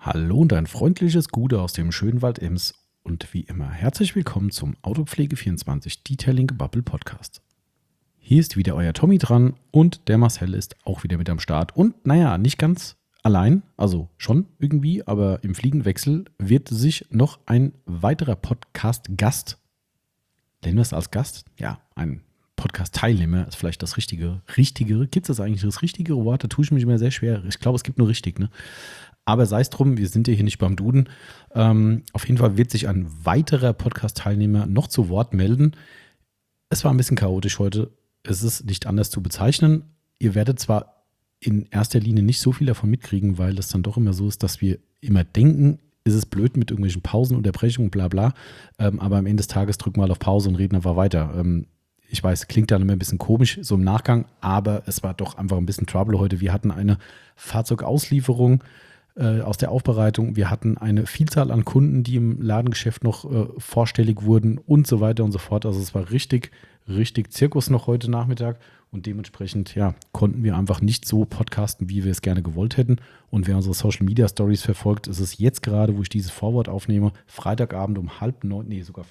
Hallo und ein freundliches Gute aus dem schönen Wald Ems und wie immer herzlich willkommen zum Autopflege24 Detailing Gebubble Podcast. Hier ist wieder euer Tommy dran und der Marcel ist auch wieder mit am Start und naja, nicht ganz allein, also schon irgendwie, aber im Fliegenwechsel wird sich noch ein weiterer Podcast-Gast, nennen wir es als Gast? Ja, ein Podcast-Teilnehmer ist vielleicht das richtigere. Gibt es das eigentlich das richtigere Wort? Da tue ich mich immer sehr schwer. Ich glaube, es gibt nur richtig, ne? Aber sei es drum, wir sind ja hier nicht beim Duden. Auf jeden Fall wird sich ein weiterer Podcast-Teilnehmer noch zu Wort melden. Es war ein bisschen chaotisch heute. Es ist nicht anders zu bezeichnen. Ihr werdet zwar in erster Linie nicht so viel davon mitkriegen, weil es dann doch immer so ist, dass wir immer denken, ist es blöd mit irgendwelchen Pausen, Unterbrechungen, bla bla. Aber am Ende des Tages drücken wir halt auf Pause und reden einfach weiter. Ich weiß, klingt dann immer ein bisschen komisch, so im Nachgang, aber es war doch einfach ein bisschen Trouble heute. Wir hatten eine Fahrzeugauslieferung aus der Aufbereitung. Wir hatten eine Vielzahl an Kunden, die im Ladengeschäft noch vorstellig wurden und so weiter und so fort. Also es war richtig Zirkus noch heute Nachmittag und dementsprechend konnten wir einfach nicht so podcasten, wie wir es gerne gewollt hätten. Und wer unsere Social Media Stories verfolgt, ist es jetzt gerade, wo ich dieses Vorwort aufnehme, Freitagabend um 8:30, sogar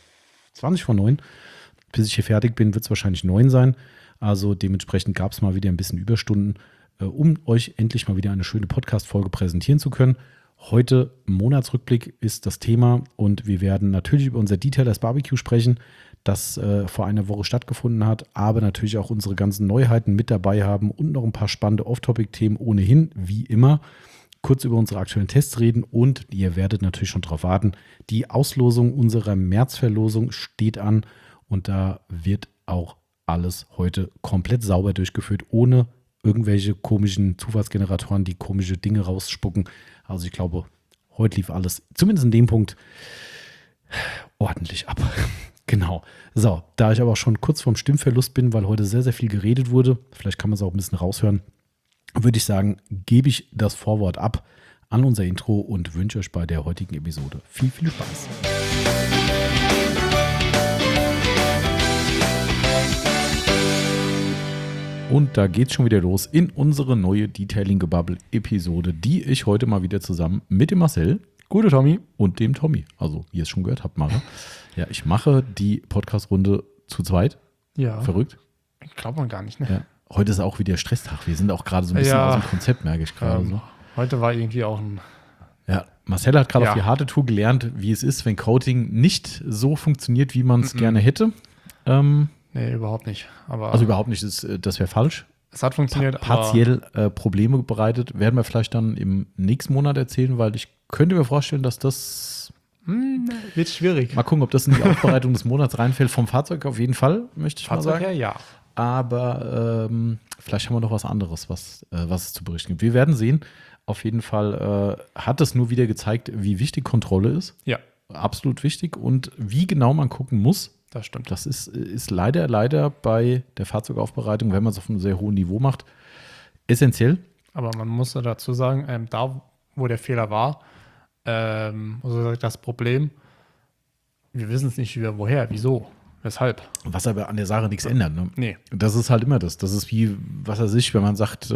8:20. Bis ich hier fertig bin, wird es wahrscheinlich 9 sein. Also dementsprechend gab es mal wieder ein bisschen Überstunden, um euch endlich mal wieder eine schöne Podcast-Folge präsentieren zu können. Heute Monatsrückblick ist das Thema und wir werden natürlich über unser Detailers Barbecue sprechen, das vor einer Woche stattgefunden hat, aber natürlich auch unsere ganzen Neuheiten mit dabei haben und noch ein paar spannende Off-Topic-Themen ohnehin, wie immer. Kurz über unsere aktuellen Tests reden und ihr werdet natürlich schon darauf warten, die Auslosung unserer Märzverlosung steht an und da wird auch alles heute komplett sauber durchgeführt, ohne irgendwelche komischen Zufallsgeneratoren, die komische Dinge rausspucken. Also ich glaube, heute lief alles, zumindest in dem Punkt, ordentlich ab. Genau. So, da ich aber auch schon kurz vorm Stimmverlust bin, weil heute sehr, sehr viel geredet wurde, vielleicht kann man es auch ein bisschen raushören, würde ich sagen, gebe ich das Vorwort ab an unser Intro und wünsche euch bei der heutigen Episode viel, viel Spaß. Und da geht's schon wieder los in unsere neue Detailing-Gebubble-Episode, die ich heute mal wieder zusammen mit dem Marcel, gute Tommy, und dem Tommy, also wie ihr es schon gehört habt, mache. Ja, ich mache die Podcast-Runde zu zweit. Ja. Verrückt. Glaubt man gar nicht, ne? Ja. Heute ist auch wieder Stresstag. Wir sind auch gerade so ein bisschen aus dem Konzept, merke ich gerade. So. Heute war irgendwie auch ein... Ja, Marcel hat gerade auf die harte Tour gelernt, wie es ist, wenn Coating nicht so funktioniert, wie man es gerne hätte. Nee, überhaupt nicht. Also überhaupt nicht, das wäre falsch. Es hat funktioniert. Partiell Probleme bereitet, werden wir vielleicht dann im nächsten Monat erzählen, weil ich könnte mir vorstellen, dass das wird schwierig. Mal gucken, ob das in die Aufbereitung des Monats reinfällt. Vom Fahrzeug auf jeden Fall, möchte ich mal sagen. Fahrzeug her, ja. Aber vielleicht haben wir noch was anderes, was es zu berichten gibt. Wir werden sehen. Auf jeden Fall hat es nur wieder gezeigt, wie wichtig Kontrolle ist. Ja. Absolut wichtig. Und wie genau man gucken muss. Das stimmt. Das ist leider bei der Fahrzeugaufbereitung, wenn man es auf einem sehr hohen Niveau macht, essentiell. Aber man muss dazu sagen, da, wo der Fehler war, also das Problem, wir wissen es nicht, woher, wieso, weshalb. Was aber an der Sache nichts ändert. Ne? Nee. Das ist halt immer das. Das ist wie, was weiß ich, wenn man sagt,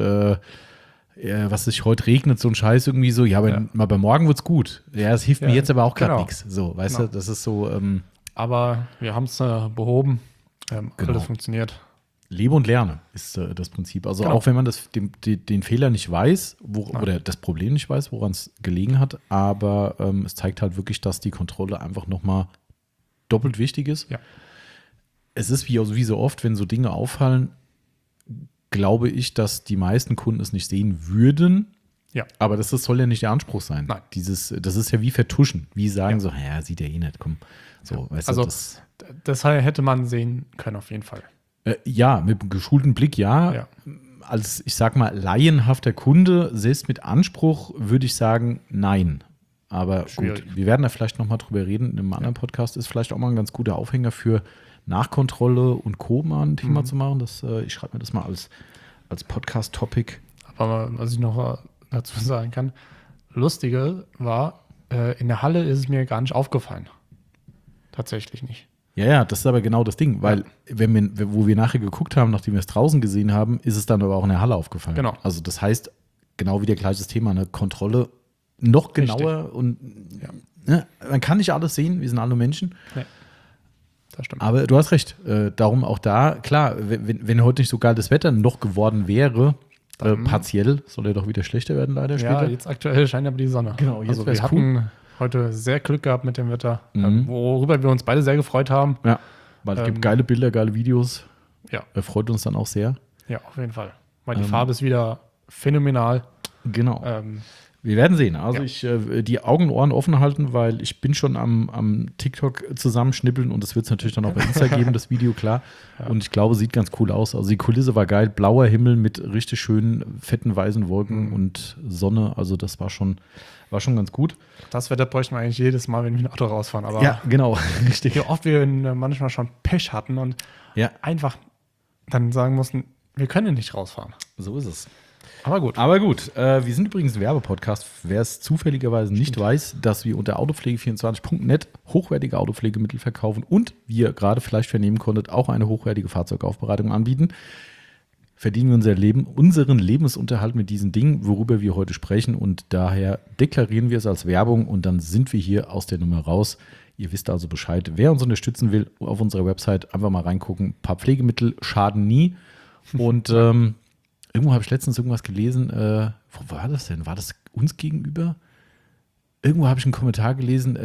was sich heute regnet, so ein Scheiß irgendwie so, aber bei morgen wird's gut. Ja, das hilft mir jetzt aber auch gerade nichts. So, weißt du, das ist so. Aber wir haben es behoben. Alles funktioniert. Lebe und lerne ist das Prinzip. Also auch wenn man den Fehler nicht weiß oder das Problem nicht weiß, woran es gelegen hat, aber es zeigt halt wirklich, dass die Kontrolle einfach nochmal doppelt wichtig ist. Ja. Es ist wie so oft, wenn so Dinge auffallen, glaube ich, dass die meisten Kunden es nicht sehen würden. Ja. Aber das soll ja nicht der Anspruch sein. Nein. Das ist ja wie vertuschen. Wie sagen so, sieht er eh nicht, komm. So, weißt also, du, das hätte man sehen können, auf jeden Fall. Ja, mit einem geschulten Blick, ja. Als, ich sag mal, laienhafter Kunde, selbst mit Anspruch, würde ich sagen, nein. Aber schwierig. Gut, wir werden da vielleicht nochmal drüber reden. In einem anderen Podcast ist vielleicht auch mal ein ganz guter Aufhänger für Nachkontrolle und Co. mal ein Thema zu machen. Ich schreibe mir das mal als Podcast-Topic. Aber was ich noch dazu sagen kann, Lustige war, in der Halle ist es mir gar nicht aufgefallen. Tatsächlich nicht. Ja, das ist aber genau das Ding, weil wo wir nachher geguckt haben, nachdem wir es draußen gesehen haben, ist es dann aber auch in der Halle aufgefallen. Genau. Also das heißt, genau wieder gleiches Thema, eine Kontrolle noch genauer und ne, man kann nicht alles sehen, wir sind alle Menschen. Nee, das stimmt. Aber du hast recht, darum auch da, klar, wenn heute nicht so geil das Wetter noch geworden wäre, partiell, soll er doch wieder schlechter werden leider später. Ja, jetzt aktuell scheint aber die Sonne. Genau, jetzt also wär's wir hatten heute sehr Glück gehabt mit dem Wetter, worüber wir uns beide sehr gefreut haben. Ja, weil es gibt geile Bilder, geile Videos. Ja. Freut uns dann auch sehr. Ja, auf jeden Fall. Weil die Farbe ist wieder phänomenal. Genau. Wir werden sehen. Also ich die Augen und Ohren offen halten, weil ich bin schon am TikTok zusammenschnippeln und das wird es natürlich dann auch bei Insta geben, das Video, klar. Ja. Und ich glaube, sieht ganz cool aus. Also die Kulisse war geil. Blauer Himmel mit richtig schönen, fetten, weißen Wolken und Sonne. Also das war schon ganz gut. Das Wetter bräuchten wir eigentlich jedes Mal, wenn wir ein Auto rausfahren. Aber ja, genau. Richtig. Wie oft wir manchmal schon Pech hatten und einfach dann sagen mussten, wir können nicht rausfahren. So ist es. Aber gut. Wir sind übrigens ein Werbepodcast. Wer es zufälligerweise nicht weiß, dass wir unter autopflege24.net hochwertige Autopflegemittel verkaufen und wir gerade vielleicht vernehmen konntet, auch eine hochwertige Fahrzeugaufbereitung anbieten, verdienen wir unseren Lebensunterhalt mit diesen Dingen, worüber wir heute sprechen. Und daher deklarieren wir es als Werbung und dann sind wir hier aus der Nummer raus. Ihr wisst also Bescheid. Wer uns unterstützen will, auf unserer Website einfach mal reingucken. Ein paar Pflegemittel schaden nie. Und irgendwo habe ich letztens irgendwas gelesen. Wo war das denn? War das uns gegenüber? Irgendwo habe ich einen Kommentar gelesen.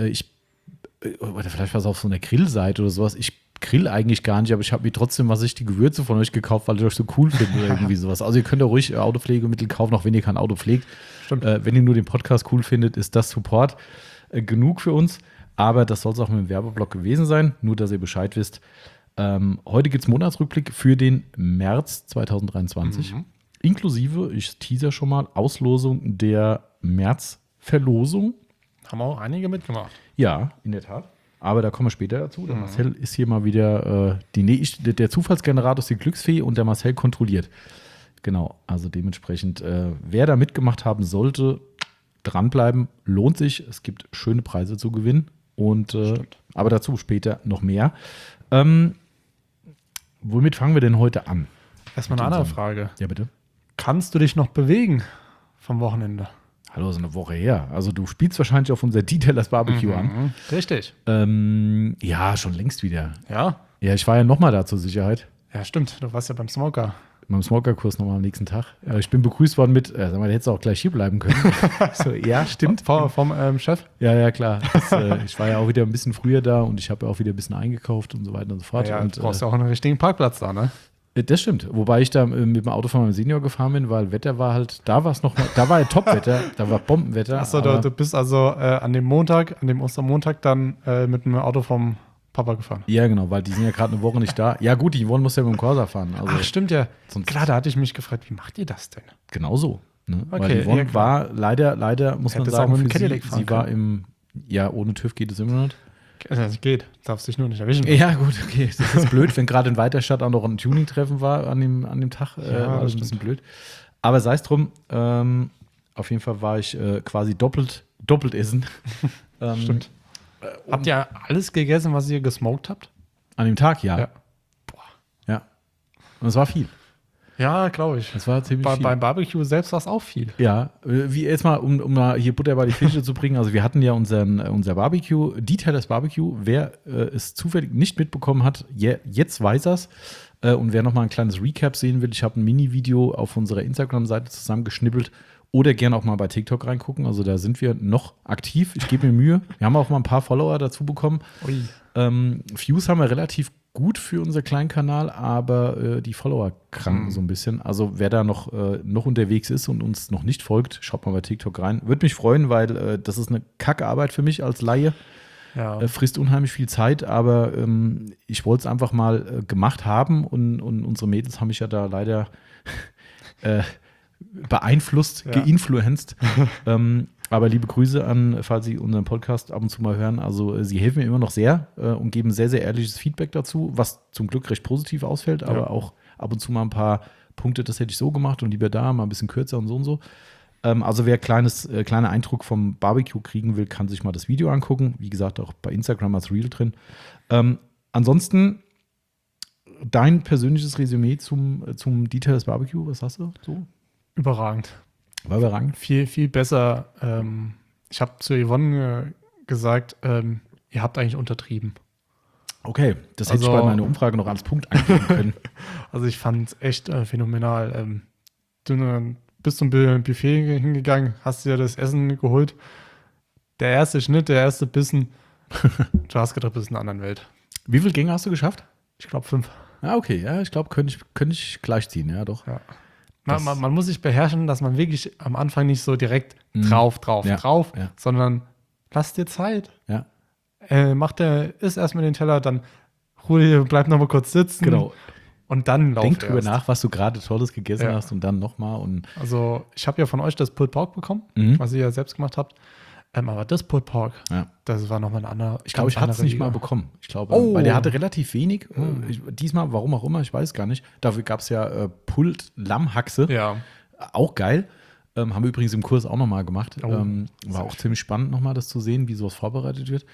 Oder vielleicht war es auf so einer Grillseite oder sowas. Ich grill eigentlich gar nicht, aber ich habe mir trotzdem die Gewürze von euch gekauft, weil ich euch so cool finde oder irgendwie sowas. Also ihr könnt auch ruhig Autopflegemittel kaufen, auch wenn ihr kein Auto pflegt. Stimmt. Wenn ihr nur den Podcast cool findet, ist das Support genug für uns. Aber das soll es auch mit dem Werbeblock gewesen sein. Nur, dass ihr Bescheid wisst. Heute gibt es Monatsrückblick für den März 2023. Inklusive, ich teaser schon mal, Auslosung der März-Verlosung. Haben auch einige mitgemacht. Ja, in der Tat. Aber da kommen wir später dazu. Der Marcel ist hier mal wieder der Zufallsgenerator ist die Glücksfee und der Marcel kontrolliert. Genau, also dementsprechend, wer da mitgemacht haben sollte, dranbleiben, lohnt sich. Es gibt schöne Preise zu gewinnen. Und aber dazu später noch mehr. Womit fangen wir denn heute an? Erstmal eine andere Frage. Ja, bitte. Kannst du dich noch bewegen vom Wochenende? Hallo, so eine Woche her. Also du spielst wahrscheinlich auf unser Detailers Barbecue an. Richtig. Ja, schon längst wieder. Ja? Ja, ich war ja nochmal da zur Sicherheit. Ja, stimmt. Du warst ja beim Smoker. Beim Smoker-Kurs nochmal am nächsten Tag. Ich bin begrüßt worden mit, sag mal, der hättest du auch gleich hier bleiben können. So, ja, stimmt. Vom Chef? Ja, klar. Ich war ja auch wieder ein bisschen früher da und ich habe ja auch wieder ein bisschen eingekauft und so weiter und so fort. Ja, und du brauchst ja auch einen richtigen Parkplatz da, ne? Das stimmt. Wobei ich da mit dem Auto von meinem Senior gefahren bin, weil Wetter war halt, da war ja Top-Wetter, da war Bombenwetter. Achso, du bist also an dem Ostermontag dann mit einem Auto vom Papa gefahren. Ja, genau, weil die sind ja gerade eine Woche nicht da. Ja gut, die Yvonne muss ja mit dem Corsa fahren. Also ach, stimmt ja. Klar, da hatte ich mich gefragt, wie macht ihr das denn? Genau so. Ne? Okay, weil Yvonne war leider muss man sagen, auch mit dem für Cadillac sie war ohne TÜV geht es immer nicht. Es geht, darfst dich nur nicht erwischen. Ja, gut, okay. Das ist blöd, wenn gerade in Weiterstadt auch noch ein Tuning-Treffen war an dem Tag. War das ein bisschen blöd. Aber sei es drum, auf jeden Fall war ich quasi doppelt essen. Stimmt. Habt ihr alles gegessen, was ihr gesmoked habt? An dem Tag, ja. Boah. Ja. Und es war viel. Ja, glaube ich. Es war ziemlich viel. Beim Barbecue selbst war es auch viel. Ja, wie erstmal, um mal hier Butter bei die Fische zu bringen. Also wir hatten ja unser Barbecue, Detailers Barbecue. Wer es zufällig nicht mitbekommen hat, jetzt weiß er's. Und wer noch mal ein kleines Recap sehen will, ich habe ein Mini-Video auf unserer Instagram-Seite zusammengeschnippelt. Oder gerne auch mal bei TikTok reingucken. Also da sind wir noch aktiv. Ich gebe mir Mühe. Wir haben auch mal ein paar Follower dazu bekommen. Views haben wir relativ gut für unser kleinen Kanal, aber die Follower kranken so ein bisschen. Also wer da noch unterwegs ist und uns noch nicht folgt, schaut mal bei TikTok rein. Würde mich freuen, weil das ist eine Kackarbeit für mich als Laie. Ja. Frisst unheimlich viel Zeit, aber ich wollte es einfach mal gemacht haben und unsere Mädels haben mich ja da leider beeinflusst, geinfluenced. Aber liebe Grüße an, falls Sie unseren Podcast ab und zu mal hören. Also Sie helfen mir immer noch sehr und geben sehr, sehr ehrliches Feedback dazu, was zum Glück recht positiv ausfällt, aber auch ab und zu mal ein paar Punkte, das hätte ich so gemacht und lieber da, mal ein bisschen kürzer und so. Also wer kleiner Eindruck vom Barbecue kriegen will, kann sich mal das Video angucken. Wie gesagt, auch bei Instagram als Reel drin. Ansonsten dein persönliches Resümee zum Detailers Barbecue, was hast du so? Überragend. War überragend. Viel, viel besser Ich habe zu Yvonne gesagt, ihr habt eigentlich untertrieben. Okay, das hätte ich Also- bei meiner Umfrage noch als Punkt angeben können. Also ich fand es echt phänomenal. Du bist zum Buffet hingegangen, hast dir das Essen geholt. Der erste Schnitt, der erste Bissen. Du hast gedacht, du bist in einer anderen Welt. Wie viele Gänge hast du geschafft? Ich glaube 5. Ah, okay, ja, ich glaube, könnte ich gleich ziehen, ja, doch. Ja. Das- Man muss sich beherrschen, dass man wirklich am Anfang nicht so direkt Mhm. drauf, Ja, ja. sondern lass dir Zeit. Ja, Iss erstmal den Teller, dann bleib noch mal kurz sitzen. genau. Und dann lauf Denk drüber erst. nach, was du gerade Tolles gegessen Ja. hast und dann nochmal und Also, ich habe ja von euch das Pulled Pork bekommen, Mhm. was ihr ja selbst gemacht habt. Aber das Pulled Pork, ja. das war nochmal ein anderer. Ich glaube, ich hatte es nicht mal bekommen. Ich glaube, Oh. weil der hatte relativ wenig. Diesmal, warum auch immer, ich weiß gar nicht. Dafür gab es ja Pulled Lammhaxe. Ja. Auch geil. Haben wir übrigens im Kurs auch nochmal gemacht. Oh, War auch ziemlich spannend, nochmal das zu sehen, wie sowas vorbereitet wird.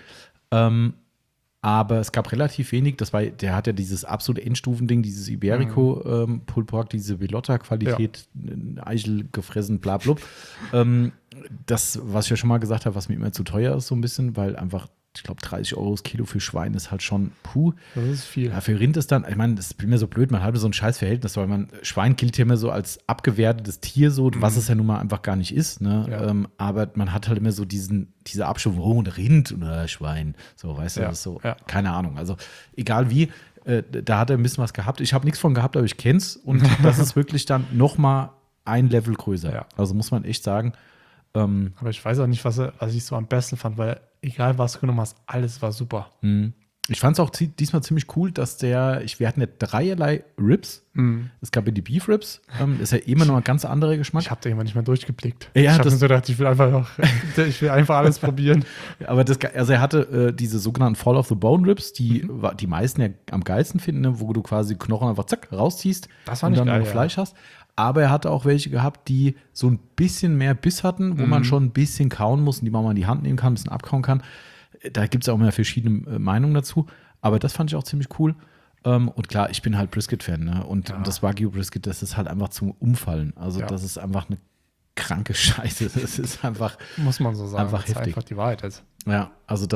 Aber es gab relativ wenig. Der hat ja dieses absolute Endstufending, dieses Iberico Pulled Pork, diese Velotta-Qualität, Eichel gefressen, bla blub. Das, was ich ja schon mal gesagt habe, was mir immer zu teuer ist, so ein bisschen, weil einfach, ich glaube, 30 € das Kilo für Schwein ist halt schon puh. Das ist viel. Ja, für Rind ist dann, ich meine, das ist mir so blöd, man hat so ein scheiß Verhältnis, weil Schwein gilt ja immer so als abgewertetes Tier, so, was es ja nun mal einfach gar nicht ist, ne? Ja. Aber man hat halt immer so diese Abstufung, oh, ein Rind oder Schwein, so, weißt du, Ja, das ist so, ja. keine Ahnung, also egal wie, da hat er ein bisschen was gehabt. Ich habe nichts von gehabt, aber ich kenn's und das ist wirklich dann noch mal ein Level größer. Ja. Also muss man echt sagen, Aber ich weiß auch nicht, was ich so am besten fand, weil egal was du genommen hast, alles war super. ich fand es auch diesmal ziemlich cool, dass wir hatten ja dreierlei Ribs. Es gab ja die Beef Ribs, ist ja immer noch ein ganz anderer Geschmack. Ich habe da immer nicht mehr durchgeblickt. Ja, ich habe das- mir so gedacht, ich will einfach alles probieren. Aber also er hatte diese sogenannten Fall of the Bone Ribs, die die meisten ja am geilsten finden, ne, wo du quasi Knochen einfach zack rausziehst Das fand und ich dann geil, noch ja. Fleisch hast. Aber er hatte auch welche gehabt, die so ein bisschen mehr Biss hatten, wo man schon ein bisschen kauen muss und die man mal in die Hand nehmen kann, ein bisschen abkauen kann. Da gibt es auch immer verschiedene Meinungen dazu. Aber das fand ich auch ziemlich cool. Und klar, ich bin halt Brisket-Fan, ne? Und das Wagyu-Brisket, das ist halt einfach zum Umfallen. Also Ja. das ist einfach eine kranke Scheiße. Das ist einfach. Muss man so sagen. Einfach weil es heftig. einfach die Wahrheit ist. Ja, also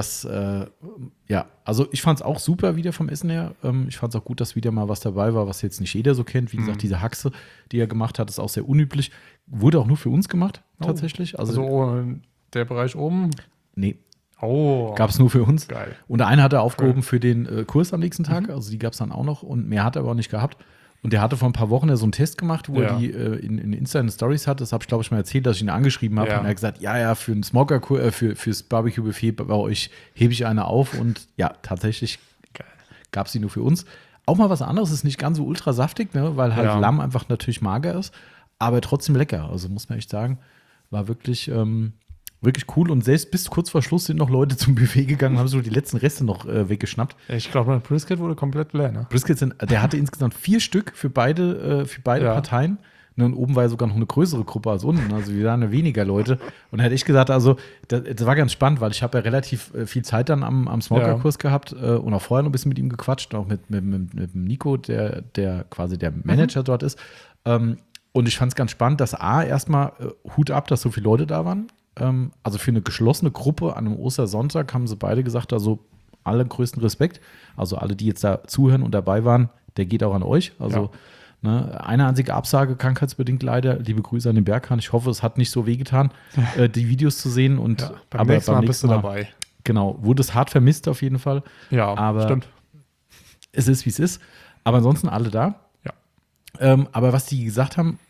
also ich fand es auch super wieder vom Essen her. Ich fand es auch gut, dass wieder mal was dabei war, was jetzt nicht jeder so kennt. Wie gesagt, diese Haxe, die er gemacht hat, ist auch sehr unüblich. Wurde auch nur für uns gemacht, tatsächlich. Also der Bereich oben. nee, Oh. gab es nur für uns. Geil. Und der eine hat er aufgehoben für den Kurs am nächsten Tag. Also die gab es dann auch noch. Und mehr hat er aber auch nicht gehabt. Und der hatte vor ein paar Wochen ja so einen Test gemacht, wo Ja. er die in Insta in Stories hat. Das habe ich, glaube ich, mal erzählt, dass ich ihn angeschrieben habe. Ja. Und er hat gesagt, ja, für einen Smoker, fürs Barbecue-Buffet bei euch hebe ich eine auf. Und ja, tatsächlich Geil. gab es die nur für uns. Auch mal was anderes, ist nicht ganz so ultra saftig, ne, weil halt Ja. Lamm einfach natürlich mager ist, aber trotzdem lecker. Also muss man echt sagen, war wirklich, wirklich cool. Und selbst bis kurz vor Schluss sind noch Leute zum Buffet gegangen und haben so die letzten Reste noch weggeschnappt. Ich glaube, mein Brisket wurde komplett leer, ne? Briskets der hatte insgesamt 4 Stück für beide Ja. Parteien. Ne, und oben war ja sogar noch eine größere Gruppe als unten. Also wir waren ja weniger Leute. Und da hätte ich gesagt, also das war ganz spannend, weil ich habe ja relativ viel Zeit dann am Smoker-Kurs gehabt und auch vorher noch ein bisschen mit ihm gequatscht, auch mit dem Nico, der quasi der Manager dort ist. Und ich fand es ganz spannend, dass erstmal Hut ab, dass so viele Leute da waren. Also für eine geschlossene Gruppe an einem Ostersonntag haben sie beide gesagt, also allergrößten Respekt. Also alle, die jetzt da zuhören und dabei waren, der geht auch an euch. Also ne, eine einzige Absage, krankheitsbedingt leider. Liebe Grüße an den Berghahn. Ich hoffe, es hat nicht so wehgetan, die Videos zu sehen. Und, Ja, beim nächsten Mal bist du dabei. Genau, wurde es hart vermisst auf jeden Fall. Ja, aber stimmt. Es ist, wie es ist. Aber ansonsten alle da. Ja. Aber was die gesagt haben,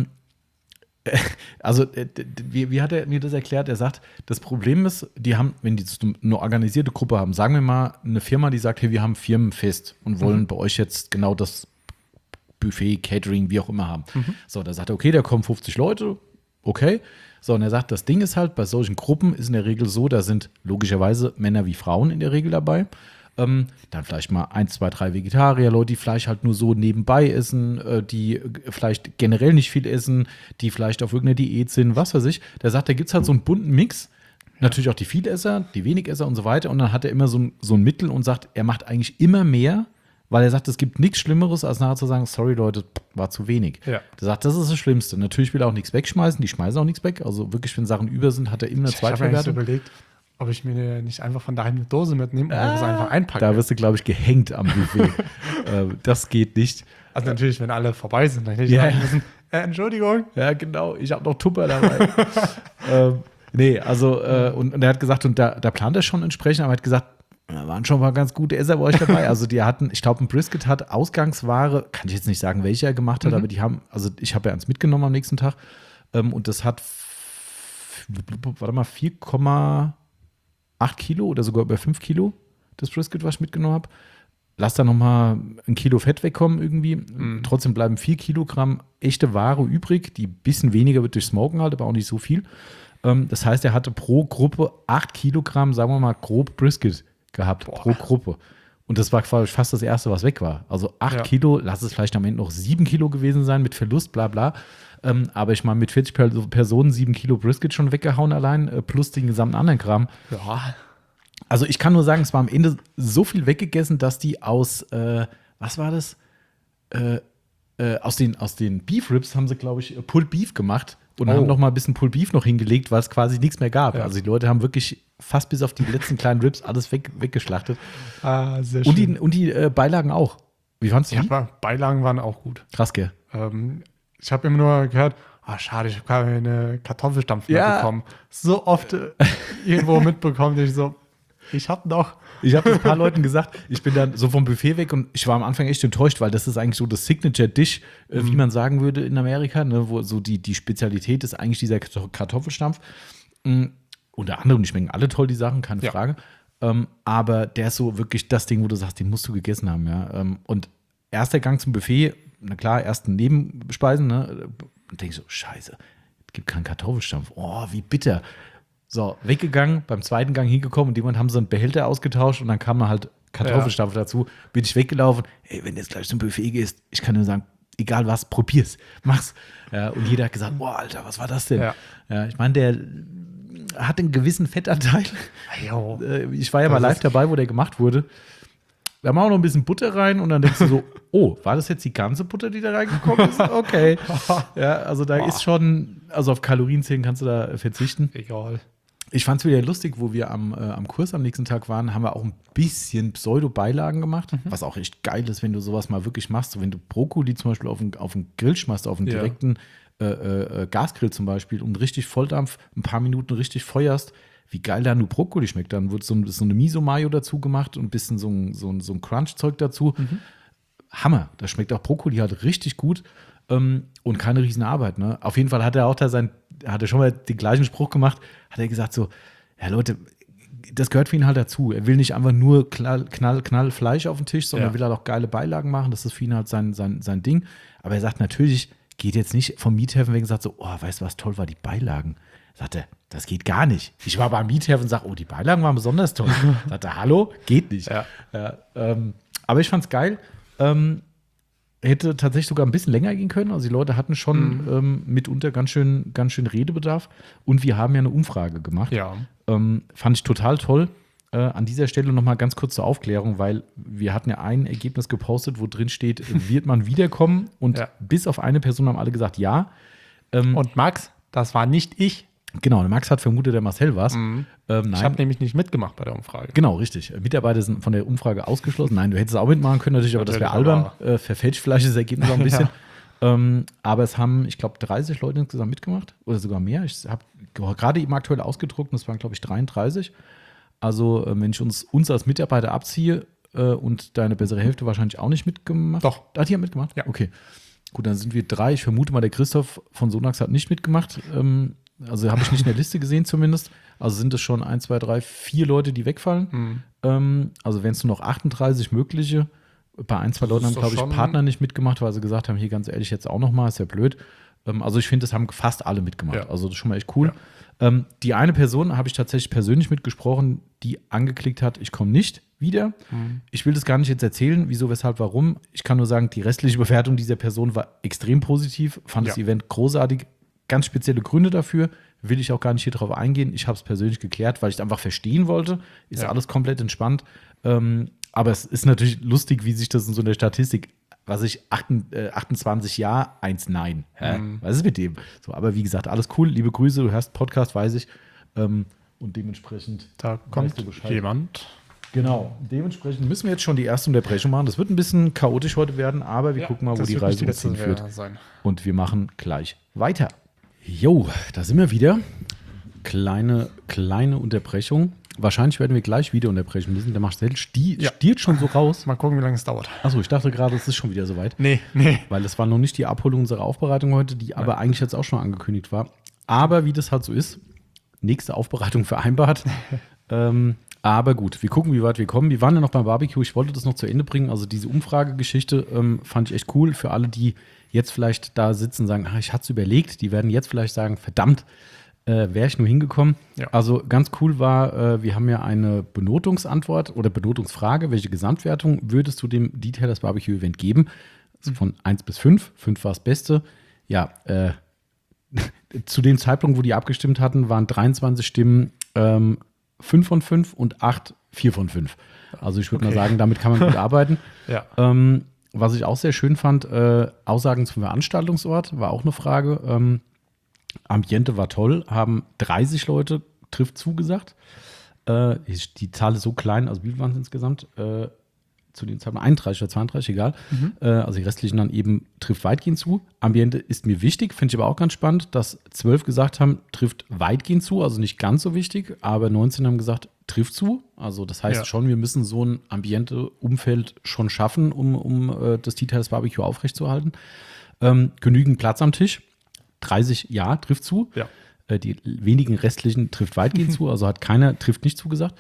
also wie hat er mir das erklärt? Er sagt, das Problem ist, die haben, wenn die eine organisierte Gruppe haben, sagen wir mal eine Firma, die sagt, hey, wir haben Firmenfest und wollen bei euch jetzt genau das Buffet, Catering, wie auch immer haben. So, da sagt er, okay, da kommen 50 Leute, okay. So, und er sagt, das Ding ist halt, bei solchen Gruppen ist in der Regel so, da sind logischerweise Männer wie Frauen in der Regel dabei. Dann vielleicht mal 1, 2, 3 Vegetarier, Leute, die Fleisch halt nur so nebenbei essen, die vielleicht generell nicht viel essen, die vielleicht auf irgendeiner Diät sind, was weiß ich. Der sagt, da gibt es halt so einen bunten Mix. Natürlich auch die Vielesser, die Wenigesser und so weiter. Und dann hat er immer so ein Mittel und sagt, er macht eigentlich immer mehr, weil er sagt, es gibt nichts Schlimmeres, als nachher zu sagen, sorry Leute, war zu wenig. Ja. Er sagt, das ist das Schlimmste. Natürlich will er auch nichts wegschmeißen, die schmeißen auch nichts weg. Also wirklich, wenn Sachen über sind, hat er immer eine Ich habe eigentlich so Zweitverwertung. überlegt, ob ich mir nicht einfach von daheim eine Dose mitnehme und das einfach einpacke. Da wirst du, glaube ich, gehängt am Buffet. Das geht nicht. Also natürlich, wenn alle vorbei sind, dann hätte ich Ja. sagen müssen, Entschuldigung. Ja, genau, ich habe noch Tupper dabei. Nee, also, und er hat gesagt, und da plant er schon entsprechend, aber er hat gesagt, da waren schon mal ganz gute Esser bei euch dabei. Also die hatten, ich glaube, ein Brisket hat Ausgangsware, kann ich jetzt nicht sagen, welche er gemacht hat, aber die haben, also ich habe ja eins mitgenommen am nächsten Tag und das hat, warte mal, 4,8 Kilo oder sogar über 5 Kilo, das Brisket, was ich mitgenommen habe. Lass da nochmal ein Kilo Fett wegkommen irgendwie. Trotzdem bleiben 4 Kilogramm echte Ware übrig, die ein bisschen weniger wird durch Smoken halt, aber auch nicht so viel. Das heißt, er hatte pro Gruppe 8 Kilogramm, sagen wir mal, grob Brisket gehabt, pro Gruppe. Und das war fast das Erste, was weg war. Also 8 Kilo, lass es vielleicht am Ende noch 7 Kilo gewesen sein mit Verlust, bla bla. Aber ich meine, mit 40 Personen 7 Kilo Brisket schon weggehauen allein, plus den gesamten anderen Kram. Ja. Also ich kann nur sagen, es war am Ende so viel weggegessen, dass die aus, was war das? Aus den Beef Ribs haben sie, glaube ich, Pulled Beef gemacht und haben noch mal ein bisschen Pulled Beef noch hingelegt, weil es quasi nichts mehr gab. Ja. Also die Leute haben wirklich fast bis auf die letzten kleinen Ribs alles weggeschlachtet. Sehr schön. Und die Beilagen auch. Wie fandst du die? Ja, Beilagen waren auch gut. Krass, gell? Ich habe immer nur gehört, schade, ich habe keine Kartoffelstampf mehr Ja. bekommen. So oft irgendwo mitbekommen, dass ich so, ich habe noch. Ich habe das ein paar Leuten gesagt, ich bin dann so vom Buffet weg und ich war am Anfang echt enttäuscht, weil das ist eigentlich so das Signature-Dish, wie man sagen würde in Amerika, ne, wo so die Spezialität ist eigentlich dieser Kartoffelstampf. Unter anderem, die schmecken alle toll, die Sachen, keine Frage. Aber der ist so wirklich das Ding, wo du sagst, den musst du gegessen haben. Ja? Und erster Gang zum Buffet, na klar, ersten Nebenspeisen, ne? Und denkst so, scheiße, es gibt keinen Kartoffelstampf. Oh, wie bitter. So, weggegangen, beim zweiten Gang hingekommen und jemand haben so einen Behälter ausgetauscht und dann kam da halt Kartoffelstampf dazu. Bin ich weggelaufen. Ey, wenn du jetzt gleich zum Buffet gehst, ich kann nur sagen, egal was, probier's, mach's. Ja, und jeder hat gesagt, boah, Alter, was war das denn? Ja. Ich meine, der hat einen gewissen Fettanteil. Jo. Ich war ja mal live dabei, wo der gemacht wurde. Da machen wir noch ein bisschen Butter rein und dann denkst du so, oh, war das jetzt die ganze Butter, die da reingekommen ist? Okay. Ja, also da ist schon, also auf Kalorienzählen kannst du da verzichten. Egal. Ich fand es wieder lustig, wo wir am Kurs am nächsten Tag waren, haben wir auch ein bisschen Pseudo-Beilagen gemacht, was auch echt geil ist, wenn du sowas mal wirklich machst. So, wenn du Brokkoli zum Beispiel auf den Grill schmeißt, auf einen direkten Gasgrill zum Beispiel und richtig Volldampf, ein paar Minuten richtig feuerst, wie geil da nur Brokkoli schmeckt. Dann wird so eine Miso-Mayo dazu gemacht und ein bisschen so ein Crunch-Zeug dazu. Hammer. Da schmeckt auch Brokkoli halt richtig gut und keine Riesenarbeit. Ne? Auf jeden Fall hat er auch da hat er schon mal den gleichen Spruch gemacht, hat er gesagt so, ja Leute, das gehört für ihn halt dazu. Er will nicht einfach nur knall Fleisch auf den Tisch, sondern will halt auch geile Beilagen machen. Das ist für ihn halt sein Ding. Aber er sagt natürlich, geht jetzt nicht vom Meathaven weg und sagt so, oh, weißt du, was toll war, die Beilagen. Sagt er, das geht gar nicht. Ich war beim Meathaven und sage, oh, die Beilagen waren besonders toll. Sagt er, hallo, geht nicht. Ja. Aber ich fand's geil. Hätte tatsächlich sogar ein bisschen länger gehen können. Also die Leute hatten schon mitunter ganz schön Redebedarf. Und wir haben ja eine Umfrage gemacht. Ja. Fand ich total toll. An dieser Stelle nochmal ganz kurz zur Aufklärung, weil wir hatten ja ein Ergebnis gepostet, wo drin steht, wird man wiederkommen? Und bis auf eine Person haben alle gesagt, ja. Und Max, das war nicht ich. Genau, der Max hat vermutet, der Marcel war es. Nein. Nein. Ich habe nämlich nicht mitgemacht bei der Umfrage. Genau, richtig. Mitarbeiter sind von der Umfrage ausgeschlossen. Nein, du hättest es auch mitmachen können, natürlich, aber das wäre albern. Verfälscht vielleicht das Ergebnis auch ein bisschen. Aber es haben, ich glaube, 30 Leute insgesamt mitgemacht oder sogar mehr. Ich habe gerade eben aktuell ausgedruckt und es waren, glaube ich, 33. Also, wenn ich uns als Mitarbeiter abziehe und deine bessere Hälfte wahrscheinlich auch nicht mitgemacht. Doch. Die haben mitgemacht? Ja. Okay. Gut, dann sind wir 3. Ich vermute mal, der Christoph von Sonax hat nicht mitgemacht. Also habe ich nicht in der Liste gesehen zumindest. Also sind es schon 1, 2, 3, 4 Leute, die wegfallen. Also wären es nur noch 38 mögliche. Bei 1, 2 Leuten haben, glaube ich, Partner nicht mitgemacht, weil sie gesagt haben, hier ganz ehrlich, jetzt auch noch mal, ist ja blöd. Also ich finde, das haben fast alle mitgemacht. Ja. Also das ist schon mal echt cool. Ja. Die eine Person habe ich tatsächlich persönlich mitgesprochen, die angeklickt hat, ich komme nicht wieder. Ich will das gar nicht jetzt erzählen, wieso, weshalb, warum. Ich kann nur sagen, die restliche Bewertung dieser Person war extrem positiv, fand das Event großartig. Ganz spezielle Gründe dafür, will ich auch gar nicht hier drauf eingehen. Ich habe es persönlich geklärt, weil ich es einfach verstehen wollte. Ist alles komplett entspannt. Aber es ist natürlich lustig, wie sich das in so einer Statistik, 28 Ja, 1 Nein. Was ist mit dem? So, aber wie gesagt, alles cool. Liebe Grüße, du hörst Podcast, weiß ich. Und dementsprechend. Da kommt jemand. Genau, dementsprechend müssen wir jetzt schon die erste Unterbrechung machen. Das wird ein bisschen chaotisch heute werden, aber wir gucken mal, wo die Reise uns hinführt. Und wir machen gleich weiter. Jo, da sind wir wieder. Kleine Unterbrechung. Wahrscheinlich werden wir gleich wieder unterbrechen müssen. Der Marcel stiert schon so raus. Mal gucken, wie lange es dauert. Achso, ich dachte gerade, es ist schon wieder soweit. Nee. Weil es war noch nicht die Abholung unserer Aufbereitung heute, die aber eigentlich jetzt auch schon angekündigt war. Aber wie das halt so ist, nächste Aufbereitung vereinbart. Aber gut, wir gucken, wie weit wir kommen. Wir waren ja noch beim Barbecue. Ich wollte das noch zu Ende bringen. Also diese Umfragegeschichte fand ich echt cool. Für alle, die jetzt vielleicht da sitzen und sagen, ich hatte es überlegt, die werden jetzt vielleicht sagen, verdammt, wäre ich nur hingekommen. Ja. Also ganz cool war, wir haben ja eine Benotungsantwort oder Benotungsfrage. Welche Gesamtwertung würdest du dem Detailers Barbecue Event geben? Also von 1 bis 5. 5 war das Beste. Ja, zu dem Zeitpunkt, wo die abgestimmt hatten, waren 23 Stimmen 5 von 5 und 8 4 von 5. Also ich würde mal sagen, damit kann man gut arbeiten. Ja. Was ich auch sehr schön fand, Aussagen zum Veranstaltungsort, war auch eine Frage. Ambiente war toll, haben 30 Leute trifft zugesagt. Die Zahl ist so klein, also wie viel waren es insgesamt? Zu den Zeiten 31 oder 32, egal. Also die restlichen dann eben trifft weitgehend zu. Ambiente ist mir wichtig, finde ich aber auch ganz spannend, dass 12 gesagt haben, trifft weitgehend zu, also nicht ganz so wichtig, aber 19 haben gesagt, trifft zu. Also das heißt schon, wir müssen so ein Ambiente-Umfeld schon schaffen, um das Detailers Barbecue aufrechtzuerhalten. Genügend Platz am Tisch. 30 Ja, trifft zu. Ja. Die wenigen restlichen trifft weitgehend zu, also hat keiner trifft nicht zugesagt.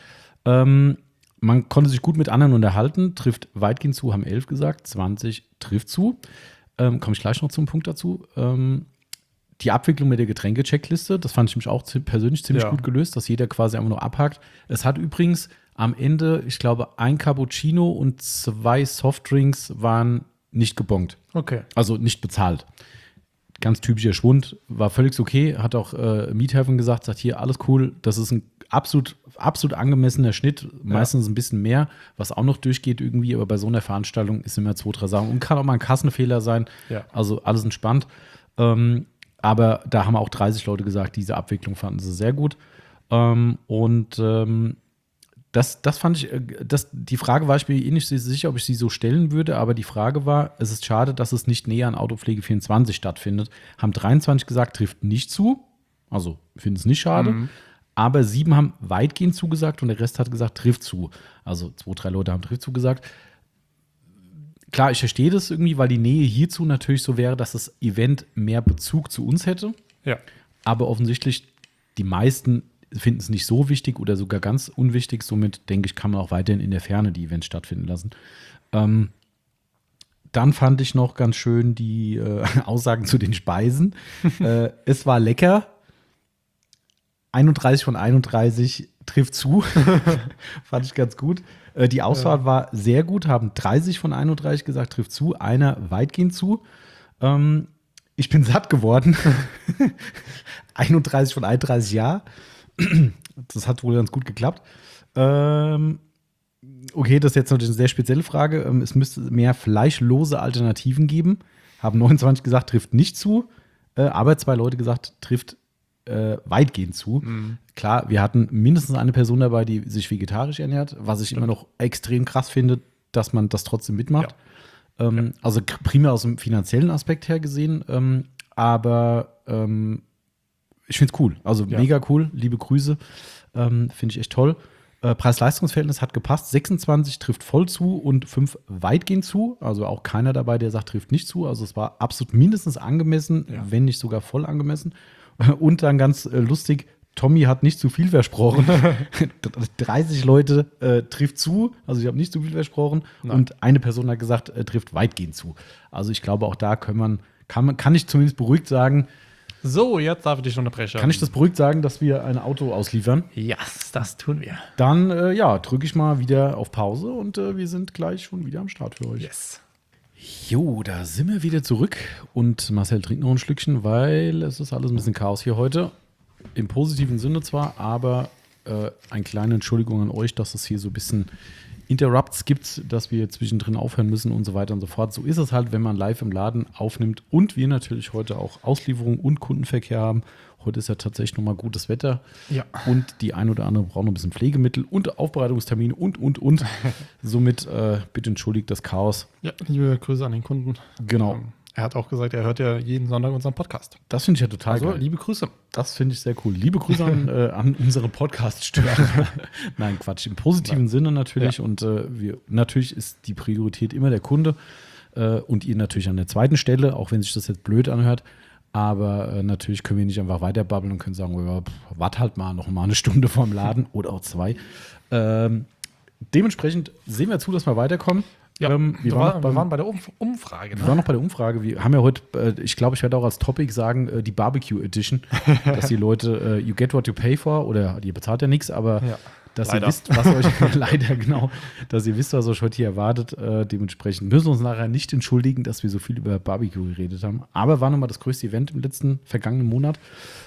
Man konnte sich gut mit anderen unterhalten, trifft weitgehend zu, haben 11 gesagt, 20 trifft zu. Komme ich gleich noch zum Punkt dazu. Die Abwicklung mit der Getränke-Checkliste, das fand ich mich auch persönlich ziemlich gut gelöst, dass jeder quasi einfach nur abhakt. Es hat übrigens am Ende, ich glaube, ein Cappuccino und 2 Softdrinks waren nicht gebongt. Okay. Also nicht bezahlt. Ganz typischer Schwund, war völlig okay, hat auch Miethafen gesagt, sagt hier, alles cool, das ist ein absolut angemessener Schnitt, meistens ein bisschen mehr, was auch noch durchgeht irgendwie, aber bei so einer Veranstaltung ist immer 2, 3 Sachen und kann auch mal ein Kassenfehler sein, also alles entspannt. Aber da haben auch 30 Leute gesagt, diese Abwicklung fanden sie sehr gut. Das fand ich, die Frage war ich mir nicht sicher, ob ich sie so stellen würde, aber die Frage war, es ist schade, dass es nicht näher an Autopflege 24 stattfindet. Haben 23 gesagt, trifft nicht zu, also finden es nicht schade, aber 7 haben weitgehend zugesagt und der Rest hat gesagt, trifft zu. Also 2, 3 Leute haben trifft zugesagt. Klar, ich verstehe das irgendwie, weil die Nähe hierzu natürlich so wäre, dass das Event mehr Bezug zu uns hätte. Ja. Aber offensichtlich die meisten finden es nicht so wichtig oder sogar ganz unwichtig. Somit, denke ich, kann man auch weiterhin in der Ferne die Events stattfinden lassen. Dann fand ich noch ganz schön die Aussagen zu den Speisen. Es war lecker. 31 von 31 trifft zu. Fand ich ganz gut. Die Auswahl war sehr gut. Haben 30 von 31 gesagt, trifft zu. Einer weitgehend zu. Ich bin satt geworden. 31 von 31 ja. Das hat wohl ganz gut geklappt. Okay, das ist jetzt natürlich eine sehr spezielle Frage. Es müsste mehr fleischlose Alternativen geben. Haben 29 gesagt, trifft nicht zu. Aber 2 Leute gesagt, trifft weitgehend zu. Klar, wir hatten mindestens eine Person dabei, die sich vegetarisch ernährt, was ich immer noch extrem krass finde, dass man das trotzdem mitmacht. Also primär aus dem finanziellen Aspekt her gesehen. Aber ich finde es cool. Also mega cool. Liebe Grüße. Finde ich echt toll. Preis-Leistungs-Verhältnis hat gepasst. 26 trifft voll zu und 5 weitgehend zu. Also auch keiner dabei, der sagt, trifft nicht zu. Also es war absolut mindestens angemessen, wenn nicht sogar voll angemessen. Und dann ganz lustig, Tommy hat nicht zu viel versprochen. 30 Leute trifft zu. Also ich habe nicht zu viel versprochen. Nein. Und eine Person hat gesagt, trifft weitgehend zu. Also ich glaube, auch da kann ich zumindest beruhigt sagen, so, jetzt darf ich dich unterbrechen. Kann ich das beruhigt sagen, dass wir ein Auto ausliefern? Ja, das tun wir. Dann, drücke ich mal wieder auf Pause und wir sind gleich schon wieder am Start für euch. Yes. Jo, da sind wir wieder zurück und Marcel trinkt noch ein Schlückchen, weil es ist alles ein bisschen Chaos hier heute. Im positiven Sinne zwar, aber eine kleine Entschuldigung an euch, dass es hier so ein bisschen Interrupts gibt, dass wir zwischendrin aufhören müssen und so weiter und so fort. So ist es halt, wenn man live im Laden aufnimmt und wir natürlich heute auch Auslieferung und Kundenverkehr haben. Heute ist ja tatsächlich nochmal gutes Wetter. Ja. Und die ein oder andere braucht noch ein bisschen Pflegemittel und Aufbereitungstermine und. Somit bitte entschuldigt das Chaos. Ja, liebe Grüße an den Kunden. Genau. Er hat auch gesagt, er hört ja jeden Sonntag unseren Podcast. Das finde ich ja total geil. Liebe Grüße. Das finde ich sehr cool. Liebe Grüße an unsere Podcast-Störer. Nein, Quatsch. Im positiven Sinne natürlich. Ja. Und natürlich ist die Priorität immer der Kunde und ihr natürlich an der zweiten Stelle, auch wenn sich das jetzt blöd anhört. Aber natürlich können wir nicht einfach weiter babbeln und können sagen, ja, warte halt mal noch mal eine Stunde vorm Laden oder auch 2. Dementsprechend sehen wir zu, dass wir weiterkommen. Ja, wir waren bei der Umfrage. Ne? Wir waren noch bei der Umfrage. Wir haben ja heute, ich glaube, ich werde auch als Topic sagen, die Barbecue Edition, dass die Leute, you get what you pay for, oder ihr bezahlt ja nichts, aber dass ihr wisst, was euch, leider genau, dass ihr wisst, was euch heute hier erwartet. Dementsprechend müssen wir uns nachher nicht entschuldigen, dass wir so viel über Barbecue geredet haben. Aber war nochmal das größte Event im vergangenen Monat.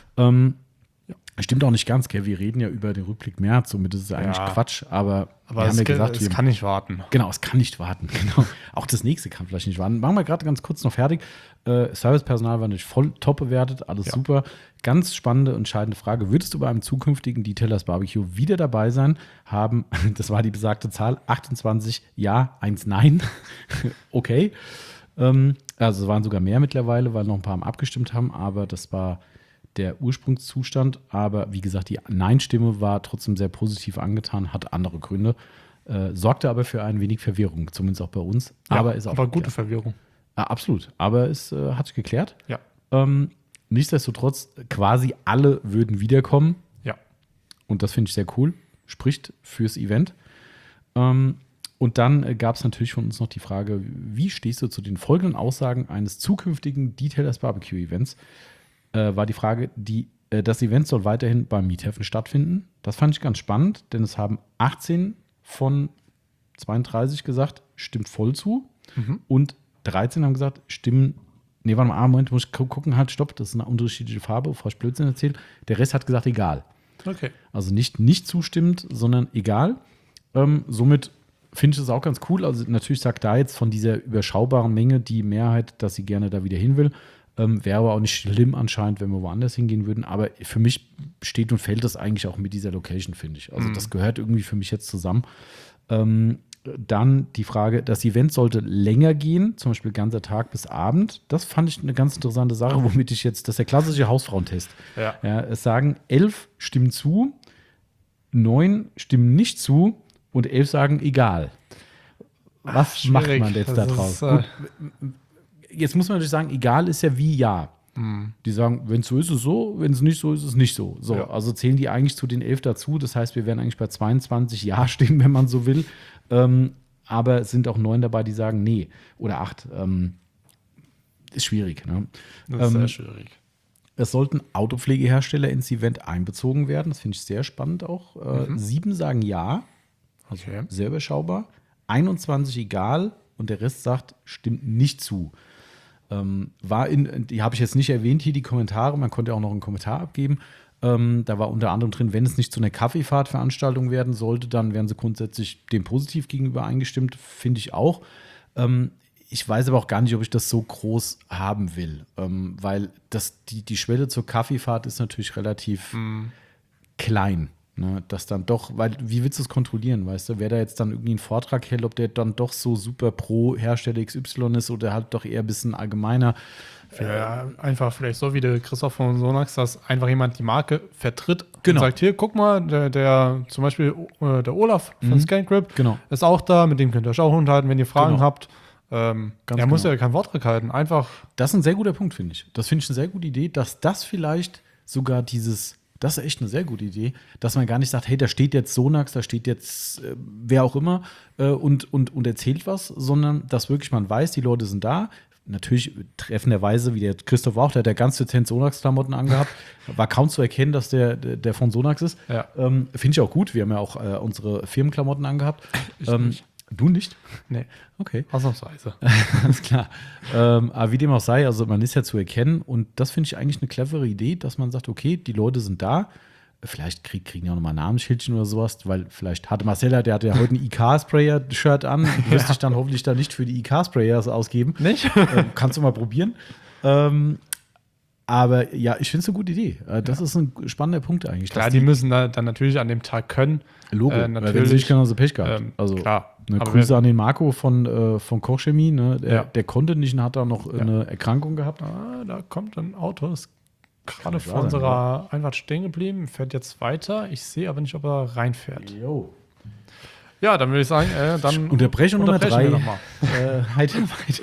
Stimmt auch nicht ganz, gell? Wir reden ja über den Rückblick März, somit ist es eigentlich Quatsch, aber wir haben ja gesagt, es kann nicht warten. Genau, es kann nicht warten. Genau. Auch das nächste kann vielleicht nicht warten. Machen wir gerade ganz kurz noch fertig. Servicepersonal war natürlich voll top bewertet, alles super. Ganz spannende, entscheidende Frage. Würdest du bei einem zukünftigen Detailers Barbecue wieder dabei sein? Das war die besagte Zahl, 28 Ja, 1 Nein. Okay. Also es waren sogar mehr mittlerweile, weil noch ein paar abgestimmt haben, aber das war der Ursprungszustand, aber wie gesagt, die Nein-Stimme war trotzdem sehr positiv angetan, hat andere Gründe, sorgte aber für ein wenig Verwirrung, zumindest auch bei uns. Ja, aber ist auch aber gute Verwirrung. Absolut, aber es hat sich geklärt. Ja. Nichtsdestotrotz, quasi alle würden wiederkommen. Ja. Und das finde ich sehr cool, spricht fürs Event. Und dann gab es natürlich von uns noch die Frage, wie stehst du zu den folgenden Aussagen eines zukünftigen Detailers Barbecue Events? War die Frage, das Event soll weiterhin beim Miethafen stattfinden. Das fand ich ganz spannend, denn es haben 18 von 32 gesagt, stimmt voll zu. Und 13 haben gesagt, Moment, muss ich gucken, halt, stopp, das ist eine unterschiedliche Farbe, bevor ich Blödsinn erzähle. Der Rest hat gesagt, egal. Okay. Also nicht zustimmend, sondern egal. Somit finde ich das auch ganz cool. Also natürlich sagt da jetzt von dieser überschaubaren Menge die Mehrheit, dass sie gerne da wieder hin will. Wäre aber auch nicht schlimm anscheinend, wenn wir woanders hingehen würden. Aber für mich steht und fällt das eigentlich auch mit dieser Location, finde ich. Also das gehört irgendwie für mich jetzt zusammen. Dann die Frage, das Event sollte länger gehen, zum Beispiel ganzer Tag bis Abend. Das fand ich eine ganz interessante Sache, womit ich jetzt, das ist der klassische Hausfrauentest. Ja, es sagen 11 stimmen zu, 9 stimmen nicht zu und 11 sagen egal. Was macht man jetzt da draus? Jetzt muss man natürlich sagen, egal ist ja wie ja. Die sagen, wenn es so ist, ist es so, wenn es nicht so ist, ist es nicht so. Ja. Also zählen die eigentlich zu den 11 dazu. Das heißt, wir wären eigentlich bei 22 Ja-Stimmen, wenn man so will. Aber es sind auch 9 dabei, die sagen nee. Oder 8. Ist schwierig. Ne? Das ist sehr schwierig. Es sollten Autopflegehersteller ins Event einbezogen werden. Das finde ich sehr spannend auch. 7 sagen ja. Also sehr überschaubar. 21 egal. Und der Rest sagt, stimmt nicht zu. Die habe ich jetzt nicht erwähnt hier, die Kommentare. Man konnte auch noch einen Kommentar abgeben. Da war unter anderem drin, wenn es nicht zu einer Kaffeefahrtveranstaltung werden sollte, dann wären sie grundsätzlich dem positiv gegenüber eingestimmt. Finde ich auch. Ich weiß aber auch gar nicht, ob ich das so groß haben will. Weil die Schwelle zur Kaffeefahrt ist natürlich relativ klein. Ne, das dann doch, weil wie willst du es kontrollieren, weißt du? Wer da jetzt dann irgendwie einen Vortrag hält, ob der dann doch so super pro Hersteller XY ist oder halt doch eher ein bisschen allgemeiner. Ja, einfach vielleicht so wie der Christoph von Sonax, dass einfach jemand die Marke vertritt und sagt, hier, guck mal, der zum Beispiel der Olaf von ScanGrip ist auch da, mit dem könnt ihr euch auch unterhalten, wenn ihr Fragen habt. Muss ja kein Vortrag halten, einfach. Das ist ein sehr guter Punkt, finde ich. Das finde ich eine sehr gute Idee, dass das vielleicht sogar das ist echt eine sehr gute Idee, dass man gar nicht sagt, hey, da steht jetzt Sonax, da steht jetzt wer auch immer und erzählt was, sondern dass wirklich man weiß, die Leute sind da. Natürlich treffenderweise, wie der Christoph auch, der hat ja ganz dezent Sonax-Klamotten angehabt, war kaum zu erkennen, dass der von Sonax ist. Ja. Finde ich auch gut, wir haben ja auch unsere Firmenklamotten angehabt. Du nicht? Nee. Okay. Ausnahmsweise. Alles klar. Aber wie dem auch sei, also man ist ja zu erkennen und das finde ich eigentlich eine clevere Idee, dass man sagt, okay, die Leute sind da, Vielleicht kriegen die auch nochmal ein Namensschildchen oder sowas, weil vielleicht hatte Marcella, der hatte ja heute ein IK-Sprayer-Shirt an. Du wirst dich dann hoffentlich da nicht für die IK-Sprayers ausgeben. Nicht? Kannst du mal probieren. Aber ja, ich finde es eine gute Idee. Das ist ein spannender Punkt eigentlich. Klar, die müssen dann natürlich an dem Tag können. Logo, natürlich. weil wenn sie nicht können, haben sie Pech gehabt. Also, klar. Grüße an den Marco von Kochchemie. Ne? Der konnte nicht und hat da noch eine Erkrankung gehabt. Da kommt ein Auto, ist gerade nicht vor wahr sein, unserer Einfahrt stehen geblieben, fährt jetzt weiter. Ich sehe aber nicht, ob er reinfährt. Jo. Ja, dann würde ich sagen, dann Unterbrechung Nummer 3. wir noch mal. Weiter.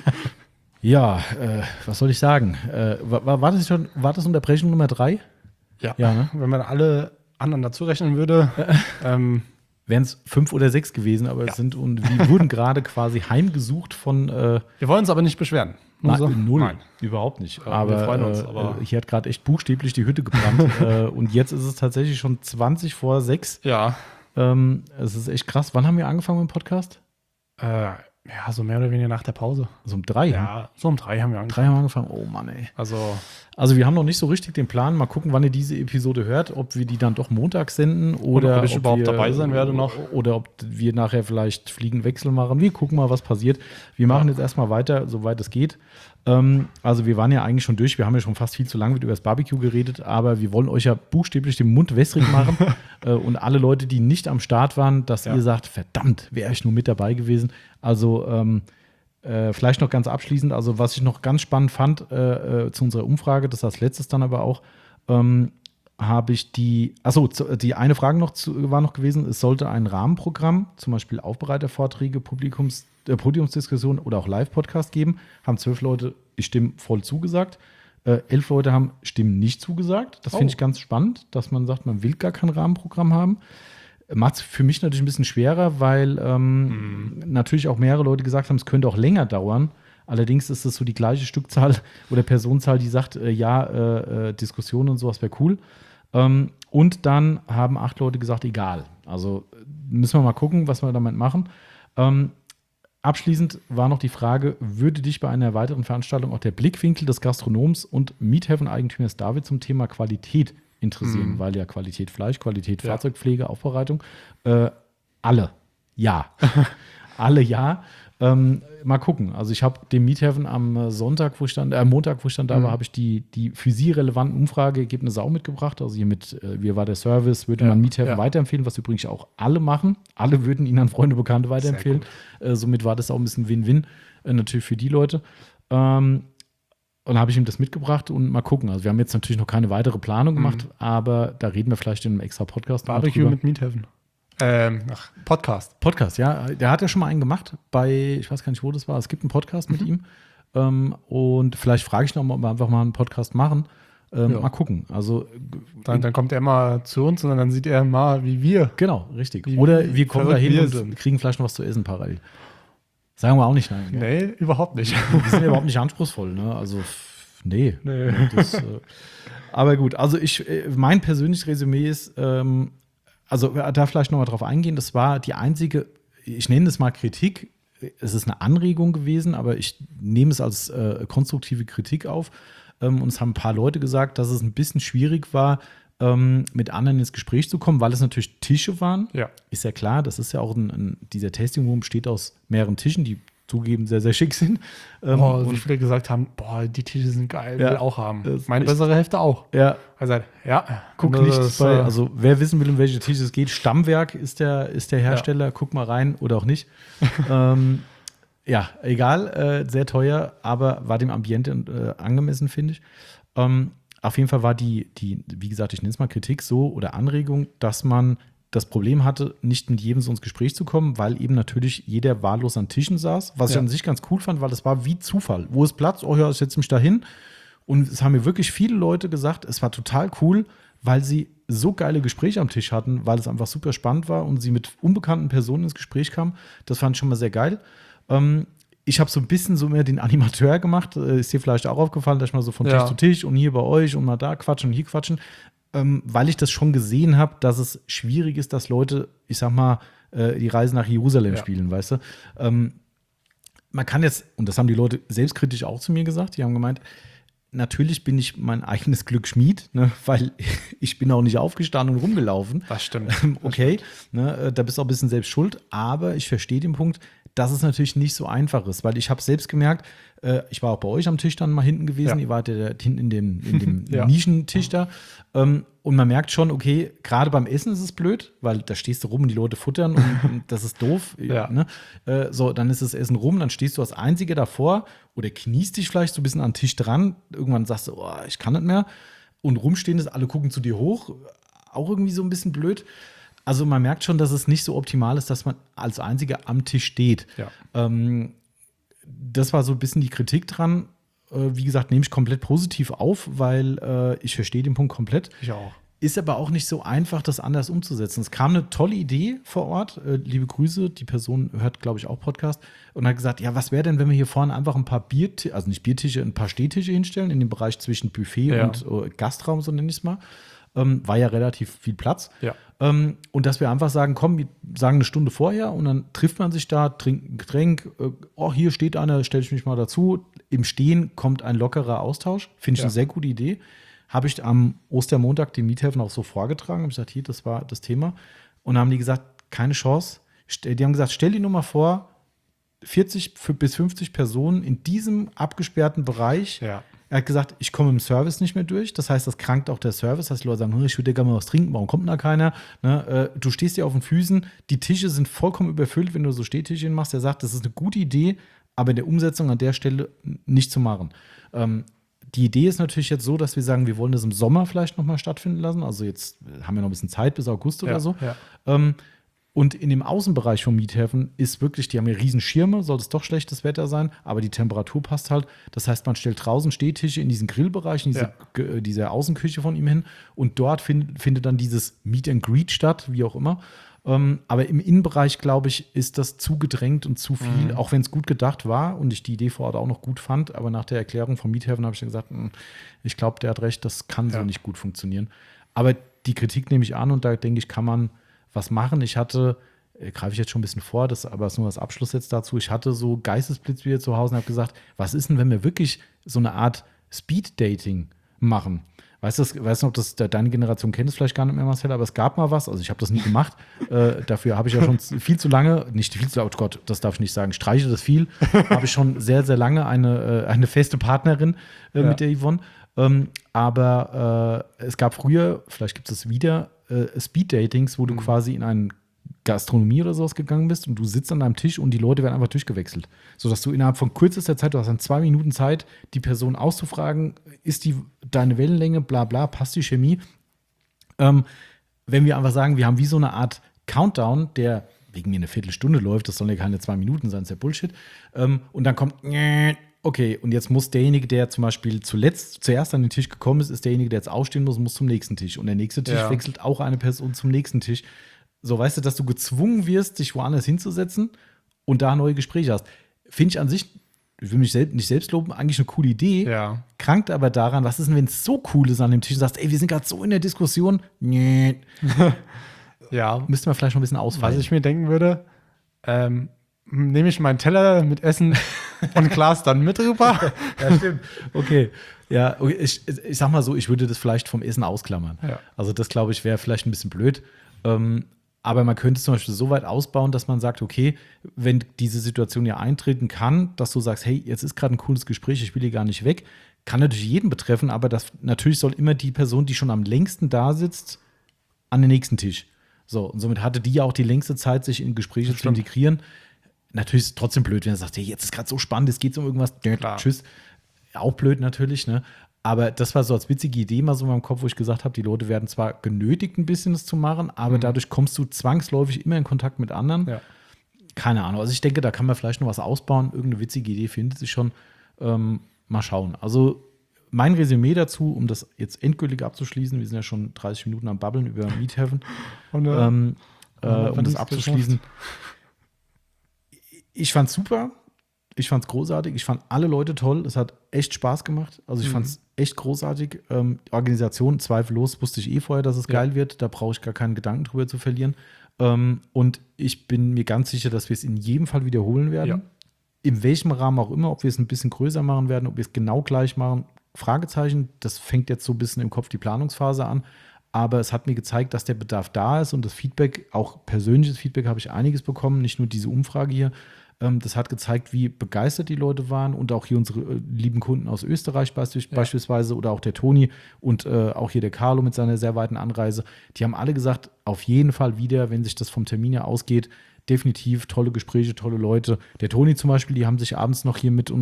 Ja, was soll ich sagen? War das Unterbrechung Nummer 3? Ja, ne? Wenn man alle anderen dazu rechnen würde, wären es 5 oder 6 gewesen, aber es sind und wir wurden gerade quasi heimgesucht von. Wir wollen uns aber nicht beschweren. Null. Nein. Überhaupt nicht. Aber wir freuen uns. Aber hier hat gerade echt buchstäblich die Hütte gebrannt. Und jetzt ist es tatsächlich schon 20 vor 6. ja. Es ist echt krass. Wann haben wir angefangen mit dem Podcast? Ja, so mehr oder weniger nach der Pause. So um 3. Ja, so um 3 haben wir angefangen. 3 haben wir angefangen. Oh Mann, ey. Also wir haben noch nicht so richtig den Plan. Mal gucken, wann ihr diese Episode hört. Ob wir die dann doch montags senden oder ob ich überhaupt dabei sein werde noch. Oder ob wir nachher vielleicht Fliegenwechsel machen. Wir gucken mal, was passiert. Wir machen jetzt erstmal weiter, soweit es geht. Also wir waren ja eigentlich schon durch. Wir haben ja schon fast viel zu lange über das Barbecue geredet. Aber wir wollen euch ja buchstäblich den Mund wässrig machen. Und alle Leute, die nicht am Start waren, dass ihr sagt, verdammt, wäre ich nur mit dabei gewesen. Also vielleicht noch ganz abschließend, also was ich noch ganz spannend fand zu unserer Umfrage, das als letztes dann aber auch, habe ich die eine Frage war noch gewesen, es sollte ein Rahmenprogramm, zum Beispiel Aufbereitervorträge, Podiumsdiskussionen oder auch Live-Podcast geben, haben 12 Leute Stimmen voll zugesagt, 11 Leute haben Stimmen nicht zugesagt. Das finde ich ganz spannend, dass man sagt, man will gar kein Rahmenprogramm haben. Macht es für mich natürlich ein bisschen schwerer, weil natürlich auch mehrere Leute gesagt haben, es könnte auch länger dauern. Allerdings ist es so die gleiche Stückzahl oder Personenzahl, die sagt, Diskussion und sowas wäre cool. Und dann haben 8 Leute gesagt, egal. Also müssen wir mal gucken, was wir damit machen. Abschließend war noch die Frage, würde dich bei einer weiteren Veranstaltung auch der Blickwinkel des Gastronoms und Miethafen-Eigentümers David zum Thema Qualität interessieren, weil ja Qualität Fleisch, Qualität Fahrzeugpflege, Aufbereitung, alle ja. Alle ja. Mal gucken. Also ich habe dem Miethafen am Montag, wo ich dann da war, habe ich die für sie relevanten Umfrageergebnisse auch mitgebracht. Also hier mit, wie war der Service, würde man Miethafen weiterempfehlen, was übrigens auch alle machen. Alle würden ihn an Freunde, Bekannte weiterempfehlen. Somit war das auch ein bisschen Win-Win natürlich für die Leute. Und habe ich ihm das mitgebracht und mal gucken. Also wir haben jetzt natürlich noch keine weitere Planung gemacht, aber da reden wir vielleicht in einem extra Podcast. Barbecue mit Miethafen. Podcast. Podcast, ja. Der hat ja schon mal einen gemacht ich weiß gar nicht, wo das war. Es gibt einen Podcast mit ihm. Und vielleicht frage ich noch mal, ob wir einfach mal einen Podcast machen. Mal gucken. Also dann kommt er mal zu uns und dann sieht er mal, wie wir. Genau, richtig. Oder wir kommen da hin und kriegen vielleicht noch was zu essen parallel. Sagen wir auch nicht nein. Nee, überhaupt nicht. Wir sind ja überhaupt nicht anspruchsvoll, ne? Also, nee. Aber gut, also mein persönliches Resümee ist, also da vielleicht noch mal drauf eingehen, das war die einzige, ich nenne es mal Kritik, es ist eine Anregung gewesen, aber ich nehme es als konstruktive Kritik auf. Und es haben ein paar Leute gesagt, dass es ein bisschen schwierig war, mit anderen ins Gespräch zu kommen, weil es natürlich Tische waren. Ja. Ist ja klar, das ist ja auch dieser Tasting Room besteht aus mehreren Tischen, die zugeben sehr, sehr schick sind. Wie viele gesagt haben, die Tische sind geil, will auch haben. Meine bessere Hälfte auch. Ja. Also, guck nicht also wer wissen will, um welche Tische es geht, Stammwerk ist der Hersteller, guck mal rein oder auch nicht. Ja, egal, sehr teuer, aber war dem Ambiente angemessen, finde ich. Auf jeden Fall war die, wie gesagt, ich nenne es mal Kritik so oder Anregung, dass man das Problem hatte, nicht mit jedem so ins Gespräch zu kommen, weil eben natürlich jeder wahllos an Tischen saß, was ich an sich ganz cool fand, weil das war wie Zufall. Wo ist Platz? Oh ja, ich setze mich da hin. Und es haben mir wirklich viele Leute gesagt, es war total cool, weil sie so geile Gespräche am Tisch hatten, weil es einfach super spannend war und sie mit unbekannten Personen ins Gespräch kamen. Das fand ich schon mal sehr geil. Ich habe so ein bisschen so mehr den Animateur gemacht. Ist dir vielleicht auch aufgefallen, dass ich mal so von Tisch zu Tisch und hier bei euch und mal da quatschen und hier quatschen. Weil ich das schon gesehen habe, dass es schwierig ist, dass Leute, ich sag mal, die Reise nach Jerusalem spielen, weißt du. Man kann jetzt, und das haben die Leute selbstkritisch auch zu mir gesagt, die haben gemeint, natürlich bin ich mein eigenes Glück Schmied, ne, weil ich bin auch nicht aufgestanden und rumgelaufen. Das stimmt. Okay, ne, da bist du auch ein bisschen selbst schuld, aber ich verstehe den Punkt, dass es natürlich nicht so einfach ist, weil ich habe selbst gemerkt, ich war auch bei euch am Tisch dann mal hinten gewesen, ihr wart ja hinten in dem Ja. Nischentisch da, und man merkt schon, okay, gerade beim Essen ist es blöd, weil da stehst du rum und die Leute futtern und das ist doof. Ja. Ne? So, dann ist das Essen rum, dann stehst du als Einziger davor oder kniest dich vielleicht so ein bisschen an den Tisch dran. Irgendwann sagst du, oh, ich kann nicht mehr. Und rumstehen ist, alle gucken zu dir hoch. Auch irgendwie so ein bisschen blöd. Also man merkt schon, dass es nicht so optimal ist, dass man als Einziger am Tisch steht. Ja. Das war so ein bisschen die Kritik dran. Wie gesagt, nehme ich komplett positiv auf, weil ich verstehe den Punkt komplett. Ich auch. Ist aber auch nicht so einfach, das anders umzusetzen. Es kam eine tolle Idee vor Ort. Liebe Grüße, die Person hört, glaube ich, auch Podcast. Und hat gesagt, ja, was wäre denn, wenn wir hier vorne einfach ein paar Biertische, also nicht Biertische, ein paar Stehtische hinstellen, in dem Bereich zwischen Buffet und Gastraum, so nenne ich es mal. War ja relativ viel Platz. Ja. Und dass wir einfach sagen, komm, wir sagen eine Stunde vorher und dann trifft man sich da, trinkt ein Getränk. Oh, hier steht einer, stelle ich mich mal dazu. Im Stehen kommt ein lockerer Austausch. Finde ich eine sehr gute Idee. Habe ich am Ostermontag den Miethelfen auch so vorgetragen. Habe ich gesagt, hier, das war das Thema. Und dann haben die gesagt, keine Chance. Die haben gesagt, stell dir nur mal vor, 40 bis 50 Personen in diesem abgesperrten Bereich. Ja. Er hat gesagt, ich komme im Service nicht mehr durch. Das heißt, das krankt auch der Service. Das heißt, die Leute sagen, ich würde gerne mal was trinken, warum kommt da keiner? Ne? Du stehst hier auf den Füßen, die Tische sind vollkommen überfüllt, wenn du so Stehtischchen machst. Er sagt, das ist eine gute Idee, aber in der Umsetzung an der Stelle nicht zu machen. Die Idee ist natürlich jetzt so, dass wir sagen, wir wollen das im Sommer vielleicht nochmal stattfinden lassen. Also jetzt haben wir noch ein bisschen Zeit bis August oder so. Ja. Und in dem Außenbereich vom Miethäfen ist wirklich, die haben ja riesen Schirme, sollte es doch schlechtes Wetter sein, aber die Temperatur passt halt. Das heißt, man stellt draußen Stehtische in diesen Grillbereich, in diese Außenküche von ihm hin und dort findet dann dieses Meet and Greet statt, wie auch immer. Aber im Innenbereich, glaube ich, ist das zu gedrängt und zu viel, auch wenn es gut gedacht war und ich die Idee vor Ort auch noch gut fand. Aber nach der Erklärung vom Miethafen habe ich dann gesagt, ich glaube, der hat recht, das kann so nicht gut funktionieren. Aber die Kritik nehme ich an und da denke ich, kann man was machen. Ich hatte, greife ich jetzt schon ein bisschen vor, aber das ist nur das Abschluss jetzt dazu, ich hatte so Geistesblitz wieder zu Hause und habe gesagt, was ist denn, wenn wir wirklich so eine Art Speed-Dating machen? Weißt du, ob das deine Generation kennt, es vielleicht gar nicht mehr, Marcel, aber es gab mal was. Also ich habe das nie gemacht. Dafür habe ich ja schon viel zu lange, nicht viel zu lange, oh Gott, das darf ich nicht sagen, streiche das viel, habe ich schon sehr, sehr lange eine feste Partnerin mit der Yvonne. Aber es gab früher, vielleicht gibt es wieder, Speed-Datings, wo du quasi in einen Gastronomie oder sowas gegangen bist und du sitzt an deinem Tisch und die Leute werden einfach durchgewechselt. Sodass du innerhalb von kürzester Zeit, du hast dann 2 Minuten Zeit, die Person auszufragen, ist die deine Wellenlänge, bla bla, passt die Chemie. Wenn wir einfach sagen, wir haben wie so eine Art Countdown, der wegen mir eine Viertelstunde läuft, das sollen ja keine 2 Minuten sein, das ist ja Bullshit. Und dann kommt, okay, und jetzt muss derjenige, der zum Beispiel zuerst an den Tisch gekommen ist derjenige, der jetzt aufstehen muss zum nächsten Tisch. Und der nächste Tisch wechselt auch eine Person zum nächsten Tisch. So, weißt du, dass du gezwungen wirst, dich woanders hinzusetzen und da neue Gespräche hast. Finde ich an sich, ich will mich nicht selbst loben, eigentlich eine coole Idee. Ja. Krankt aber daran, was ist denn, wenn es so cool ist an dem Tisch und sagst, ey, wir sind gerade so in der Diskussion. Nee. Ja. Müssten wir vielleicht noch ein bisschen ausfallen. Was ich mir denken würde, nehme ich meinen Teller mit Essen und Glas dann mit rüber. Ja, stimmt. Okay. Ja, okay. Ich sag mal so, ich würde das vielleicht vom Essen ausklammern. Ja. Also das, glaube ich, wäre vielleicht ein bisschen blöd. Aber man könnte es zum Beispiel so weit ausbauen, dass man sagt, okay, wenn diese Situation ja eintreten kann, dass du sagst, hey, jetzt ist gerade ein cooles Gespräch, ich will hier gar nicht weg, kann natürlich jeden betreffen, aber natürlich soll immer die Person, die schon am längsten da sitzt, an den nächsten Tisch. So, und somit hatte die ja auch die längste Zeit, sich in Gespräche zu integrieren. Natürlich ist es trotzdem blöd, wenn er sagt, hey, jetzt ist gerade so spannend, es geht um irgendwas, tschüss. Auch blöd natürlich, ne? Aber das war so als witzige Idee mal so in meinem Kopf, wo ich gesagt habe, die Leute werden zwar genötigt, ein bisschen das zu machen, aber dadurch kommst du zwangsläufig immer in Kontakt mit anderen. Ja. Keine Ahnung. Also ich denke, da kann man vielleicht noch was ausbauen. Irgendeine witzige Idee findet sich schon. Mal schauen. Also mein Resümee dazu, um das jetzt endgültig abzuschließen, wir sind ja schon 30 Minuten am Babbeln über Meathaven, um das abzuschließen. Ich fand's super. Ich fand's großartig. Ich fand alle Leute toll. Es hat echt Spaß gemacht. Also ich fand's echt großartig. Die Organisation, zweifellos, wusste ich vorher, dass es geil wird. Da brauche ich gar keinen Gedanken drüber zu verlieren. Und ich bin mir ganz sicher, dass wir es in jedem Fall wiederholen werden. Ja. In welchem Rahmen auch immer, ob wir es ein bisschen größer machen werden, ob wir es genau gleich machen, Fragezeichen. Das fängt jetzt so ein bisschen im Kopf die Planungsphase an. Aber es hat mir gezeigt, dass der Bedarf da ist und das Feedback, auch persönliches Feedback, habe ich einiges bekommen, nicht nur diese Umfrage hier. Das hat gezeigt, wie begeistert die Leute waren und auch hier unsere lieben Kunden aus Österreich beispielsweise oder auch der Toni und auch hier der Carlo mit seiner sehr weiten Anreise. Die haben alle gesagt, auf jeden Fall wieder, wenn sich das vom Termin her ausgeht, definitiv tolle Gespräche, tolle Leute. Der Toni zum Beispiel, die haben sich abends noch hier mit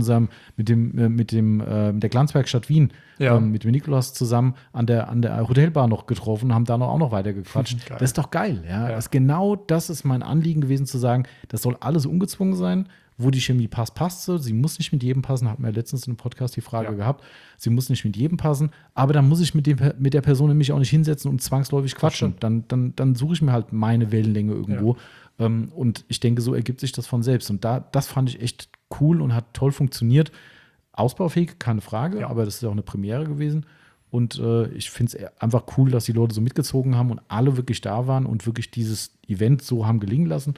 der Glanzwerkstatt Wien, mit dem Nikolaus zusammen an der Hotelbar noch getroffen, haben da auch noch weiter gequatscht. Das ist doch geil, ja. Das ist mein Anliegen gewesen, zu sagen, das soll alles ungezwungen sein. Wo die Chemie passt, passt sie. Sie muss nicht mit jedem passen. Hatten wir letztens in einem Podcast die Frage gehabt. Sie muss nicht mit jedem passen. Aber dann muss ich mit der Person nämlich auch nicht hinsetzen und zwangsläufig quatschen. Dann suche ich mir halt meine Wellenlänge irgendwo. Ja. Und ich denke, so ergibt sich das von selbst. Und das fand ich echt cool und hat toll funktioniert. Ausbaufähig, keine Frage, aber das ist auch eine Premiere gewesen. Und ich finde es einfach cool, dass die Leute so mitgezogen haben und alle wirklich da waren und wirklich dieses Event so haben gelingen lassen.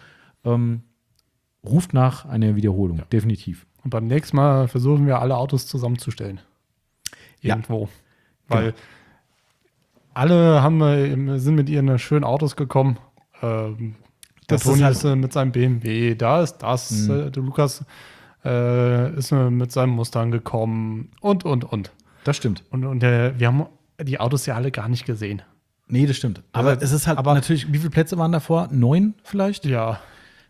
Ruft nach einer Wiederholung, definitiv. Und beim nächsten Mal versuchen wir, alle Autos zusammenzustellen. Irgendwo. Weil alle sind mit ihren schönen Autos gekommen. Der Toni ist mit seinem BMW, da ist das. Der Lukas ist mit seinem Mustang gekommen und. Das stimmt. Und wir haben die Autos ja alle gar nicht gesehen. Nee, das stimmt. Aber es ist halt natürlich, wie viele Plätze waren davor? 9 vielleicht? Ja.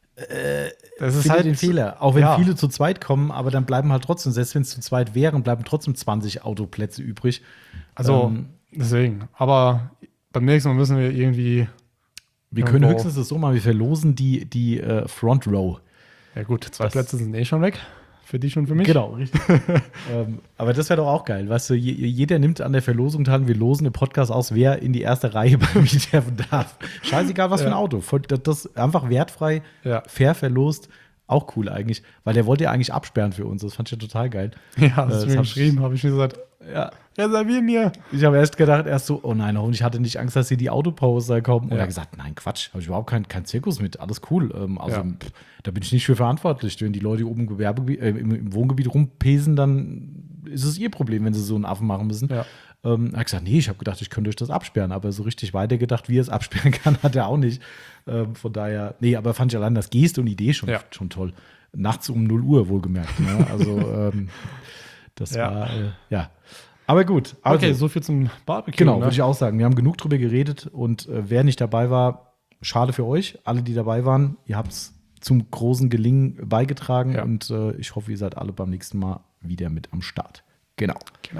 Das ist halt den Fehler. Auch wenn viele zu zweit kommen, aber dann bleiben halt trotzdem, selbst wenn es zu zweit wären, bleiben trotzdem 20 Autoplätze übrig. Also deswegen. Aber beim nächsten Mal müssen wir irgendwie. Wir können höchstens das so machen, wir verlosen die Front Row. Ja gut, 2 Plätze sind schon weg. Für dich und für mich. Genau, richtig. Aber das wäre doch auch geil. Weißt du, jeder nimmt an der Verlosung teil. Wir losen im Podcast aus, wer in die erste Reihe bei mir treffen darf. Scheißegal, was für ein Auto. Das einfach wertfrei, fair verlost. Auch cool eigentlich. Weil der wollte ja eigentlich absperren für uns. Das fand ich ja total geil. Ja, das hast du mir geschrieben, habe ich mir gesagt. Ja, reservier mir. Ich habe erst gedacht, oh nein, hoffentlich hatte nicht Angst, dass hier die Autoposter kommen. Und er hat gesagt, nein, Quatsch, habe ich überhaupt keinen Zirkus mit, alles cool. Da bin ich nicht für verantwortlich. Wenn die Leute oben im Wohngebiet rumpesen, dann ist es ihr Problem, wenn sie so einen Affen machen müssen. Ja. Er hat gesagt, nee, ich habe gedacht, ich könnte euch das absperren. Aber so richtig weitergedacht, wie er es absperren kann, hat er auch nicht. Von daher, nee, aber fand ich allein das Geste und Idee schon toll. Nachts um 0 Uhr wohlgemerkt. Ne? Also das war, Aber gut. Also, okay, so viel zum Barbecue. Genau, würde ich auch sagen. Wir haben genug drüber geredet und wer nicht dabei war, schade für euch. Alle, die dabei waren, ihr habt es zum großen Gelingen beigetragen und ich hoffe, ihr seid alle beim nächsten Mal wieder mit am Start. Genau.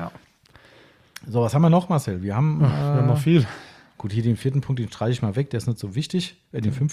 So, was haben wir noch, Marcel? Wir haben noch viel. Gut, hier den 4. Punkt, den streiche ich mal weg, der ist nicht so wichtig. Den 5.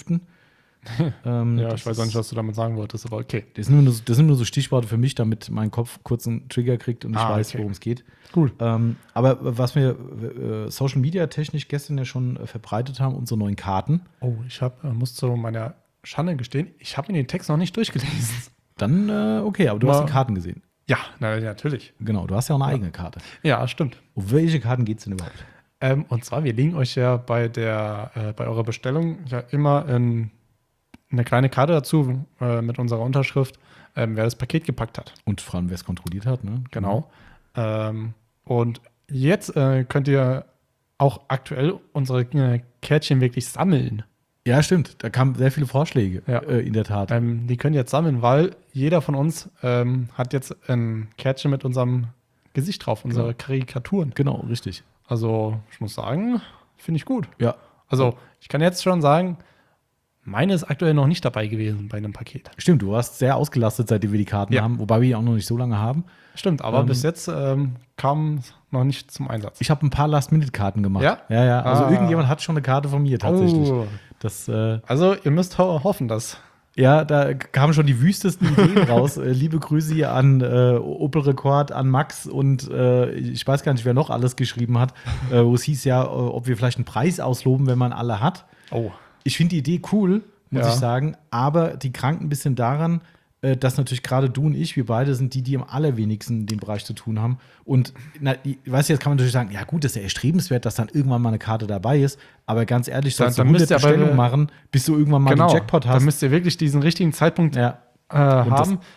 Ich weiß auch nicht, was du damit sagen wolltest, aber okay. Das sind nur so Stichworte für mich, damit mein Kopf kurz einen Trigger kriegt und ich weiß, worum es geht. Cool. Aber was wir Social Media technisch gestern ja schon verbreitet haben, unsere neuen Karten. Oh, ich muss zu meiner Schande gestehen, ich habe mir den Text noch nicht durchgelesen. Dann okay, aber du hast die Karten gesehen. Ja, natürlich. Genau, du hast ja auch eine eigene Karte. Ja, stimmt. Um welche Karten geht es denn überhaupt? Und zwar, wir legen euch ja bei eurer Bestellung ja immer eine kleine Karte dazu mit unserer Unterschrift, wer das Paket gepackt hat. Und vor allem, wer es kontrolliert hat, ne? Genau. Und jetzt könnt ihr auch aktuell unsere Kärtchen wirklich sammeln. Ja, stimmt. Da kamen sehr viele Vorschläge, in der Tat. Die können jetzt sammeln, weil jeder von uns hat jetzt ein Kärtchen mit unserem Gesicht drauf, unsere Karikaturen. Genau, richtig. Also, ich muss sagen, finde ich gut. Ja. Also, ich kann jetzt schon sagen, meine ist aktuell noch nicht dabei gewesen bei einem Paket. Stimmt, du warst sehr ausgelastet, seitdem wir die Karten haben, wobei wir die auch noch nicht so lange haben. Stimmt, aber bis jetzt kam es noch nicht zum Einsatz. Ich habe ein paar Last-Minute-Karten gemacht. Ja? Ja. Also irgendjemand hat schon eine Karte von mir tatsächlich. Oh. Also ihr müsst hoffen, dass... Ja, da kamen schon die wüstesten Ideen raus. Liebe Grüße hier an Opel Rekord, an Max und ich weiß gar nicht, wer noch alles geschrieben hat, wo es hieß ja, ob wir vielleicht einen Preis ausloben, wenn man alle hat. Oh. Ich finde die Idee cool, muss ich sagen, aber die krankt ein bisschen daran, dass natürlich gerade du und ich, wir beide sind die am allerwenigsten in dem Bereich zu tun haben. Und weißt du, jetzt kann man natürlich sagen, ja gut, das ist ja erstrebenswert, dass dann irgendwann mal eine Karte dabei ist. Aber ganz ehrlich, sollst du 100 Bestellungen machen, bis du irgendwann mal den Jackpot hast. Dann müsst ihr wirklich diesen richtigen Zeitpunkt haben.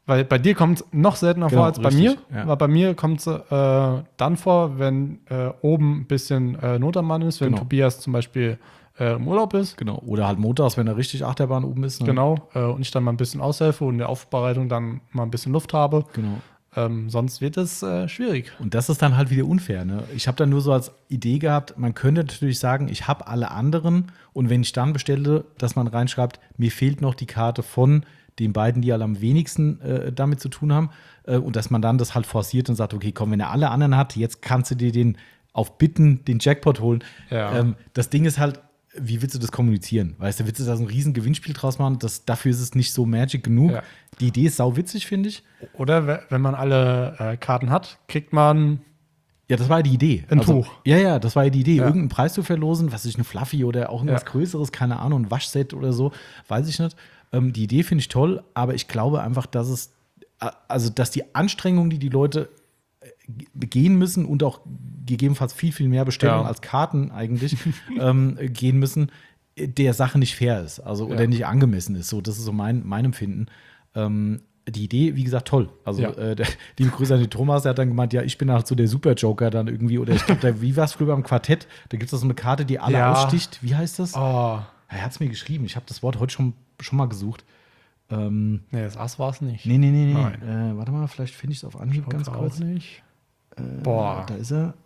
Weil bei dir kommt es noch seltener Genau, vor als bei richtig, mir. ja. Weil bei mir kommt es dann vor, wenn oben ein bisschen Not am Mann ist, wenn Genau. Tobias zum Beispiel im Urlaub ist. Genau. Oder halt montags, wenn er richtig Achterbahn oben ist. Ne? Genau. Und ich dann mal ein bisschen aushelfe und in der Aufbereitung dann mal ein bisschen Luft habe. Genau. Sonst wird es schwierig. Und das ist dann halt wieder unfair. Ne? Ich habe dann nur so als Idee gehabt, man könnte natürlich sagen, ich habe alle anderen und wenn ich dann bestelle, dass man reinschreibt, mir fehlt noch die Karte von den beiden, die halt am wenigsten damit zu tun haben und dass man dann das halt forciert und sagt, okay, komm, wenn er alle anderen hat, jetzt kannst du dir den auf Bitten den Jackpot holen. Ja. Das Ding ist halt, wie willst du das kommunizieren? Weißt du, willst du da so ein riesen Gewinnspiel draus machen? Dafür ist es nicht so magic genug. Ja. Die Idee ist sauwitzig, finde ich. Oder wenn man alle Karten hat, kriegt man Ja, das war ja die Idee. Ein Tuch. Ja, das war ja die Idee. Ja. Irgendeinen Preis zu verlosen, was weiß ich, eine Fluffy oder auch irgendwas Ja. Größeres, keine Ahnung, ein Waschset oder so, weiß ich nicht. Die Idee finde ich toll, aber ich glaube einfach, dass dass die Anstrengungen, die Leute gehen müssen und auch gegebenenfalls viel, viel mehr Bestellungen Ja. als Karten eigentlich gehen müssen, der Sache nicht fair ist, also oder Ja. nicht angemessen ist. So, das ist so mein Empfinden. Die Idee, wie gesagt, toll. Also, Ja. liebe Grüße an den Thomas, der hat dann gemeint, ja, ich bin halt so der Super-Joker dann irgendwie, oder ich glaube, wie war es früher beim Quartett? Da gibt es so eine Karte, die alle Ja. aussticht. Wie heißt das? Oh, Er hat es mir geschrieben. Ich habe das Wort heute schon mal gesucht. nee, das Ass war es nicht. Nee. Nein. Warte mal, vielleicht finde ich es auf Anhieb ganz Schaut's kurz. auch nicht. Boah. Da ist er.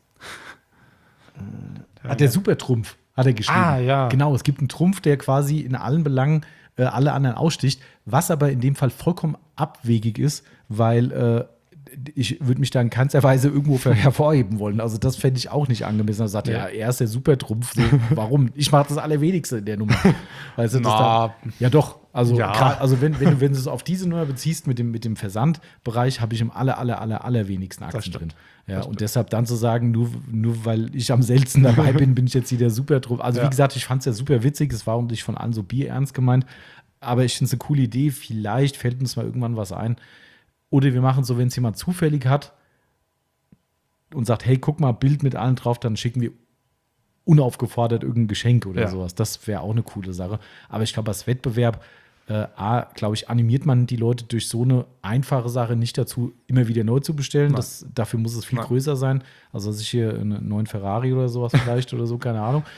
Der Supertrumpf hat er geschrieben. Ah, ja. Genau, es gibt einen Trumpf, der quasi in allen Belangen alle anderen aussticht, was aber in dem Fall vollkommen abwegig ist, weil ich würde mich da in keinster Weise irgendwo hervorheben wollen. Also das fände ich auch nicht angemessen. Er sagt, Nee. ja, er ist der Supertrumpf. So, warum? Ich mache das Allerwenigste in der Nummer. Weißt du, Na. ja doch. Also, Ja. also wenn du es auf diese Nummer beziehst mit dem Versandbereich, habe ich im allerwenigsten Aktien drin. stimmt. Ja, Das und stimmt. deshalb dann zu sagen, nur weil ich am seltensten dabei bin ich jetzt hier der Supertrumpf. Also Ja. wie gesagt, ich fand es ja super witzig. Es war auch nicht von allen so bierernst gemeint. Aber ich finde es eine coole Idee. Vielleicht fällt uns mal irgendwann was ein. Oder wir machen so, wenn es jemand zufällig hat und sagt, hey, guck mal, Bild mit allen drauf, dann schicken wir unaufgefordert irgendein Geschenk oder Ja. sowas. Das wäre auch eine coole Sache. Aber ich glaube, als Wettbewerb, glaube ich, animiert man die Leute durch so eine einfache Sache nicht dazu, immer wieder neu zu bestellen. Nein. Dafür muss es viel Nein. größer sein. Also sich hier einen neuen Ferrari oder sowas vielleicht oder so, keine Ahnung.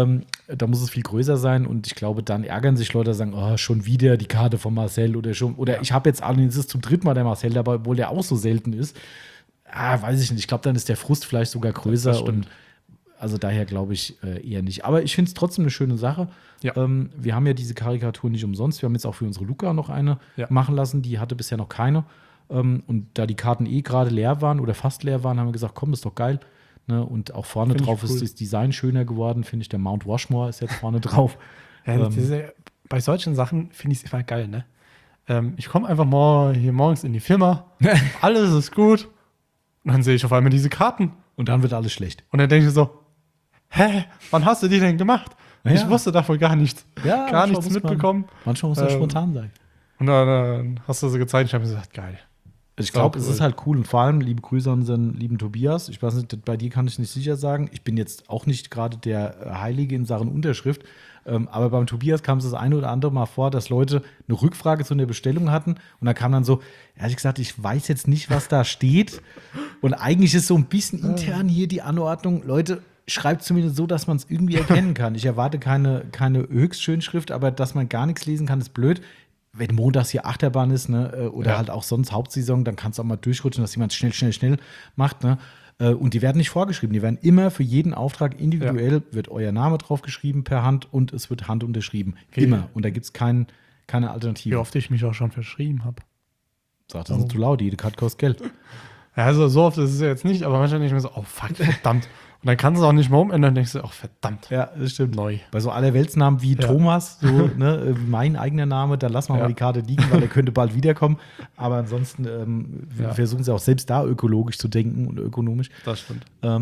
Da muss es viel größer sein und ich glaube, dann ärgern sich Leute, sagen, oh, schon wieder die Karte von Marcel oder ich habe jetzt es ist zum dritten Mal der Marcel dabei, obwohl der auch so selten ist. Weiß ich nicht. Ich glaube, dann ist der Frust vielleicht sogar größer Das stimmt. und also daher glaube ich eher nicht. Aber ich finde es trotzdem eine schöne Sache. Ja. Wir haben ja diese Karikatur nicht umsonst. Wir haben jetzt auch für unsere Luca noch eine Ja. machen lassen. Die hatte bisher noch keine. Und da die Karten gerade leer waren oder fast leer waren, haben wir gesagt, komm, ist doch geil. Ne? Und auch vorne Find ich drauf ist cool. das Design schöner geworden, finde ich. Der Mount Rushmore ist jetzt vorne drauf. Ja, bei solchen Sachen finde ich es immer geil, ne? Ich komme einfach mal hier morgens in die Firma, alles ist gut. Und dann sehe ich auf einmal diese Karten. Und dann wird alles schlecht. Und dann denke ich so, hä, wann hast du die denn gemacht? Ja. Ich wusste davon gar nichts. Ja, gar manchmal nichts muss man- mitbekommen. Manchmal muss das Ähm, spontan sein. Und dann hast du so gezeigt, ich habe mir gesagt, geil. Ich Sau glaube, es cool. ist halt cool und vor allem liebe Grüße an unseren lieben Tobias. Ich weiß nicht, bei dir kann ich nicht sicher sagen. Ich bin jetzt auch nicht gerade der Heilige in Sachen Unterschrift. Aber beim Tobias kam es das eine oder andere Mal vor, dass Leute eine Rückfrage zu einer Bestellung hatten. Und da kam dann so, ehrlich gesagt, ich weiß jetzt nicht, was da steht. Und eigentlich ist so ein bisschen intern hier die Anordnung, Leute, schreibt zumindest so, dass man es irgendwie erkennen kann. Ich erwarte keine Höchstschönschrift, aber dass man gar nichts lesen kann, ist blöd. Wenn montags hier Achterbahn ist, ne, oder Ja. halt auch sonst Hauptsaison, dann kannst du auch mal durchrutschen, dass jemand schnell macht, ne? Und die werden nicht vorgeschrieben. Die werden immer für jeden Auftrag individuell, wird euer Name drauf geschrieben per Hand und es wird Hand unterschrieben. Okay. Immer. Und da gibt es keine Wie Alternative. oft ich mich auch schon verschrieben habe. Sagt, das ist zu laut, jede Karte kostet Geld. Ja, also so oft ist es ja jetzt nicht, aber manchmal denke ich mir so, oh fuck, verdammt. Und dann kannst du es auch nicht mehr umändern, dann denkst du, oh verdammt, Ja, das stimmt. neu. Bei so allerweltsnamen wie Ja. Thomas, so, ne, wie mein eigener Name, da lassen wir Ja. mal die Karte liegen, weil der könnte bald wiederkommen. Aber ansonsten wir Ja. versuchen sie auch selbst da ökologisch zu denken und ökonomisch. Das stimmt.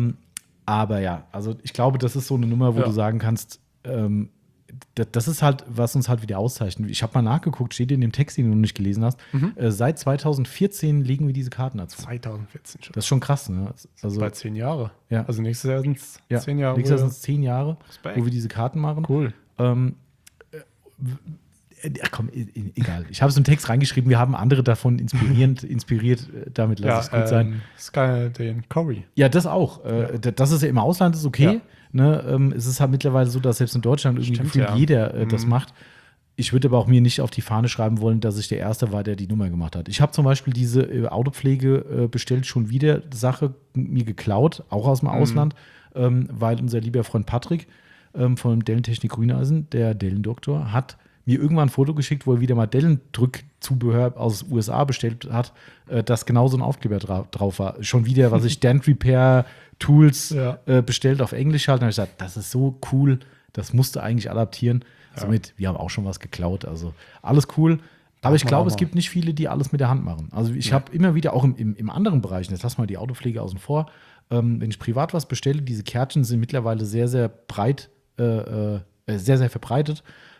Aber ja, also ich glaube, das ist so eine Nummer, wo Ja. du sagen kannst, das ist halt, was uns halt wieder auszeichnet. Ich habe mal nachgeguckt, steht in dem Text, den du noch nicht gelesen hast. Seit 2014 legen wir diese Karten dazu. 2014 schon. Das ist schon krass, ne? Also, Bei 10 Jahre. Ja. Also nächstes Jahr sind es ja, 10 Jahre. nächstes Jahr sind es 10 Jahre, Respekt. wo wir diese Karten machen. Cool. Ach komm, egal. Ich habe es im Text reingeschrieben, wir haben andere davon inspiriert, damit lass es gut sein. Sky, den Corey. Ja, das auch. Das ist ja im Ausland, ist okay. Ja. Ne? Es ist halt mittlerweile so, dass selbst in Deutschland irgendwie Stimmt, gefühlt ja. jeder das macht. Ich würde aber auch mir nicht auf die Fahne schreiben wollen, dass ich der Erste war, der die Nummer gemacht hat. Ich habe zum Beispiel diese Autopflege bestellt, schon wieder Sache mir geklaut, auch aus dem Ausland, weil unser lieber Freund Patrick von Dellentechnik Grüneisen, der Dellendoktor, hat mir irgendwann ein Foto geschickt, wo er wieder mal Dellendrückzubehör aus den USA bestellt hat, dass genau so ein Aufkleber drauf war. Schon wieder, was ich Dent Repair Tools bestellt auf Englisch halt. Und habe ich gesagt, das ist so cool, das musst du eigentlich adaptieren. Somit, wir haben auch schon was geklaut. Also alles cool. Aber ich glaube, es gibt nicht viele, die alles mit der Hand machen. Also ich habe immer wieder, auch im anderen Bereich, jetzt lass mal die Autopflege außen vor, wenn ich privat was bestelle, diese Kärtchen sind mittlerweile sehr, sehr breit, sehr, sehr verbreitet.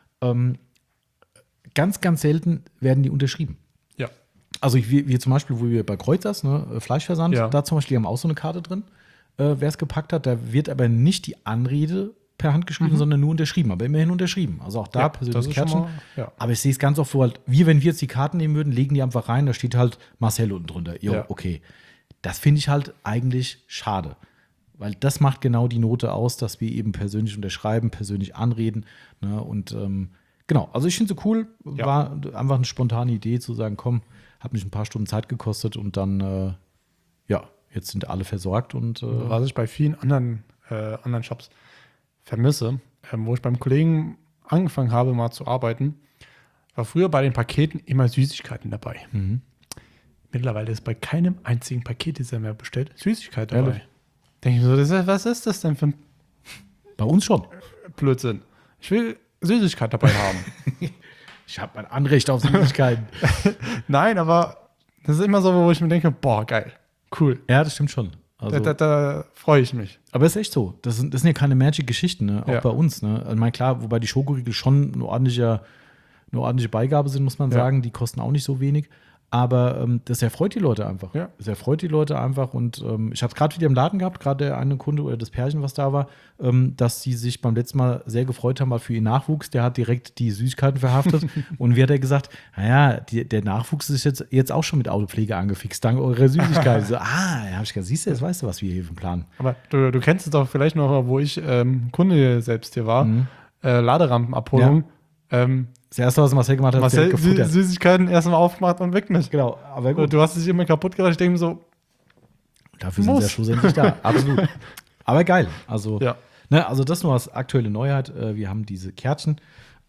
Ganz, ganz selten werden die unterschrieben. Ja. Also wir zum Beispiel, wo wir bei Kreuzers, Fleischversand, da zum Beispiel haben auch so eine Karte drin, wer es gepackt hat. Da wird aber nicht die Anrede per Hand geschrieben, sondern nur unterschrieben, aber immerhin unterschrieben. Also auch da persönliches Kärtchen. Aber ich sehe es ganz oft so halt, wenn wir jetzt die Karten nehmen würden, legen die einfach rein, da steht halt Marcel unten drunter. Okay. Das finde ich halt eigentlich schade. Weil das macht genau die Note aus, dass wir eben persönlich unterschreiben, persönlich anreden. Ne? Und genau, also ich finde es so cool. War einfach eine spontane Idee zu sagen, komm, hat mich ein paar Stunden Zeit gekostet und dann, jetzt sind alle versorgt. Und was ich bei vielen anderen Shops vermisse, wo ich beim Kollegen angefangen habe, mal zu arbeiten, war früher bei den Paketen immer Süßigkeiten dabei. Mittlerweile ist bei keinem einzigen Paket, das er mehr bestellt, Süßigkeit dabei. Ehrlich? Denke ich so, was ist das denn für ein bei uns schon. Blödsinn? Ich will Süßigkeit dabei haben. Ich habe ein Anrecht auf Süßigkeiten. Nein, aber das ist immer so, wo ich mir denke, boah, geil, cool. Ja, das stimmt schon. Also, Da freue ich mich. aber es ist echt so. Das sind ja keine Magic-Geschichten, ne? Auch bei uns. Ne? Also, ich meine, klar, wobei die Schokoriegel schon eine ordentliche Beigabe sind, muss man sagen. Die kosten auch nicht so wenig. Aber das erfreut die Leute einfach. Ja. Das erfreut die Leute einfach. Und ich habe es gerade wieder im Laden gehabt, gerade der eine Kunde oder das Pärchen, was da war, dass sie sich beim letzten Mal sehr gefreut haben, weil für ihren Nachwuchs, der hat direkt die Süßigkeiten verhaftet. Und wie hat er gesagt, naja, der Nachwuchs ist jetzt auch schon mit Autopflege angefixt, dank eurer Süßigkeiten. So, da habe ich gesagt, siehst du, jetzt weißt du, was wir hier planen. Aber du kennst es doch vielleicht noch, wo ich Kunde selbst hier war, Laderampenabholung. Das erste, was Marcel gemacht hat, Marcel, gefuttert. Süßigkeiten erstmal aufgemacht und weg mit. Genau, aber gut. Du hast dich immer kaputt gemacht. Ich denke mir so, dafür sind sie ja schlussendlich da. Absolut. Aber geil. Also, ja. Also das nur als aktuelle Neuheit. Wir haben diese Kärtchen.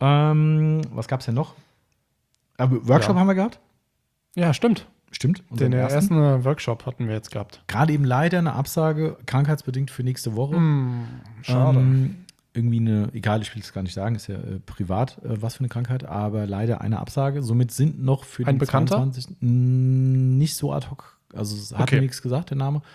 Was gab es denn noch? Workshop haben wir gehabt? Ja, stimmt. Stimmt. Den ersten Workshop hatten wir jetzt gehabt. Gerade eben leider eine Absage, krankheitsbedingt für nächste Woche. Schade. Irgendwie egal, ich will es gar nicht sagen, ist ja privat, was für eine Krankheit, aber leider eine Absage. Somit sind noch für den Bekannter? 22. Nicht so ad hoc, also es hat mir nichts gesagt, der Name.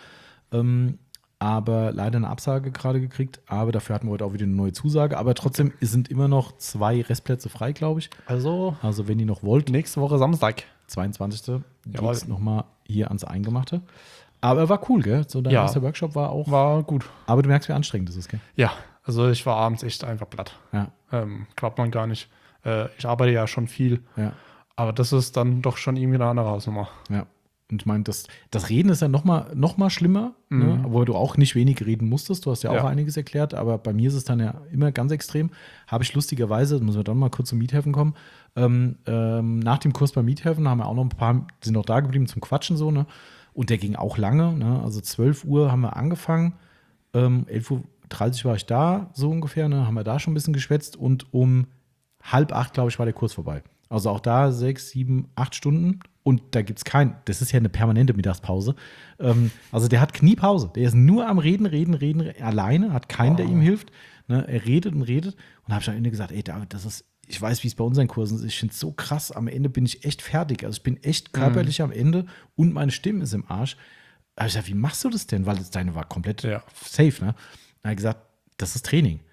Aber leider eine Absage gerade gekriegt, aber dafür hatten wir heute auch wieder eine neue Zusage. Aber trotzdem sind immer noch 2 Restplätze frei, glaube ich. Also wenn ihr noch wollt. Nächste Woche Samstag. 22. geht's nochmal hier ans Eingemachte. Aber war cool, gell? So dein erster Workshop war gut. Aber du merkst, wie anstrengend das ist, gell? Ja, also ich war abends echt einfach platt. Ja. Glaubt man gar nicht. Ich arbeite ja schon viel. Ja. Aber das ist dann doch schon irgendwie eine andere Hausnummer. Ja. Und ich meine, das Reden ist ja noch mal schlimmer, ne? Wo du auch nicht wenig reden musstest. Du hast ja auch einiges erklärt, aber bei mir ist es dann ja immer ganz extrem. Habe ich lustigerweise, müssen wir dann mal kurz zum Miethafen kommen, nach dem Kurs beim Miethafen haben wir auch noch ein paar, sind noch da geblieben zum Quatschen so, ne? Und der ging auch lange, ne? Also 12 Uhr haben wir angefangen, 11:30 Uhr war ich da, so ungefähr, ne? Haben wir da schon ein bisschen geschwätzt und um 7:30, glaube ich, war der Kurs vorbei. Also auch da 6, 7, 8 Stunden und da gibt es das ist ja eine permanente Mittagspause. Also der hat Kniepause, der ist nur am Reden, alleine, hat keinen, der ihm hilft. Ne? Er redet und habe ich am Ende gesagt, ey David, ich weiß, wie es bei unseren Kursen ist, ich finde es so krass, am Ende bin ich echt fertig, also ich bin echt körperlich am Ende und meine Stimme ist im Arsch. Da habe ich gesagt, wie machst du das denn? Weil deine war komplett safe, ne? Da habe ich gesagt, das ist Training.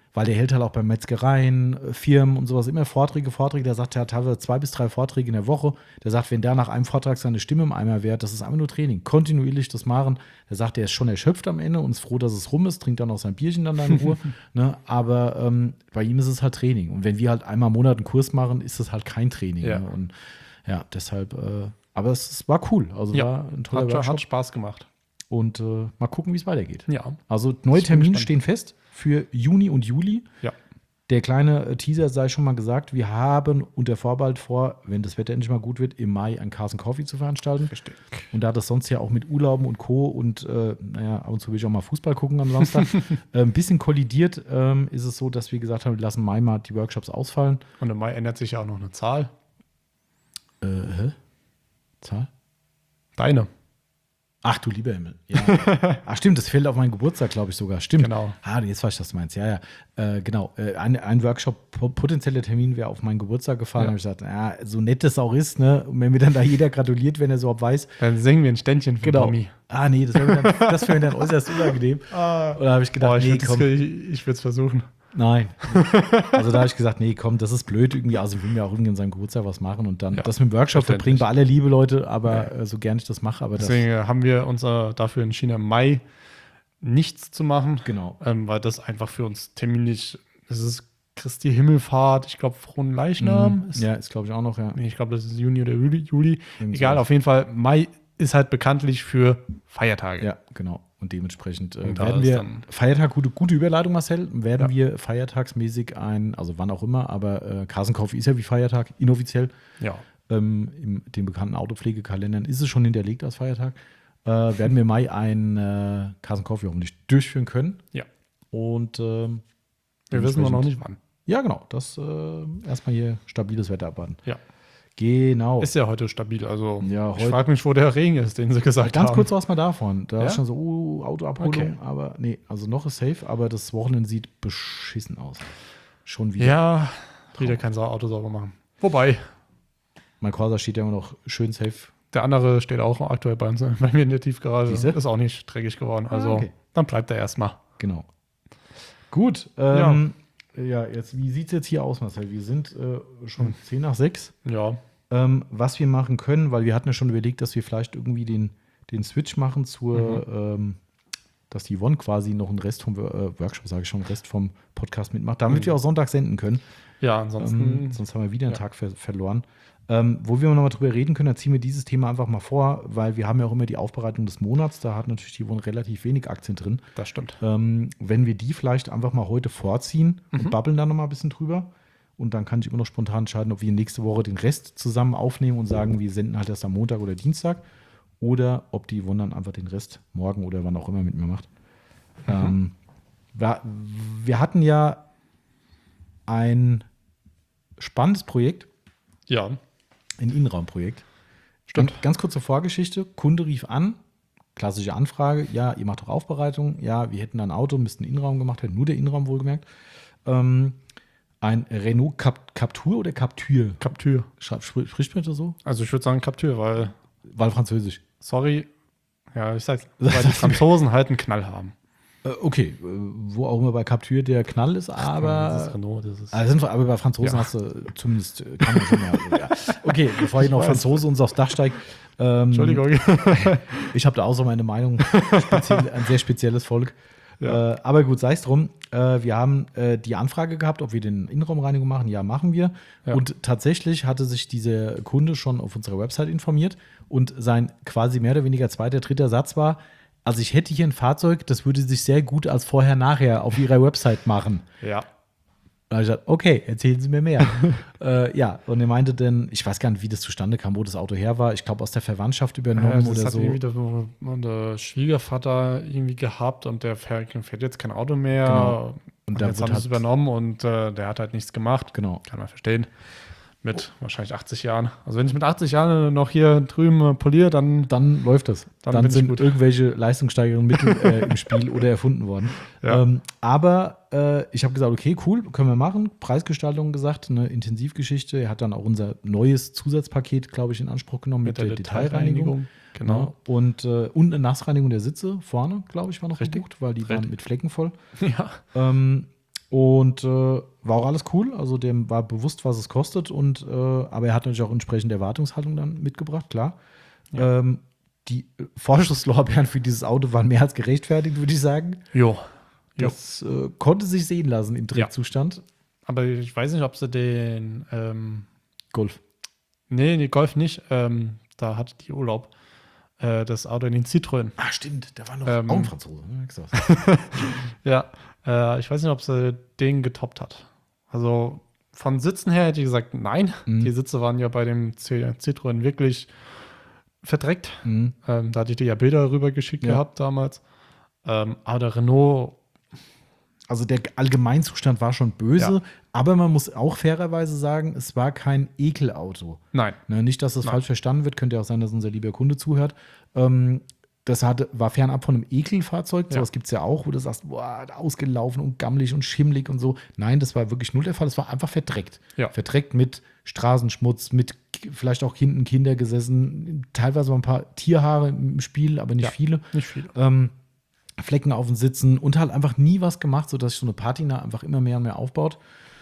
weil der hält halt auch bei Metzgereien, Firmen und sowas immer Vorträge. Der sagt, er hat teilweise 2 bis 3 Vorträge in der Woche. Der sagt, wenn der nach einem Vortrag seine Stimme im Eimer wehrt, das ist einfach nur Training. Kontinuierlich das machen. Der sagt, der ist schon erschöpft am Ende und ist froh, dass es rum ist, trinkt dann auch sein Bierchen dann da in Ruhe. Ne? Aber bei ihm ist es halt Training. Und wenn wir halt einmal im Monat einen Kurs machen, ist es halt kein Training. Ja. Ne? Und ja, deshalb, aber es war cool. Also war ein toller Workshop. Hat Spaß gemacht. Und mal gucken, wie es weitergeht. Ja. Also neue Termine stehen fest für Juni und Juli. Ja. Der kleine Teaser sei schon mal gesagt, wir haben unter Vorbehalt vor, wenn das Wetter endlich mal gut wird, im Mai ein Carson Coffee zu veranstalten. Richtig. Und da das sonst ja auch mit Urlauben und Co. und ab und zu will ich auch mal Fußball gucken am Samstag, ein bisschen kollidiert, ist es so, dass wir gesagt haben, wir lassen Mai mal die Workshops ausfallen. Und im Mai ändert sich ja auch noch eine Zahl. Zahl? Deine. Ach du lieber Himmel. Ja. Ach stimmt, das fällt auf meinen Geburtstag, glaube ich sogar. Stimmt. Genau. Jetzt weiß ich, was du meinst. Ja. Genau. Ein Workshop, potenzieller Termin wäre auf meinen Geburtstag gefallen. Da habe ich gesagt, ja, so nett das auch ist, ne? Und wenn mir dann da jeder gratuliert, wenn er so überhaupt weiß. Dann singen wir ein Ständchen für Tommy. Nee, das wäre mir dann äußerst unangenehm. Und da habe ich gedacht, ich würde es versuchen. Nein. Also da habe ich gesagt, nee, komm, das ist blöd irgendwie. Also ich will mir auch irgendwie an seinem Geburtstag was machen und dann das mit dem Workshop verbringen bei aller Liebe, Leute, aber so gern ich das mache. Aber deswegen haben wir uns dafür entschieden, im Mai nichts zu machen. Genau. Weil das einfach für uns terminlich, es ist Christi Himmelfahrt, ich glaube Frohen Leichnam. Ist glaube ich auch noch, ja. Nee, ich glaube, das ist Juni oder Juli. Egal, so. Auf jeden Fall, Mai ist halt bekanntlich für Feiertage. Ja, genau. Und dementsprechend werden wir Feiertag, gute Überleitung, Marcel, wir feiertagsmäßig also wann auch immer, aber Carson Coffee ist ja wie Feiertag, inoffiziell. Ja. In den bekannten Autopflegekalendern ist es schon hinterlegt als Feiertag. Werden wir im Mai ein Carson Coffee hoffentlich durchführen können. Ja. Und wir wissen noch nicht wann. Ja, genau. Das erstmal hier stabiles Wetter abwarten. Ja. Genau. Ist ja heute stabil. Also ja, ich frage mich, wo der Regen ist, den sie gesagt haben. Ganz kurz was mal davon. Da ist schon so, Autoabholung, aber nee, also noch ist safe, aber das Wochenende sieht beschissen aus. Schon wieder. Ja, wieder kein Auto sauber machen. Wobei. Mein Corsa steht ja immer noch schön safe. Der andere steht auch aktuell bei uns, bei mir in der Tiefgarage. Ist auch nicht dreckig geworden. Also dann bleibt er erstmal. Genau. Gut. Jetzt, wie sieht es jetzt hier aus, Marcel? Wir sind schon 10 nach 6. Ja. Was wir machen können, weil wir hatten ja schon überlegt, dass wir vielleicht irgendwie den Switch machen dass die Yvonne quasi noch einen Rest vom Workshop, sage ich schon, Rest vom Podcast mitmacht, damit wir auch Sonntag senden können. Ja, ansonsten. Sonst haben wir wieder einen Tag verloren. Wo wir noch mal drüber reden können, da ziehen wir dieses Thema einfach mal vor, weil wir haben ja auch immer die Aufbereitung des Monats, da hat natürlich die Yvonne relativ wenig Aktien drin. Das stimmt. Wenn wir die vielleicht einfach mal heute vorziehen und babbeln da noch mal ein bisschen drüber und dann kann ich immer noch spontan entscheiden, ob wir nächste Woche den Rest zusammen aufnehmen und sagen, wir senden halt erst am Montag oder Dienstag oder ob die Yvonne dann einfach den Rest morgen oder wann auch immer mit mir macht. Wir hatten ja ein spannendes Projekt. Ja. Ein Innenraumprojekt. Stimmt. Ganz kurze Vorgeschichte. Kunde rief an, klassische Anfrage. Ja, ihr macht doch Aufbereitung. Ja, wir hätten da ein Auto, müssten einen Innenraum gemacht werden. Nur der Innenraum wohlgemerkt. Ein Renault Captur oder Captur? Captur. Spricht man das so? Also ich würde sagen Captur, weil französisch. Sorry. Ja, ich sag's. Weil die Franzosen halt einen Knall haben. Okay, wo auch immer bei Captur der Knall ist, aber. Das ist Renault, aber bei Franzosen hast du zumindest, kann man schon mal. Ja. Okay, bevor ich noch Franzose uns aufs Dach steigt. Entschuldigung. Ich habe da auch so meine Meinung. Ein sehr spezielles Volk. Ja. Aber gut, sei es drum. Wir haben die Anfrage gehabt, ob wir den Innenraumreinigung machen. Ja, machen wir. Ja. Und tatsächlich hatte sich dieser Kunde schon auf unserer Website informiert und sein quasi mehr oder weniger zweiter, dritter Satz war: Also ich hätte hier ein Fahrzeug, das würde sich sehr gut als Vorher-Nachher auf Ihrer Website machen. Ja. Da habe ich gesagt, okay, erzählen Sie mir mehr. Und er meinte dann, ich weiß gar nicht, wie das zustande kam, wo das Auto her war. Ich glaube, aus der Verwandtschaft übernommen oder das so. Das hat der Schwiegervater irgendwie gehabt und der fährt jetzt kein Auto mehr. Genau. Und jetzt haben sie es übernommen und der hat halt nichts gemacht. Genau. Kann man verstehen. Mit wahrscheinlich 80 Jahren. Also wenn ich mit 80 Jahren noch hier drüben poliere, dann läuft das. Dann sind irgendwelche leistungssteigernden Mittel im Spiel oder erfunden worden. Ja. Aber ich habe gesagt, okay, cool, können wir machen. Preisgestaltung gesagt, eine Intensivgeschichte. Er hat dann auch unser neues Zusatzpaket, glaube ich, in Anspruch genommen mit der Detailreinigung. Genau. Und eine Nassreinigung der Sitze vorne, glaube ich, war noch gebucht, weil die waren mit Flecken voll. Ja. Und war auch alles cool. Also dem war bewusst, was es kostet. Aber er hat natürlich auch entsprechende Erwartungshaltung dann mitgebracht, klar. Ja. Die Vorschusslorbeeren für dieses Auto waren mehr als gerechtfertigt, würde ich sagen. Jo. Das konnte sich sehen lassen im Dreckzustand. Aber ich weiß nicht, ob sie den Golf. Nee, die Golf nicht. Da hatte die Urlaub. Das Auto in den Citroën. Ah, stimmt. Der war noch auch ein Franzose. Ne? Ja. Ich weiß nicht, ob sie den getoppt hat. Also von Sitzen her hätte ich gesagt, nein. Die Sitze waren ja bei dem Citroën wirklich verdreckt. Da hatte ich dir ja Bilder rüber geschickt gehabt damals. Aber der Renault. Also der Allgemeinzustand war schon böse, aber man muss auch fairerweise sagen, es war kein Ekelauto. Nein. Ne, nicht, dass das falsch verstanden wird, könnte ja auch sein, dass unser lieber Kunde zuhört. Das war fernab von einem Ekelfahrzeug. Sowas gibt es ja auch, wo du sagst, boah, ausgelaufen und gammelig und schimmlig und so. Nein, das war wirklich null der Fall. Es war einfach verdreckt. Ja. Verdreckt mit Straßenschmutz, mit vielleicht auch hinten Kinder gesessen. Teilweise waren ein paar Tierhaare im Spiel, aber nicht viele. Nicht viele. Flecken auf den Sitzen und halt einfach nie was gemacht, sodass sich so eine Patina einfach immer mehr und mehr aufbaut.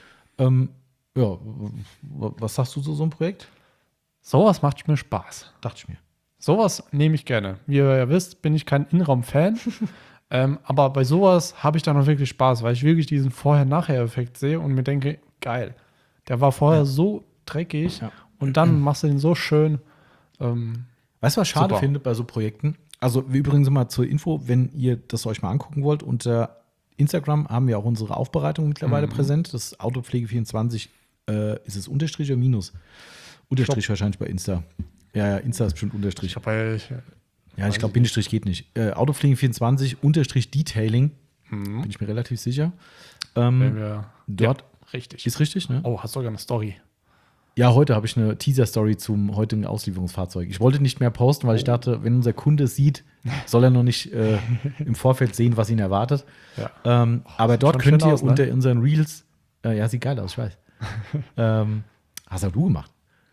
Was sagst du zu so einem Projekt? Sowas macht mir Spaß. Dachte ich mir. Sowas nehme ich gerne. Wie ihr ja wisst, bin ich kein Innenraum-Fan. Aber bei sowas habe ich dann auch wirklich Spaß, weil ich wirklich diesen Vorher-Nachher-Effekt sehe und mir denke, geil. Der war vorher so dreckig und dann machst du den so schön. Weißt du, was schade Super. finde bei so Projekten? Also übrigens mal zur Info, wenn ihr das euch mal angucken wollt, unter Instagram haben wir auch unsere Aufbereitung mittlerweile präsent. Das Autopflege24 ist es Unterstrich oder Minus? Unterstrich wahrscheinlich bei Insta. Ja, Insta ist bestimmt Unterstrich. Ich glaube, Bindestrich geht nicht. Autopflege24 Unterstrich Detailing, bin ich mir relativ sicher. Dort richtig. ist richtig, ne? Oh, hast sogar eine Story. Ja, heute habe ich eine Teaser-Story zum heutigen Auslieferungsfahrzeug. Ich wollte nicht mehr posten, weil ich dachte, wenn unser Kunde es sieht, soll er noch nicht im Vorfeld sehen, was ihn erwartet. Ja. Aber dort schon könnt schön ihr aus, ne? unter unseren Reels, sieht geil aus, ich weiß. Hast auch du gemacht.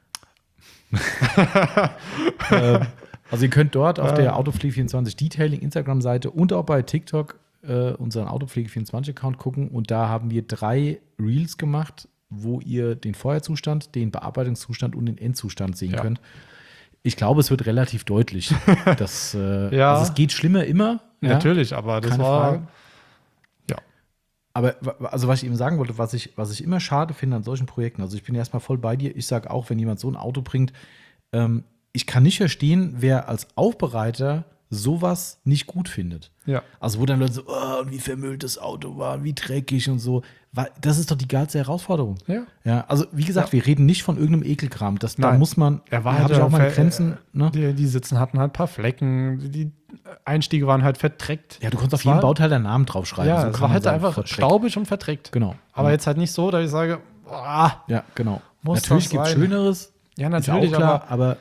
Also ihr könnt dort auf der Autopflege24 Detailing Instagram-Seite und auch bei TikTok unseren Autopflege24-Account gucken. Und da haben wir 3 Reels gemacht, wo ihr den Vorherzustand, den Bearbeitungszustand und den Endzustand sehen könnt. Ich glaube, es wird relativ deutlich. Dass, also es geht schlimmer immer. Natürlich, aber das keine war. Frage. Ja. Aber also was ich eben sagen wollte, was ich immer schade finde an solchen Projekten, also ich bin erstmal voll bei dir, ich sage auch, wenn jemand so ein Auto bringt, ich kann nicht verstehen, wer als Aufbereiter sowas nicht gut findet. Ja. Also wo dann Leute so, oh, wie vermüllt das Auto war, wie dreckig und so. Das ist doch die geilste Herausforderung. Ja. Also wie gesagt, wir reden nicht von irgendeinem Ekelkram. Da Nein. muss man, Er war da halt habe ich auch meine Grenzen. Ne? Die Sitzen hatten halt ein paar Flecken, die Einstiege waren halt verdreckt. Ja, du konntest auf jeden Bauteil deinen Namen draufschreiben. Ja, so es kann war man halt sagen, einfach verdreckt. staubig und verdreckt. Genau. Aber jetzt halt nicht so, dass ich sage, boah, Ja, genau. Muss Natürlich das gibt es sein? Schöneres. ja, Ist natürlich, auch klar, aber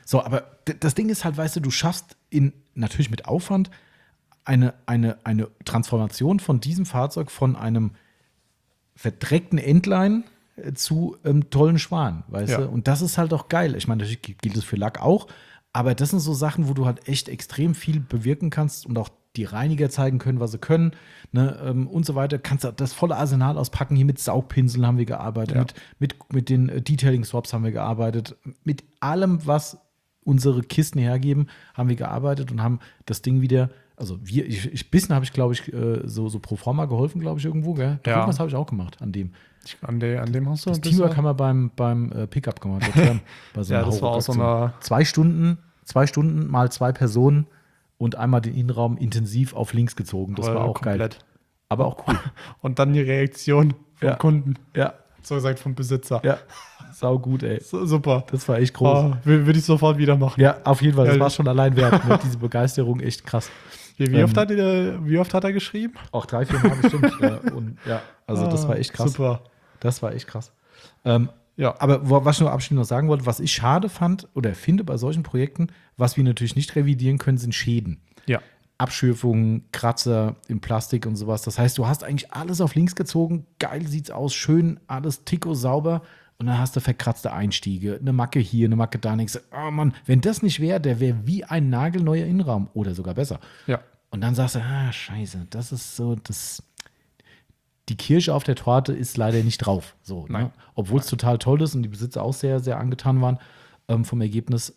das Ding ist halt, weißt du, du schaffst natürlich mit Aufwand eine Transformation von diesem Fahrzeug von einem verdreckten Entlein zu tollen Schwan, weißt Ja. du? Und das ist halt auch geil. Ich meine, natürlich gilt es für Lack auch, aber das sind so Sachen, wo du halt echt extrem viel bewirken kannst und auch die Reiniger zeigen können, was sie können, ne, und so weiter. Kannst du das volle Arsenal auspacken. Hier mit Saugpinseln haben wir gearbeitet, mit den Detailing-Swaps haben wir gearbeitet, mit allem, was unsere Kisten hergeben, haben wir gearbeitet und haben das Ding wieder, also bisschen habe ich, glaube ich, so pro forma geholfen, glaube ich, irgendwo, gell? Ja. Irgendwas habe ich auch gemacht an dem. an dem hast du Das ein bisschen. Teamwork haben wir beim Pickup gemacht. Bei so Ja, einer das war auch so Hauruck-Aktion. eine. 2 Stunden mal 2 Personen und einmal den Innenraum intensiv auf links gezogen. Das war auch geil. komplett. Aber auch cool. Und dann die Reaktion vom Ja. Kunden, Ja, so gesagt vom Besitzer. ja. Sau gut, ey. Super. Das war echt groß. Oh, würde ich sofort wieder machen. Ja, auf jeden Fall. Das Ja, war schon allein wert. Ne? Diese Begeisterung, echt krass. Wie oft hat er geschrieben? Auch 3, 4 Mal bestimmt. Also das war echt krass. Super. Das war echt krass. Ja. Aber was ich noch abschließend noch sagen wollte, was ich schade fand oder finde bei solchen Projekten, was wir natürlich nicht revidieren können, sind Schäden. Ja. Abschürfungen, Kratzer im Plastik und sowas. Das heißt, du hast eigentlich alles auf links gezogen, geil sieht's aus, schön, alles ticko sauber und dann hast du verkratzte Einstiege, eine Macke hier, eine Macke da, nichts. Oh Mann, wenn das nicht wäre, der wäre wie ein nagelneuer Innenraum oder sogar besser. Ja. Und dann sagst du, scheiße, das ist so, die Kirsche auf der Torte ist leider nicht drauf. So, Nein. ne? Obwohl es total toll ist und die Besitzer auch sehr, sehr angetan waren vom Ergebnis.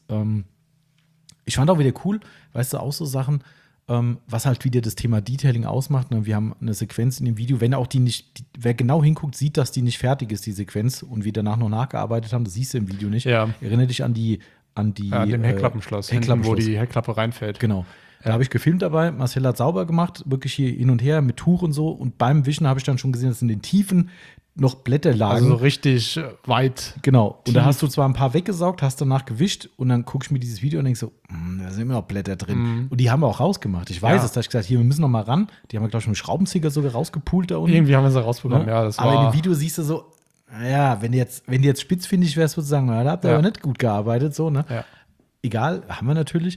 Ich fand auch wieder cool, weißt du, auch so Sachen, was halt wieder das Thema Detailing ausmacht. Ne? Wir haben eine Sequenz in dem Video, wenn auch wer genau hinguckt, sieht, dass die nicht fertig ist, die Sequenz, und wir danach noch nachgearbeitet haben, das siehst du im Video nicht. Ja. Erinnere dich an dem Heckklappenschloss, hinten, wo die Heckklappe reinfällt. Genau. Da habe ich gefilmt dabei. Marcel hat sauber gemacht, wirklich hier hin und her mit Tuch und so. Und beim Wischen habe ich dann schon gesehen, dass in den Tiefen noch Blätter lagen. Also so richtig weit. Genau. Und tief. da hast du zwar ein paar weggesaugt, hast danach gewischt und dann gucke ich mir dieses Video und denke so, da sind immer noch Blätter drin. Und die haben wir auch rausgemacht. Ich weiß es, da habe ich gesagt, hier, wir müssen noch mal ran. Die haben wir, glaube ich, mit dem Schraubenzieher sogar rausgepult da unten. Irgendwie haben wir sie rausbekommen, ja. Das aber war in dem Video siehst du so, naja, wenn du jetzt spitzfindig wärst, würdest du sagen, da habt ihr aber nicht gut gearbeitet, so, ne? Ja. Egal, haben wir natürlich.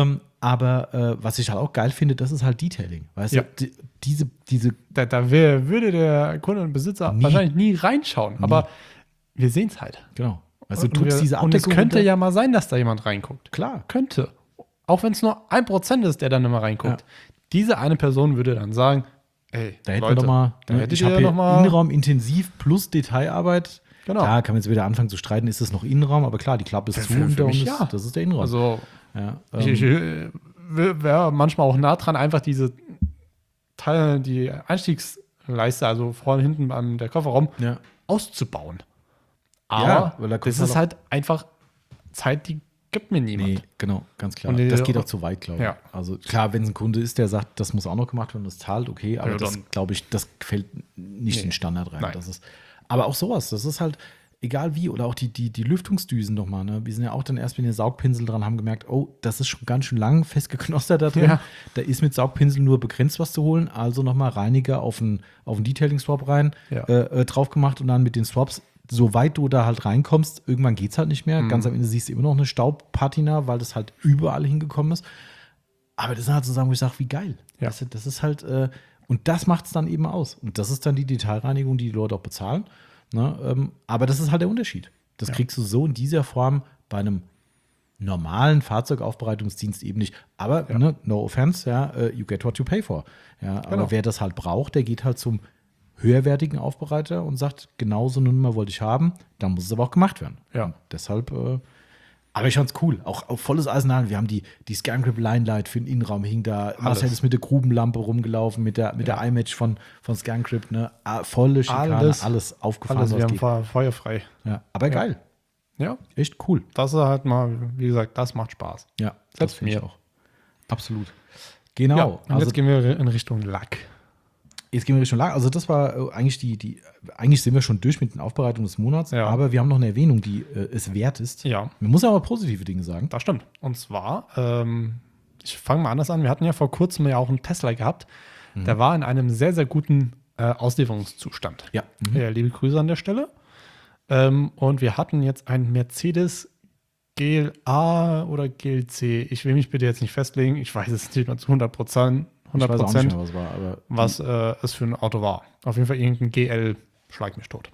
Aber was ich halt auch geil finde, das ist halt Detailing. Weißt Ja. du, diese Da würde der Kunde und Besitzer wahrscheinlich nie reinschauen. Aber wir sehen es halt. genau. Also du Und drückst diese und es Abdeckung könnte runter. ja mal sein, dass da jemand reinguckt. Klar. Könnte. Auch wenn es nur 1% ist, der dann immer reinguckt. Ja. Diese eine Person würde dann sagen, ey, Da hätten wir Leute, noch mal, da hättet ich ihr habe hier noch mal Innenraum intensiv plus Detailarbeit. Genau. Klar, kann man jetzt wieder anfangen zu streiten, ist das noch Innenraum, aber klar, die Klappe ist zu für und da mich unten ja. das ist der Innenraum. Also ja, ich wäre manchmal auch nah dran, einfach diese Teile, die Einstiegsleiste, also vorne, hinten an der Kofferraum, ja. auszubauen. Ja, Aber weil da kommt das halt ist halt einfach Zeit, die gibt mir niemand. Nee, genau, ganz klar. Und die- Das geht auch zu weit, glaube ich. Ja. Also klar, wenn es ein Kunde ist, der sagt, das muss auch noch gemacht werden, das zahlt, okay, aber Ja, das, dann- glaube ich, das fällt nicht in den Standard rein. Nein. Das ist, aber auch sowas, das ist halt, egal wie, oder auch die Lüftungsdüsen nochmal, ne? Wir sind ja auch dann erst mit den Saugpinsel dran, haben gemerkt, oh, das ist schon ganz schön lang festgeknostert da drin. Ja. Da ist mit Saugpinsel nur begrenzt was zu holen, also nochmal Reiniger auf einen Detailing-Swap rein, Ja. drauf gemacht und dann mit den Swaps, soweit du da halt reinkommst, irgendwann geht es halt nicht mehr. Ganz am Ende siehst du immer noch eine Staubpatina, weil das halt überall hingekommen ist. Aber das sind halt so Sachen, wo ich sage, wie geil. Ja. Weißt du, das ist halt, und das macht es dann eben aus. Und das ist dann die Detailreinigung, die Leute auch bezahlen. Ne? Aber das ist halt der Unterschied. Das kriegst du so in dieser Form bei einem normalen Fahrzeugaufbereitungsdienst eben nicht. Aber, ne, no offense, you get what you pay for. Ja, aber Genau. wer das halt braucht, der geht halt zum höherwertigen Aufbereiter und sagt, genau so eine Nummer wollte ich haben, dann muss es aber auch gemacht werden. Ja. Und deshalb, aber ich fand's cool. Auch volles Eisenhahn. Wir haben die ScanGrip Line Light für den Innenraum hing da. Marcel ist mit der Grubenlampe rumgelaufen, mit der iMatch von ScanGrip, ne? Volle Schikane, alles aufgefahren. Alles, wir was haben geht. feuerfrei. Ja, aber geil. Ja, Echt cool. das ist halt mal, wie gesagt, das macht Spaß. Ja, das Selbst finde ich mir. auch. Absolut. Genau. Ja, und also jetzt gehen wir in Richtung Lack. jetzt gehen wir Richtung Lager. Also das war eigentlich eigentlich sind wir schon durch mit den Aufbereitungen des Monats, Ja. aber wir haben noch eine Erwähnung, die es wert ist. Ja. Man muss aber positive Dinge sagen. Das stimmt. Und zwar, ich fange mal anders an. Wir hatten ja vor kurzem ja auch einen Tesla gehabt. Der war in einem sehr, sehr guten Auslieferungszustand. Ja. Ja, liebe Grüße an der Stelle. Und wir hatten jetzt einen Mercedes GLA oder GLC. Ich will mich bitte jetzt nicht festlegen. Ich weiß es nicht mal zu 100%. Ich weiß auch nicht mehr, was war, aber was es für ein Auto war. Auf jeden Fall irgendein GL, schlag mich tot.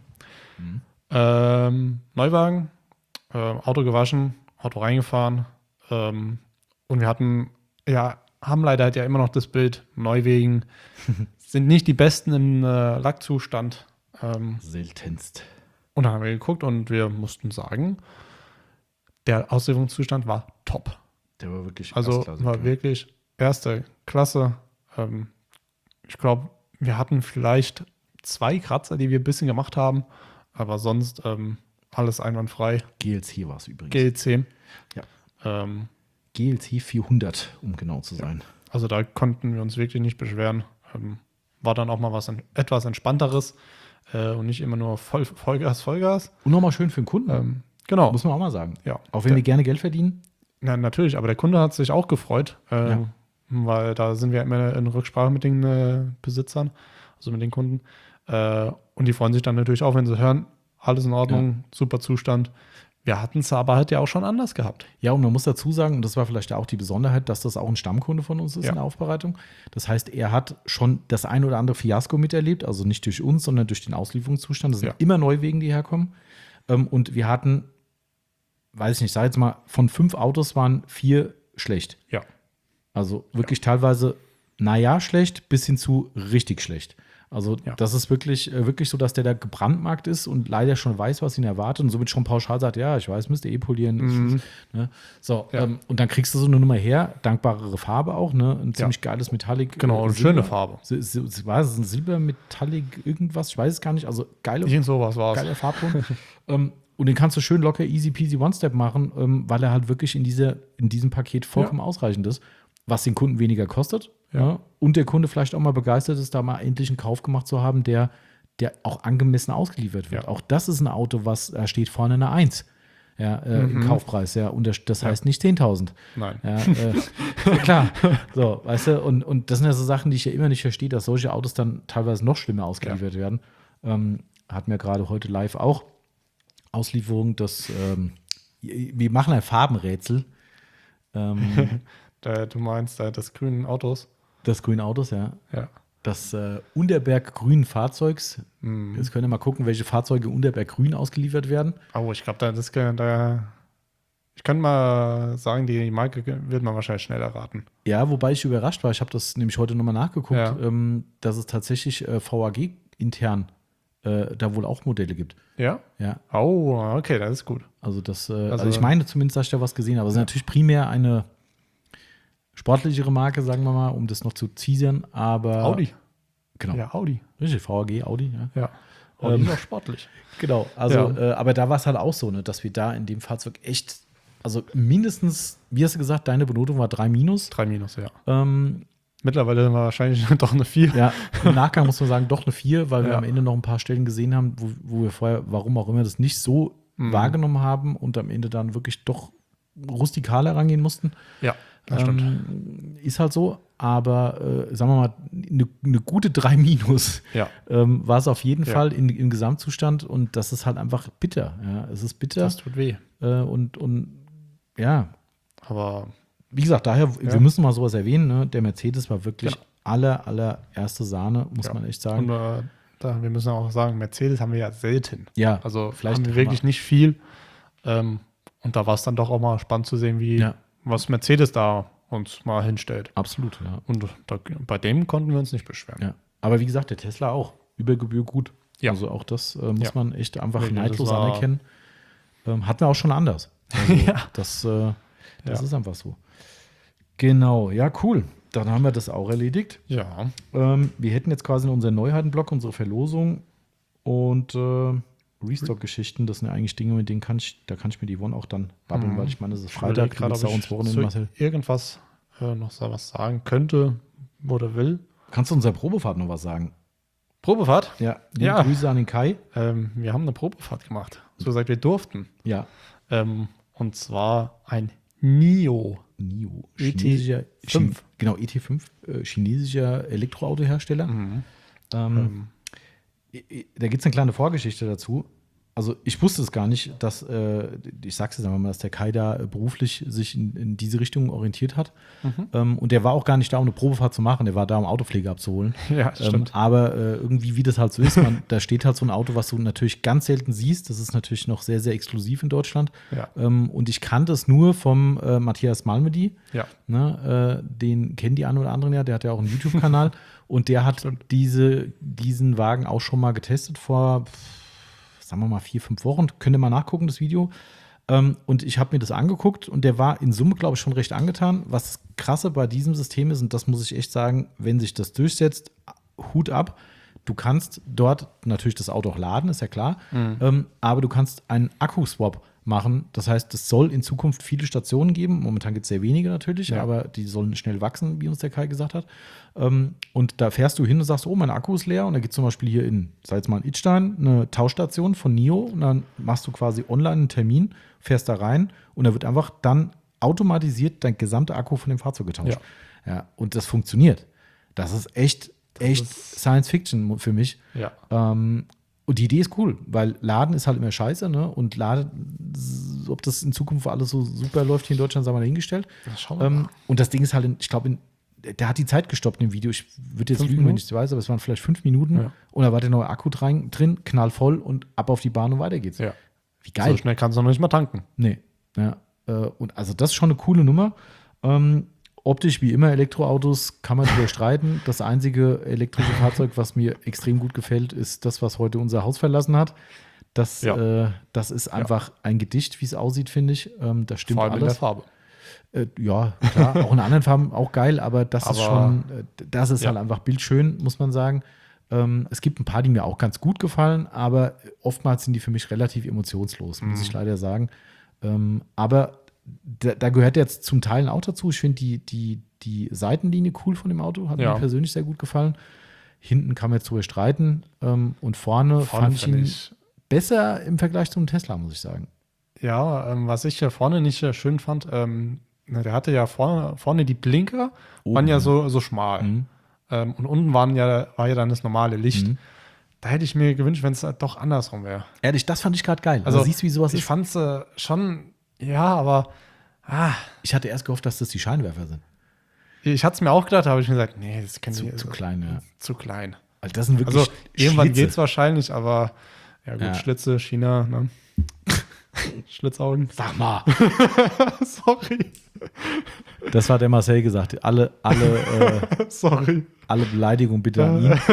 Neuwagen, Auto gewaschen, Auto reingefahren. Und wir hatten, haben leider halt ja immer noch das Bild, Neuwegen, sind nicht die besten im Lackzustand. seltenst. Und dann haben wir geguckt und wir mussten sagen, der Auslieferungszustand war top. Der war wirklich Also erstklassig, war ja. wirklich erste Klasse. Ich glaube, wir hatten vielleicht 2 Kratzer, die wir ein bisschen gemacht haben, aber sonst alles einwandfrei. GLC war es übrigens. GLC. Ja. GLC 400, um genau zu sein. Also da konnten wir uns wirklich nicht beschweren. War dann auch mal was etwas entspannteres und nicht immer nur Vollgas. Und nochmal schön für den Kunden, Genau. muss man auch mal sagen. Ja. Auch wenn wir gerne Geld verdienen. Ja, natürlich, aber der Kunde hat sich auch gefreut, Ja. weil da sind wir immer in Rücksprache mit den Besitzern, also mit den Kunden. Und die freuen sich dann natürlich auch, wenn sie hören, alles in Ordnung, super Zustand. Wir hatten es aber halt ja auch schon anders gehabt. Ja, und man muss dazu sagen, und das war vielleicht auch die Besonderheit, dass das auch ein Stammkunde von uns ist Ja. in der Aufbereitung. Das heißt, er hat schon das ein oder andere Fiasko miterlebt, also nicht durch uns, sondern durch den Auslieferungszustand. Das sind Ja. immer Neuwegen, die herkommen. Und wir hatten, weiß ich nicht, sag jetzt mal, von 5 Autos waren 4 schlecht. Ja. Also wirklich teilweise, naja, schlecht bis hin zu richtig schlecht. Also Ja. das ist wirklich so, dass der da gebrandmarkt ist und leider schon weiß, was ihn erwartet und somit schon pauschal sagt, ja, ich weiß, müsst ihr polieren. Ne? So, Ja. und dann kriegst du so eine Nummer her, dankbarere Farbe auch, ne? Ein ziemlich geiles Metallic. Genau, eine Silber. schöne Farbe. War es ein Silber, Metallic, irgendwas? Ich weiß es gar nicht. Also geile Irgend sowas war es. geiler Farbton. Und den kannst du schön locker easy peasy One-Step machen, weil er halt wirklich in diesem Paket vollkommen ausreichend ist, was den Kunden weniger kostet. Ja. Und der Kunde vielleicht auch mal begeistert ist, da mal endlich einen Kauf gemacht zu haben, der auch angemessen ausgeliefert wird. Ja. Auch das ist ein Auto, da steht vorne eine 1 im Kaufpreis. Ja, und das heißt nicht 10.000. Nein. Ja, ja, klar. So, weißt du, und das sind ja so Sachen, die ich ja immer nicht verstehe, dass solche Autos dann teilweise noch schlimmer ausgeliefert werden. Hatten wir gerade heute live auch Auslieferung, wir machen ein Farbenrätsel. Du meinst des grünen Autos? Des grünen Autos, ja. Ja. Das Unterberg grünen Fahrzeugs. Jetzt könnt ihr mal gucken, welche Fahrzeuge Unterberg grün ausgeliefert werden. Oh, ich glaube, ich kann mal sagen, die Marke wird man wahrscheinlich schnell erraten. Ja, wobei ich überrascht war. Ich habe das nämlich heute nochmal nachgeguckt, dass es tatsächlich VAG intern da wohl auch Modelle gibt. Ja? Ja. Oh, okay, das ist gut. Also also ich meine zumindest, dass ich da was gesehen habe. Es ist natürlich primär eine sportlichere Marke, sagen wir mal, um das noch zu teasern, aber Audi. Genau. Ja, Audi. Richtig, VAG, Audi, ja. Ja. Audi ist auch sportlich. Genau, also, aber da war es halt auch so, ne, dass wir da in dem Fahrzeug echt, also mindestens, wie hast du gesagt, deine Benotung war 3-. 3-, ja. Mittlerweile sind wir wahrscheinlich doch eine 4. Ja, im Nachgang muss man sagen, doch eine 4, weil wir Ja. am Ende noch ein paar Stellen gesehen haben, wo wir vorher, warum auch immer, das nicht so wahrgenommen haben und am Ende dann wirklich doch rustikal herangehen mussten. Ja, das stimmt. Ist halt so, aber sagen wir mal, eine gute 3-. Ja. War es auf jeden Ja. Fall im Gesamtzustand und das ist halt einfach bitter. Ja, es ist bitter Das tut weh. und ja, Aber wie gesagt, daher, wir müssen mal sowas erwähnen, ne? Der Mercedes war wirklich Ja. allererste Sahne, muss man echt sagen. Und wir müssen auch sagen, Mercedes haben wir ja selten. Ja, Also vielleicht haben wir wirklich nicht viel. Und da war es dann doch auch mal spannend zu sehen, was Mercedes da uns mal hinstellt. Absolut, ja. Und bei dem konnten wir uns nicht beschweren. Ja. Aber wie gesagt, der Tesla auch. Über Gebühr gut. Ja. Also auch das muss man echt einfach Nee, das neidlos war- anerkennen. Hatten wir auch schon anders. Also Ja. Das Ja. ist einfach so. Genau, ja, cool. Dann haben wir das auch erledigt. Ja. Wir hätten jetzt quasi unseren Neuheitenblock, unsere Verlosung und Restock-Geschichten. Das sind ja eigentlich Dinge, mit denen kann ich mir die One auch dann babbeln, weil ich meine, es ist Freitag, gerade, du ob willst auch ich ins Wochenende, zu Marcel. irgendwas noch so was sagen könnte oder will. Kannst du unserer Probefahrt noch was sagen? Probefahrt? Ja, Ja. Grüße an den Kai. Wir haben eine Probefahrt gemacht. So gesagt, wir durften. Ja, Und zwar ein NIO. NIO. ET5. Genau, ET5, chinesischer Elektroautohersteller. Da gibt es eine kleine Vorgeschichte dazu. Also ich wusste es gar nicht, dass, ich sag's jetzt einfach mal, dass der Kai da beruflich sich in diese Richtung orientiert hat. Und der war auch gar nicht da, um eine Probefahrt zu machen. Der war da, um Autopflege abzuholen. Ja, stimmt. Aber irgendwie, wie das halt so ist, da steht halt so ein Auto, was du natürlich ganz selten siehst. Das ist natürlich noch sehr, sehr exklusiv in Deutschland. Ja. Und ich kannte es nur vom Matthias Malmedy. Ja. Ne, den kennen die einen oder anderen ja, der hat ja auch einen YouTube-Kanal. Und der hat diesen Wagen auch schon mal getestet vor, sagen wir mal, 4-5 Wochen. Könnt ihr mal nachgucken, das Video. Und ich habe mir das angeguckt und der war in Summe, glaube ich, schon recht angetan. Was krasse bei diesem System ist, und das muss ich echt sagen, wenn sich das durchsetzt, Hut ab. Du kannst dort natürlich das Auto auch laden, ist ja klar. Aber du kannst einen Akkuswap machen. Das heißt, es soll in Zukunft viele Stationen geben. Momentan gibt es sehr wenige natürlich, Ja. aber die sollen schnell wachsen, wie uns der Kai gesagt hat. Und da fährst du hin und sagst, oh, mein Akku ist leer. Und da gibt es zum Beispiel hier sei es mal in Idstein, eine Tauschstation von NIO. Und dann machst du quasi online einen Termin, fährst da rein und da wird einfach dann automatisiert dein gesamter Akku von dem Fahrzeug getauscht. Ja, und das funktioniert. Das ist echt Science Fiction für mich. Ja. Und die Idee ist cool, weil Laden ist halt immer scheiße, ne? Und ob das in Zukunft alles so super läuft hier in Deutschland, sagen wir dahingestellt. Schauen wir mal. Und das Ding ist halt, ich glaube, der hat die Zeit gestoppt im Video. Ich würde jetzt 5 lügen, wenn Minuten? ich es weiß, aber es waren vielleicht 5 Minuten. Ja. Und da war der neue Akku drin, knallvoll und ab auf die Bahn und weiter geht's. Ja. Wie geil. So schnell kannst du noch nicht mal tanken. Nee. Ja. Und also das ist schon eine coole Nummer. optisch wie immer Elektroautos kann man drüber streiten. Das einzige elektrische Fahrzeug, was mir extrem gut gefällt, ist das, was heute unser Haus verlassen hat. Das ist einfach ein Gedicht, wie es aussieht, finde ich. Das stimmt Vor allem alles. in der Farbe. Ja, klar, auch in anderen Farben auch geil, aber das ist halt einfach bildschön, muss man sagen. Es gibt ein paar, die mir auch ganz gut gefallen, aber oftmals sind die für mich relativ emotionslos, muss ich leider sagen. Aber da gehört jetzt zum Teil auch dazu. Ich finde die Seitenlinie cool von dem Auto, hat mir persönlich sehr gut gefallen. Hinten kann man jetzt drüber streiten und vorne fand ich ihn besser im Vergleich zum Tesla, muss ich sagen. Ja, was ich ja vorne nicht schön fand, der hatte ja vorne die Blinker, waren ja so schmal. Und unten war ja dann das normale Licht. Da hätte ich mir gewünscht, wenn es doch andersrum wäre. Ehrlich, das fand ich gerade geil. Also siehst du, wie sowas ist? Ich fand es schon, ja, aber ich hatte erst gehofft, dass das die Scheinwerfer sind. ich hatte es mir auch gedacht, aber ich mir gesagt, nee, das kann ich zu klein, ja. Zu klein. Also das sind wirklich irgendwann geht es wahrscheinlich, aber ja gut, Ja. Schlitze, China, ne? Schlitzaugen. Sag mal. Sorry. Das hat der Marcel gesagt. Sorry. Alle Beleidigungen bitte an ihn.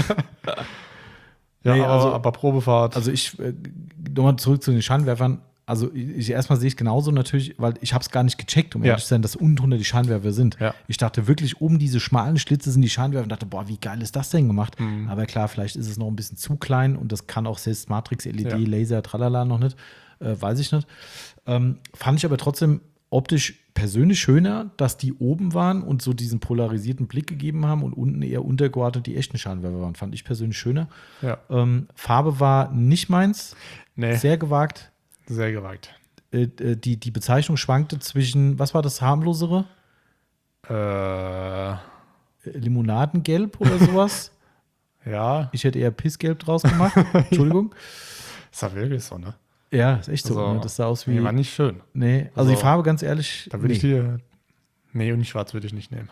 Ja, Nee, aber Probefahrt. Also ich, nochmal zurück zu den Scheinwerfern. Also ich erstmal sehe ich genauso natürlich, weil ich habe es gar nicht gecheckt, um ehrlich zu sein, dass unten drunter die Scheinwerfer sind. Ja. Ich dachte wirklich, oben diese schmalen Schlitze sind die Scheinwerfer und dachte, boah, wie geil ist das denn gemacht? Aber klar, vielleicht ist es noch ein bisschen zu klein und das kann auch selbst Matrix, LED, Laser, tralala noch nicht. Weiß ich nicht. Fand ich aber trotzdem optisch persönlich schöner, dass die oben waren und so diesen polarisierten Blick gegeben haben und unten eher untergeordnet die echten Scheinwerfer waren. Fand ich persönlich schöner. Ja. Farbe war nicht meins. Nee. Sehr gewagt. Sehr gewagt. Die Bezeichnung schwankte zwischen, was war das harmlosere? Limonadengelb oder sowas? Ja. Ich hätte eher Pissgelb draus gemacht. Entschuldigung. Ist ja wirklich so, ne? Ja, ist echt so. Also, Ne? Das sah aus wie. Nee, war nicht schön. Nee, also die Farbe, ganz ehrlich. Da würde ich dir. Nee, und schwarz würde ich nicht nehmen.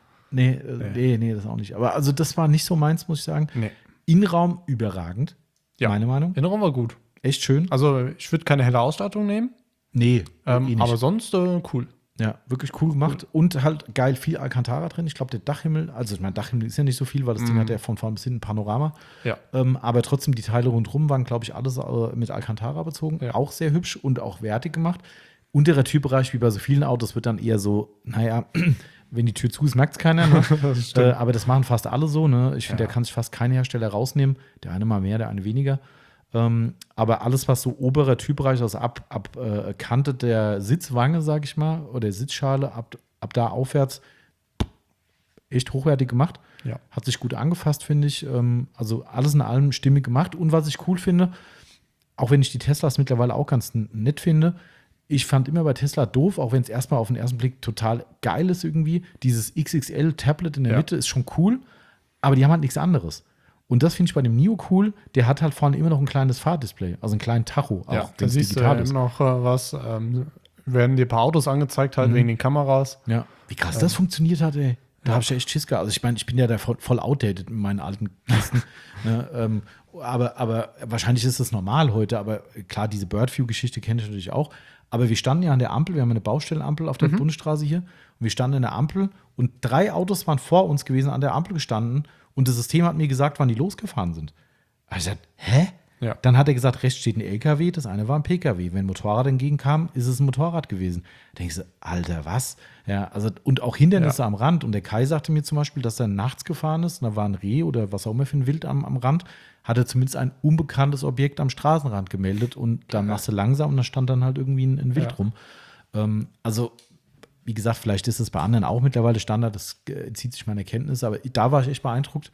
Nee, das auch nicht. Aber also das war nicht so meins, muss ich sagen. Nee. Innenraum überragend, meine Meinung. Innenraum war gut. Echt schön. Also, ich würde keine helle Ausstattung nehmen. Nee, nicht. Aber sonst cool. Ja, wirklich cool gemacht. Und halt geil viel Alcantara drin. Ich glaube, der Dachhimmel, also ich meine, Dachhimmel ist ja nicht so viel, weil das Ding hat ja von vorn bis hinten Panorama. Ja. Aber trotzdem, die Teile rundherum waren, glaube ich, alles mit Alcantara bezogen. Ja. Auch sehr hübsch und auch wertig gemacht. Unterer Türbereich, wie bei so vielen Autos, wird dann eher so, naja, wenn die Tür zu ist, merkt es keiner. Ne? Aber das machen fast alle so. Ne? Ich finde, da kann sich fast kein Hersteller rausnehmen. Der eine mal mehr, der eine weniger. Aber alles, was so oberer Türbereich, also ab Kante der Sitzwange, sag ich mal, oder Sitzschale, ab da aufwärts, echt hochwertig gemacht. Ja. Hat sich gut angefasst, finde ich. Also alles in allem stimmig gemacht. Und was ich cool finde, auch wenn ich die Teslas mittlerweile auch ganz nett finde, ich fand immer bei Tesla doof, auch wenn es erstmal auf den ersten Blick total geil ist irgendwie. Dieses XXL-Tablet in der Mitte ist schon cool, aber die haben halt nichts anderes. Und das finde ich bei dem NIO cool. Der hat halt vorne immer noch ein kleines Fahrdisplay, also einen kleinen Tacho. Ja, auch da siehst du immer noch was. Werden dir ein paar Autos angezeigt, halt wegen den Kameras. Ja. Wie krass das funktioniert hat, ey. Da habe ich ja echt Schiss gehabt. Also ich meine, ich bin ja da voll outdated mit meinen alten Kisten. Ne? Aber wahrscheinlich ist das normal heute. Aber klar, diese Birdview-Geschichte kenne ich natürlich auch. Aber wir standen ja an der Ampel. Wir haben eine Baustellenampel auf der Bundesstraße hier. Und wir standen an der Ampel. Und 3 Autos waren vor uns gewesen, an der Ampel gestanden. Und das System hat mir gesagt, wann die losgefahren sind. Da habe ich gesagt, hä? Ja. Dann hat er gesagt, rechts steht ein LKW, das eine war ein PKW. Wenn ein Motorrad entgegenkam, ist es ein Motorrad gewesen. Da denke ich so, Alter, was? Ja, also, und auch Hindernisse am Rand. Und der Kai sagte mir zum Beispiel, dass er nachts gefahren ist, und da war ein Reh oder was auch immer für ein Wild am Rand, hat er zumindest ein unbekanntes Objekt am Straßenrand gemeldet und dann machst du langsam und da stand dann halt irgendwie ein Wild rum. Also, wie gesagt, vielleicht ist es bei anderen auch mittlerweile Standard, das zieht sich meine Kenntnis, aber da war ich echt beeindruckt.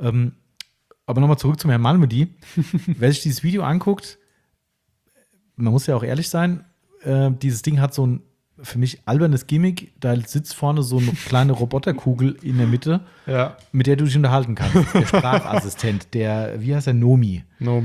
Aber nochmal zurück zum Herrn Malmedy. Wer sich dieses Video anguckt, man muss ja auch ehrlich sein, dieses Ding hat so ein für mich albernes Gimmick. Da sitzt vorne so eine kleine Roboterkugel in der Mitte, mit der du dich unterhalten kannst. Der Sprachassistent, wie heißt der? Nomi.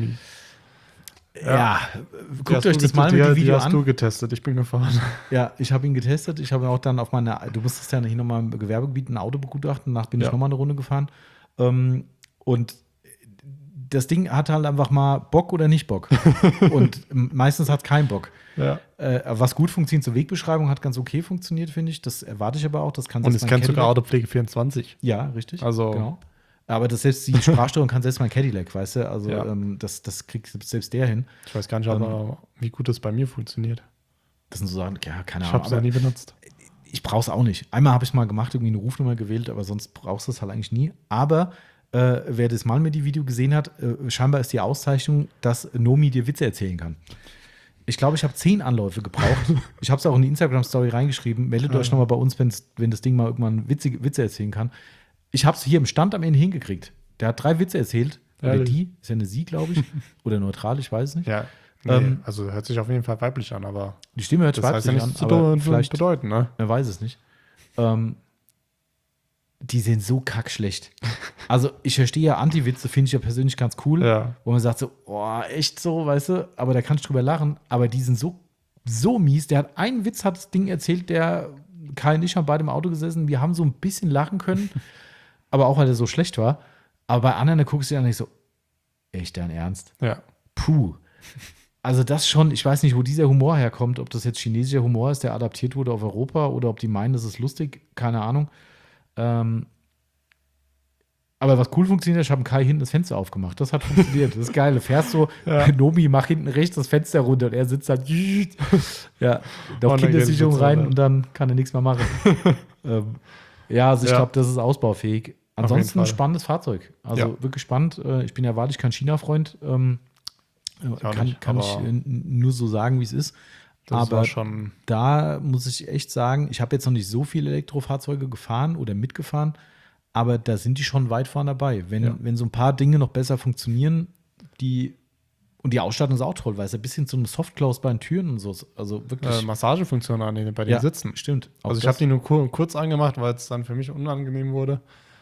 Ja, guckt euch das Malmedy-Video an. Die hast du getestet, ich bin gefahren. Ja, ich habe ihn getestet. Ich habe auch dann auf du musstest ja hier nochmal im Gewerbegebiet ein Auto begutachten. Danach bin ich nochmal eine Runde gefahren. Und das Ding hat halt einfach mal Bock oder nicht Bock. Und meistens hat es keinen Bock. Ja. Was gut funktioniert zur Wegbeschreibung, hat ganz okay funktioniert, finde ich. Das erwarte ich aber auch. Das kann Und selbst es mein kennt sogar Cadillac. Autopflege 24. Ja, richtig. Also- genau. Aber das selbst die Sprachsteuerung kann selbst mein Cadillac, weißt du? Also Ja. das kriegt selbst der hin. Ich weiß gar nicht, aber wie gut das bei mir funktioniert. Das sind so Sachen, ja, keine Ich Ahnung. habe es noch Aber nie benutzt. ich brauche es auch nicht. Einmal habe ich es mal gemacht, irgendwie eine Rufnummer gewählt, aber sonst brauchst du es halt eigentlich nie. Aber wer das Malmedy-Video gesehen hat, scheinbar ist die Auszeichnung, dass Nomi dir Witze erzählen kann. Ich glaube, ich habe 10 Anläufe gebraucht. Ich habe es auch in die Instagram-Story reingeschrieben. Meldet euch nochmal bei uns, wenn das Ding mal irgendwann Witze erzählen kann. Ich habe es hier im Stand am Ende hingekriegt. Der hat 3 Witze erzählt. Oder Ehrlich? die, ist ja eine sie, glaube ich. Oder neutral, ich weiß es nicht. Ja. Nee, also hört sich auf jeden Fall weiblich an, aber Die Stimme hört das heißt ja weiblich nichts an, zu aber vielleicht bedeuten, ne? man weiß es nicht. Die sind so kackschlecht. Also, ich verstehe ja Anti-Witze, finde ich ja persönlich ganz cool. Ja. Wo man sagt so, oh, echt so, weißt du? Aber da kannst du drüber lachen. Aber die sind so mies. Der hat einen Witz, hat das Ding erzählt, der Kai und ich haben beide im Auto gesessen. Wir haben so ein bisschen lachen können. Aber auch, weil der so schlecht war. Aber bei anderen, da guckst du dir an und ich so, echt dein Ernst? Ja. Puh. Also das schon, ich weiß nicht, wo dieser Humor herkommt, ob das jetzt chinesischer Humor ist, der adaptiert wurde auf Europa oder ob die meinen, das ist lustig, keine Ahnung. Aber was cool funktioniert, ich habe Kai hinten das Fenster aufgemacht. Das hat funktioniert. Das ist geil. Du fährst so, Nomi, mach hinten rechts das Fenster runter und er sitzt dann, ja, auf Kindersicherung rein und dann kann er nichts mehr machen. Also ich glaube, das ist ausbaufähig. Ansonsten ein spannendes Fahrzeug. Also wirklich spannend. Ich bin ja wahrlich kein China-Freund. Kann ich nur so sagen, wie es ist. Das aber war schon da muss ich echt sagen, ich habe jetzt noch nicht so viele Elektrofahrzeuge gefahren oder mitgefahren, aber da sind die schon weit vorne dabei. Wenn so ein paar Dinge noch besser funktionieren, und die Ausstattung ist auch toll, weil es ein bisschen so eine Softclose bei den Türen und so. Also wirklich. Massagefunktion bei den Sitzen. Stimmt. Also ich habe die nur kurz angemacht, weil es dann für mich unangenehm wurde.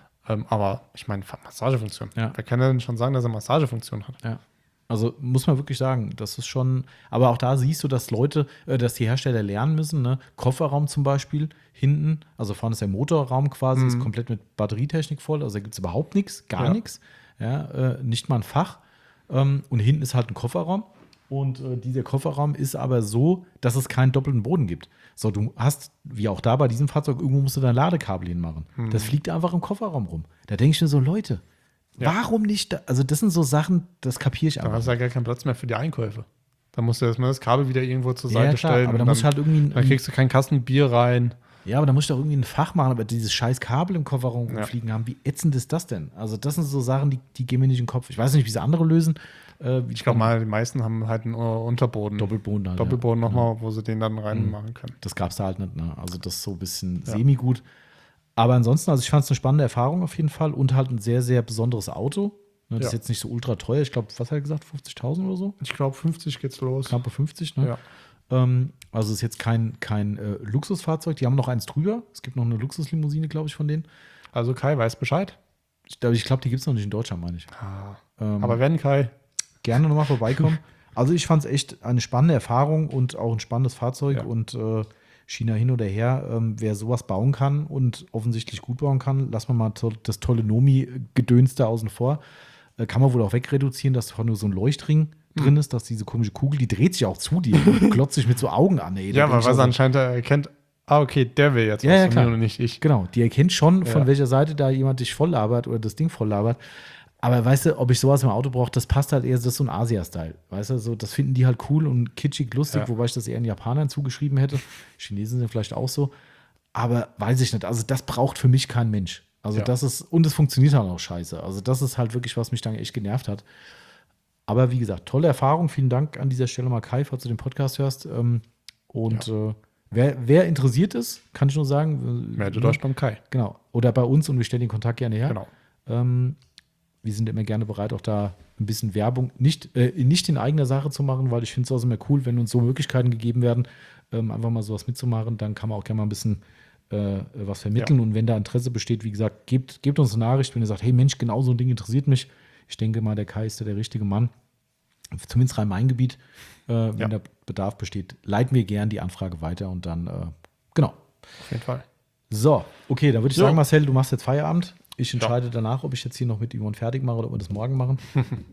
Aber ich meine, Massagefunktion. Ja. Wer kann denn schon sagen, dass er Massagefunktion hat? Ja. Also muss man wirklich sagen, das ist schon, aber auch da siehst du, dass dass die Hersteller lernen müssen, ne? Kofferraum zum Beispiel, hinten, also vorne ist der Motorraum quasi, ist komplett mit Batterietechnik voll, also da gibt es überhaupt nichts, gar nichts, nicht mal ein Fach. Und hinten ist halt ein Kofferraum und dieser Kofferraum ist aber so, dass es keinen doppelten Boden gibt. So, du hast, wie auch da bei diesem Fahrzeug, irgendwo musst du dein Ladekabel hinmachen. Das fliegt einfach im Kofferraum rum. Da denke ich mir so, Leute, warum nicht? Also, das sind so Sachen, das kapiere ich Da einfach. hast du ja gar keinen Platz mehr für die Einkäufe. Da musst du erstmal das Kabel wieder irgendwo zur Seite klar, stellen. aber da und musst du halt irgendwie dann kriegst du keinen Kasten Bier rein. Ja, aber da musst du doch irgendwie ein Fach machen, aber dieses scheiß Kabel im Kofferraum Ja. rumfliegen haben, wie ätzend ist das denn? Also, das sind so Sachen, die gehen mir nicht in den Kopf. Ich weiß nicht, wie sie andere lösen. Ich glaube mal, die meisten haben halt einen Unterboden. Doppelboden halt. Doppelboden ja. nochmal, wo sie den dann reinmachen können. Das gab es da halt nicht. Ne? Also, das ist so ein bisschen semi-gut. Aber ansonsten, also ich fand es eine spannende Erfahrung auf jeden Fall und halt ein sehr, sehr besonderes Auto. Ne, das ist jetzt nicht so ultra teuer. Ich glaube, was hat er gesagt? 50.000 oder so? Ich glaube, 50 geht's los. Knappe 50, ne? Ja. Also ist jetzt kein Luxusfahrzeug. Die haben noch eins drüber. Es gibt noch eine Luxuslimousine, glaube ich, von denen. Also Kai weiß Bescheid. Ich glaube, die gibt es noch nicht in Deutschland, meine ich. Aber wenn Kai, Gerne nochmal vorbeikommen. Also ich fand es echt eine spannende Erfahrung und auch ein spannendes Fahrzeug. Ja. Und China hin oder her, wer sowas bauen kann und offensichtlich gut bauen kann, lassen wir mal das tolle Nomi-Gedöns da außen vor. Kann man wohl auch wegreduzieren, dass vorne nur so ein Leuchtring drin ist, dass diese komische Kugel, die dreht sich auch zu dir und glotzt sich mit so Augen an. Ey. ja, aber was anscheinend er erkennt, okay, der will jetzt Ja, was klar. von mir und nicht ich. Genau, die erkennt schon, von Ja. welcher Seite da jemand dich voll labert oder das Ding voll labert. Aber weißt du, ob ich sowas im Auto brauche, das passt halt eher, das ist so ein Asia-Style. Weißt du, so, das finden die halt cool und kitschig, lustig, Ja. wobei ich das eher den Japanern zugeschrieben hätte. Chinesen sind vielleicht auch so. Aber weiß ich nicht. Also, das braucht für mich kein Mensch. Also, Ja. das ist, und es funktioniert halt auch scheiße. Also, das ist halt wirklich, was mich dann echt genervt hat. Aber wie gesagt, tolle Erfahrung. Vielen Dank an dieser Stelle mal, Kai, falls du den Podcast hörst. Wer interessiert ist, kann ich nur sagen. Meldet euch beim Kai. Genau. Oder bei uns und wir stellen den Kontakt gerne her. Genau. Wir sind immer gerne bereit, auch da ein bisschen Werbung nicht in eigener Sache zu machen, weil ich finde es auch immer cool, wenn uns so Möglichkeiten gegeben werden, einfach mal sowas mitzumachen. Dann kann man auch gerne mal ein bisschen was vermitteln. Ja. Und wenn da Interesse besteht, wie gesagt, gebt uns eine Nachricht, wenn ihr sagt, hey Mensch, genau so ein Ding interessiert mich. Ich denke mal, der Kai ist der richtige Mann. Zumindest Rhein-Main-Gebiet. Wenn der Bedarf besteht, leiten wir gern die Anfrage weiter und dann, genau. Auf jeden Fall. So, okay, dann würde ich sagen, Marcel, du machst jetzt Feierabend. Ich entscheide danach, ob ich jetzt hier noch mit Yvonne fertig mache oder ob wir das morgen machen.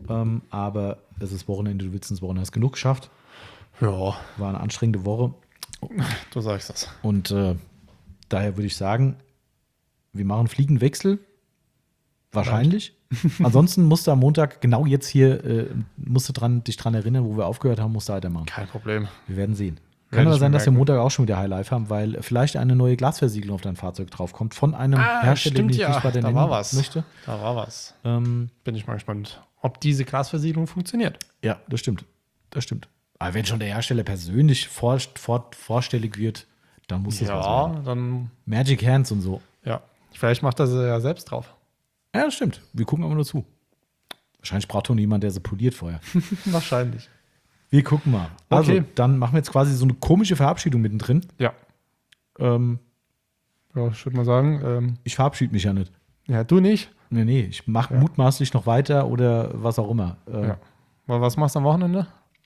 Aber es ist Wochenende, du willst ins Wochenende, hast genug geschafft. Ja, War eine anstrengende Woche. du sagst das. Und daher würde ich sagen, wir machen Fliegenwechsel. Wahrscheinlich. Ansonsten musst du am Montag genau jetzt hier, musst du dich dran erinnern, wo wir aufgehört haben, musst du weitermachen. Kein Problem. Wir werden sehen. Werde Kann aber ich sein, mir dass wir merken. Montag auch schon wieder Highlife haben, weil vielleicht eine neue Glasversiegelung auf dein Fahrzeug draufkommt von einem Hersteller, den ich nicht weiter da nennen war was. möchte. Da war was. Ähm, Bin ich mal gespannt, ob diese Glasversiegelung funktioniert. ja, das stimmt. Das stimmt. Aber wenn schon der Hersteller persönlich vorstellig wird, dann muss das was werden. Ja, dann, Magic Hands und so. ja. Vielleicht macht er sie ja selbst drauf. Ja, das stimmt. Wir gucken aber nur zu. Wahrscheinlich braucht Toni jemand, der sie poliert vorher. Wahrscheinlich. Wir gucken mal. Also, Okay. dann machen wir jetzt quasi so eine komische Verabschiedung mittendrin. Ja. Ähm, Ja, ich würde mal sagen, ich verabschiede mich ja nicht. ja, du nicht. Nee, ich mache mutmaßlich noch weiter oder was auch immer. Ja. Aber was machst du am Wochenende?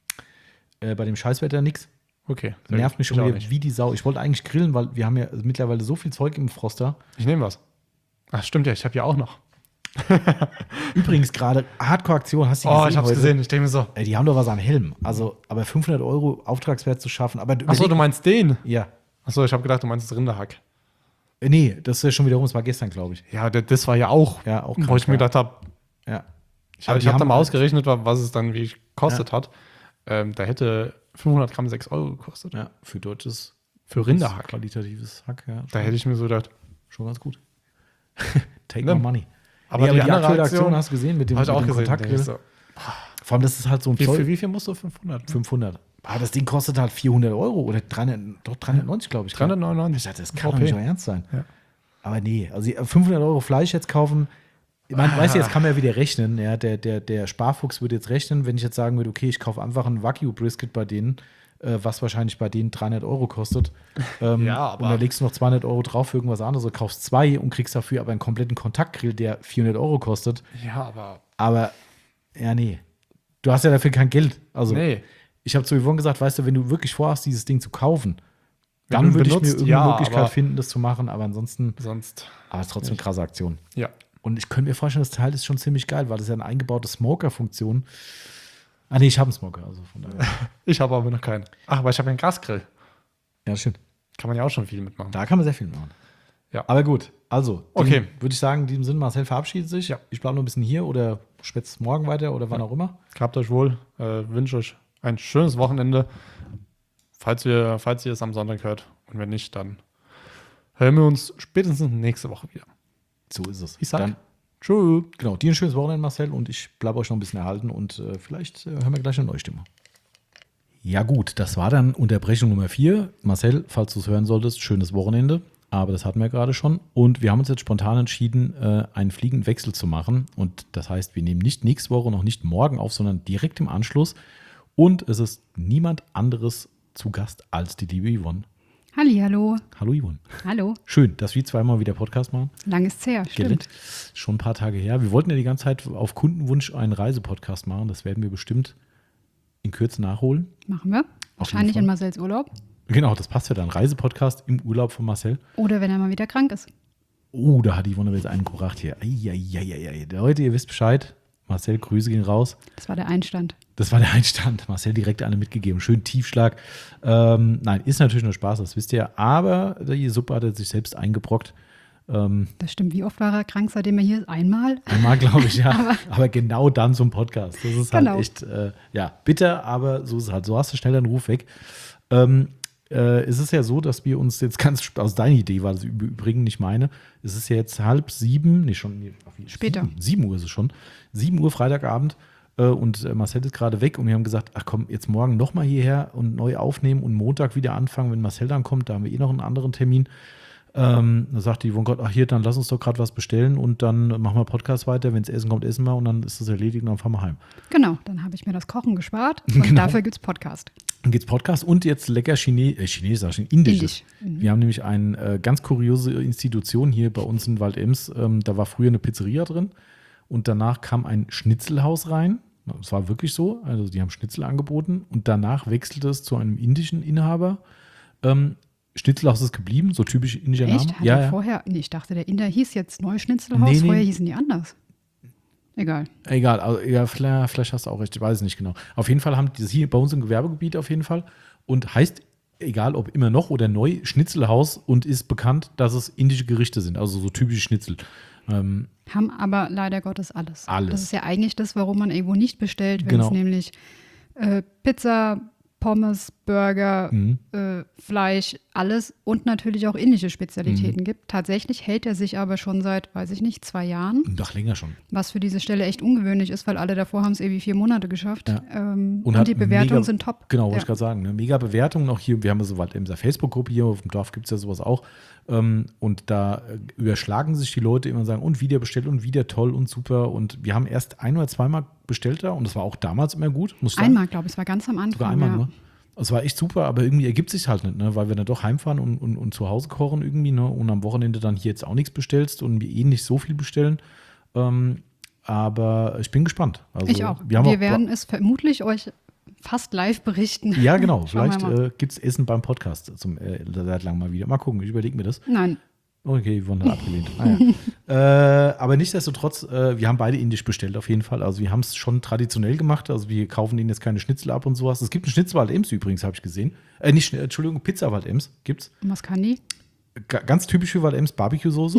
Bei dem Scheißwetter nix. Okay. Nervt mich Ich schon auch wieder nicht. wie die Sau. Ich wollte eigentlich grillen, weil wir haben ja mittlerweile so viel Zeug im Froster. Ich nehme was. Ach, stimmt ja, ich habe ja auch noch. Übrigens gerade Hardcore-Aktion, hast du die Oh, gesehen ich habe es heute? gesehen. Ich denke mir so. Ey, die haben doch was an Helm. Also, aber 500 € Auftragswert zu schaffen. Aber Achso, du meinst den? Ja. Achso, ich habe gedacht, du meinst das Rinderhack. Nee, das ist ja schon wiederum, es war gestern, glaube ich. Ja, das war ja auch, Ja, auch wo krank, ich mir ja. gedacht habe, Ja. ich Aber habe die hab haben dann mal halt- ausgerechnet, was es dann wie gekostet hat. Da hätte 500 Gramm 6 € gekostet. Ja, für deutsches, Für Rinderhack. qualitatives Hack, ja. Da hätte ich mir so gedacht, Schon ganz gut. Take Ne? my money. aber Nee, die die andere aktuelle Aktion, Aktion hast du gesehen mit dem, habe ich auch mit dem gesehen. Da Kontaktgrill. ist so, Vor allem, das ist halt so ein für wie viel musst du? 500? 500. Das Ding kostet halt 400 € oder 390, glaube ich. 399. Ich dachte, das kann doch Okay. nicht euer Ernst sein. Ja. Aber nee, also 500 € Fleisch jetzt kaufen. Ich meine, weißt du, jetzt kann man ja wieder rechnen. Ja, der Sparfuchs würde jetzt rechnen, wenn ich jetzt sagen würde, okay, ich kaufe einfach ein Wagyu-Brisket bei denen, was wahrscheinlich bei denen 300 € kostet. Ja, aber- Und dann legst du noch 200 € drauf für irgendwas anderes, oder kaufst zwei und kriegst dafür aber einen kompletten Kontaktgrill, der 400 € kostet. Ja, aber Aber, ja, nee. Du hast ja dafür kein Geld. Also, nee. ich habe zu Yvonne gesagt, weißt du, wenn du wirklich vorhast, dieses Ding zu kaufen, Wenn dann du würde ich mir benutzt, irgendeine ja, Möglichkeit aber- finden, das zu machen. Aber ansonsten, Sonst, aber es ist trotzdem eine krasse Aktion. ja. Und ich könnte mir vorstellen, das Teil ist schon ziemlich geil, weil das ja eine eingebaute Smoker-Funktion. Ah, nee, ich habe einen Smoker. Also von daher. Ich habe aber noch keinen. Ach, aber ich habe einen Gasgrill. Ja, stimmt. Kann man ja auch schon viel mitmachen. Da kann man sehr viel machen. Ja. Aber gut, also, Okay. Würde ich sagen, in diesem Sinne, Marcel verabschiedet sich. Ja. Ich bleibe noch ein bisschen hier oder spätestens morgen weiter oder wann auch immer. Gehabt euch wohl. Wünsche euch ein schönes Wochenende. Falls ihr es am Sonntag hört. Und wenn nicht, dann hören wir uns spätestens nächste Woche wieder. So ist es. Ich sag Dann, tschüss. genau, dir ein schönes Wochenende, Marcel, und ich bleibe euch noch ein bisschen erhalten und vielleicht hören wir gleich eine neue Stimme. Ja gut, das war dann Unterbrechung Nummer 4. Marcel, falls du es hören solltest, schönes Wochenende. Aber das hatten wir gerade schon. Und wir haben uns jetzt spontan entschieden, einen fliegenden Wechsel zu machen. Und das heißt, wir nehmen nicht nächste Woche, noch nicht morgen auf, sondern direkt im Anschluss. Und es ist niemand anderes zu Gast als die liebe Yvonne. Hallihallo. Hallo Yvonne. Hallo. Schön, dass wir zweimal wieder Podcast machen. Lang ist's her, Gerrit. stimmt. Schon ein paar Tage her. Wir wollten ja die ganze Zeit auf Kundenwunsch einen Reisepodcast machen. Das werden wir bestimmt in Kürze nachholen. Machen wir. Wahrscheinlich Fall. in Marcells Urlaub. Genau, das passt ja dann. Reisepodcast im Urlaub von Marcel. Oder wenn er mal wieder krank ist. Oh, da hat Yvonne aber jetzt einen gebracht hier. Eieieiei. Leute, ihr wisst Bescheid. Marcel, Grüße gehen raus. Das war der Einstand. Das war der Einstand. Marcel direkt eine mitgegeben. Schön Tiefschlag. Nein, ist natürlich nur Spaß, das wisst ihr. Aber die Suppe hat er sich selbst eingebrockt. Das stimmt. Wie oft war er krank, seitdem er hier ist? Einmal? Einmal, glaube ich, ja. aber genau dann zum Podcast. Das ist halt Genau. echt, bitter, aber so ist es halt. So hast du schnell deinen Ruf weg. Es ist ja so, dass wir uns jetzt also deine Idee war das im Übrigen, nicht meine. Es ist ja jetzt 6:30, Später. 7 Uhr ist es schon. 7 Uhr Freitagabend und Marcel ist gerade weg und wir haben gesagt, ach komm, jetzt morgen nochmal hierher und neu aufnehmen und Montag wieder anfangen, wenn Marcel dann kommt, da haben wir eh noch einen anderen Termin. Da sagte die, Gott, ach hier, dann lass uns doch gerade was bestellen und dann machen wir Podcast weiter. Wenn es Essen kommt, essen wir und dann ist es erledigt und dann fahren wir heim. Genau, dann habe ich mir das Kochen gespart und Genau. dafür gibt's Podcast. Dann geht's Podcast und jetzt lecker Chinesisch, sag ich, Indisches. Indisch. Wir haben nämlich eine ganz kuriose Institution hier bei uns in Waldems. Da war früher eine Pizzeria drin und danach kam ein Schnitzelhaus rein. Das war wirklich so. Also die haben Schnitzel angeboten und danach wechselte es zu einem indischen Inhaber. Schnitzelhaus ist geblieben, so typisch indischer Echt? Name. Hat er vorher? Nee, ich dachte, der Inder hieß jetzt Neuschnitzelhaus. Nee. Vorher hießen die anders. Egal. Egal, also, ja, vielleicht hast du auch recht, ich weiß es nicht genau. Auf jeden Fall haben die das hier bei uns im Gewerbegebiet auf jeden Fall und heißt, egal ob immer noch oder neu, Schnitzelhaus und ist bekannt, dass es indische Gerichte sind, also so typische Schnitzel. Haben aber leider Gottes alles. Alles. Das ist ja eigentlich das, warum man irgendwo nicht bestellt, wenn Genau. es nämlich Pizza, Pommes, Burger, Fleisch, alles und natürlich auch indische Spezialitäten gibt. Tatsächlich hält er sich aber schon seit, weiß ich nicht, 2 Jahren. Doch länger schon. Was für diese Stelle echt ungewöhnlich ist, weil alle davor haben es irgendwie 4 Monate geschafft. Ja. Und hat die Bewertungen mega- sind top. Genau, wollte Ja. ich gerade sagen. Ne? Mega Bewertungen auch hier. Wir haben ja so in der Facebook-Gruppe hier auf dem Dorf gibt es ja sowas auch. Und da überschlagen sich die Leute immer und sagen, und wieder bestellt und wieder toll und super. Und wir haben erst 1 oder 2 Mal bestellt da und das war auch damals immer gut, muss ich sagen. Einmal, glaube ich, es war ganz am Anfang. Sogar einmal ja. nur. Es war echt super, aber irgendwie ergibt sich halt nicht, ne? Weil wir dann doch heimfahren und zu Hause kochen irgendwie, ne? Und am Wochenende dann hier jetzt auch nichts bestellst und wir nicht so viel bestellen. Aber ich bin gespannt. Also, Ich auch. Wir werden es vermutlich euch fast live berichten. Ja, genau. Schauen wir Vielleicht mal. gibt es Essen beim Podcast seit langem mal wieder. Mal gucken, ich überlege mir das. Nein, Okay, Yvonne hat abgelehnt. Aber nichtsdestotrotz, wir haben beide indisch bestellt auf jeden Fall. Also wir haben es schon traditionell gemacht. Also wir kaufen denen jetzt keine Schnitzel ab und sowas. Es gibt einen Schnitzelwald-Ems übrigens, habe ich gesehen. Entschuldigung, Pizza-Wald-Ems gibt's. was kann die? Ganz typisch für Wald-Ems Barbecue-Soße.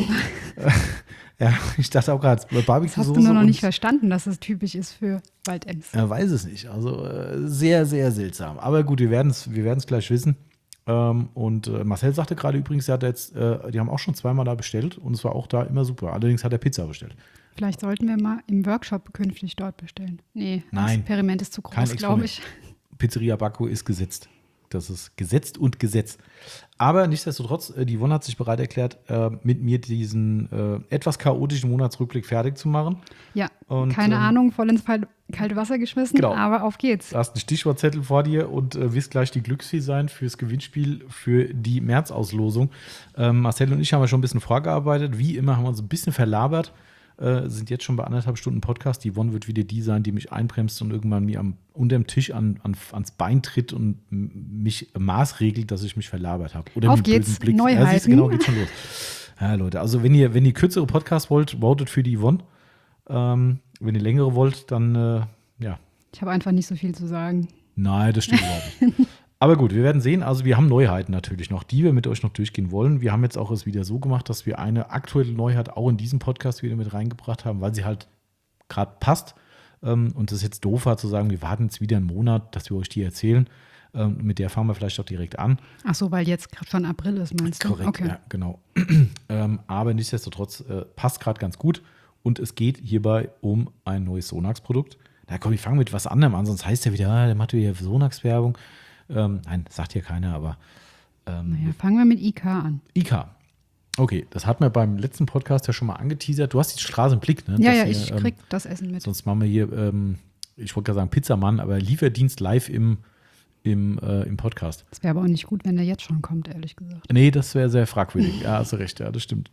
Ja, ich dachte auch gerade, Das Barbecue-Soße. hast du nur noch und- nicht verstanden, dass es typisch ist für Waldems. Er weiß es nicht. Also sehr, sehr seltsam. Aber gut, wir werden es gleich wissen. Und Marcel sagte gerade übrigens, die haben auch schon 2-mal da bestellt und es war auch da immer super. Allerdings hat er Pizza bestellt. Vielleicht sollten wir mal im Workshop künftig dort bestellen. Nee, Nein. das Experiment ist zu Kein groß, glaube ich. Pizzeria Bacco ist gesetzt. Das ist gesetzt und Gesetz. Aber nichtsdestotrotz, die Yvonne hat sich bereit erklärt, mit mir diesen etwas chaotischen Monatsrückblick fertig zu machen. Ja, Und, keine Ahnung, voll ins kalte Wasser geschmissen, Genau. aber auf geht's. Du hast einen Stichwortzettel vor dir und wirst gleich die Glücksfee sein fürs Gewinnspiel für die März-Auslosung. Marcel und ich haben ja schon ein bisschen vorgearbeitet. Wie immer haben wir uns ein bisschen verlabert. Sind jetzt schon bei 1,5 Stunden Podcast. Die Yvonne wird wieder die sein, die mich einbremst und irgendwann mir unterm Tisch ans Bein tritt und mich maßregelt, dass ich mich verlabert habe. Oder Auf mit geht's, bösen Blick. Neuheiten. Ja, siehst du, genau, geht schon los. Ja, Leute, also wenn ihr kürzere Podcasts wollt, votet für die Yvonne. Wenn ihr längere wollt, dann ja. Ich habe einfach nicht so viel zu sagen. Nein, das stimmt überhaupt nicht. Aber gut, wir werden sehen. Also wir haben Neuheiten natürlich noch, die wir mit euch noch durchgehen wollen. Wir haben jetzt auch es wieder so gemacht, dass wir eine aktuelle Neuheit auch in diesem Podcast wieder mit reingebracht haben, weil sie halt gerade passt. Und das ist jetzt doof war zu sagen, wir warten jetzt wieder einen Monat, dass wir euch die erzählen. Mit der fangen wir vielleicht auch direkt an. Ach so, weil jetzt schon April ist, meinst du? Korrekt, Okay. ja, genau. Aber nichtsdestotrotz passt gerade ganz gut. Und es geht hierbei um ein neues Sonax-Produkt. Na komm, ich fange mit was anderem an, sonst heißt ja wieder, der macht wieder Sonax-Werbung. Nein, sagt hier keiner, aber Naja, fangen wir mit IK an. IK. Okay, das hatten wir beim letzten Podcast ja schon mal angeteasert. Du hast die Straße im Blick, ne? Ja, Dass ja, wir, ich krieg das Essen mit. sonst machen wir hier, ich wollte gerade sagen Pizzamann, aber Lieferdienst live im Podcast. Das wäre aber auch nicht gut, wenn der jetzt schon kommt, ehrlich gesagt. Nee, das wäre sehr fragwürdig. Ja, hast du recht. Ja, das stimmt.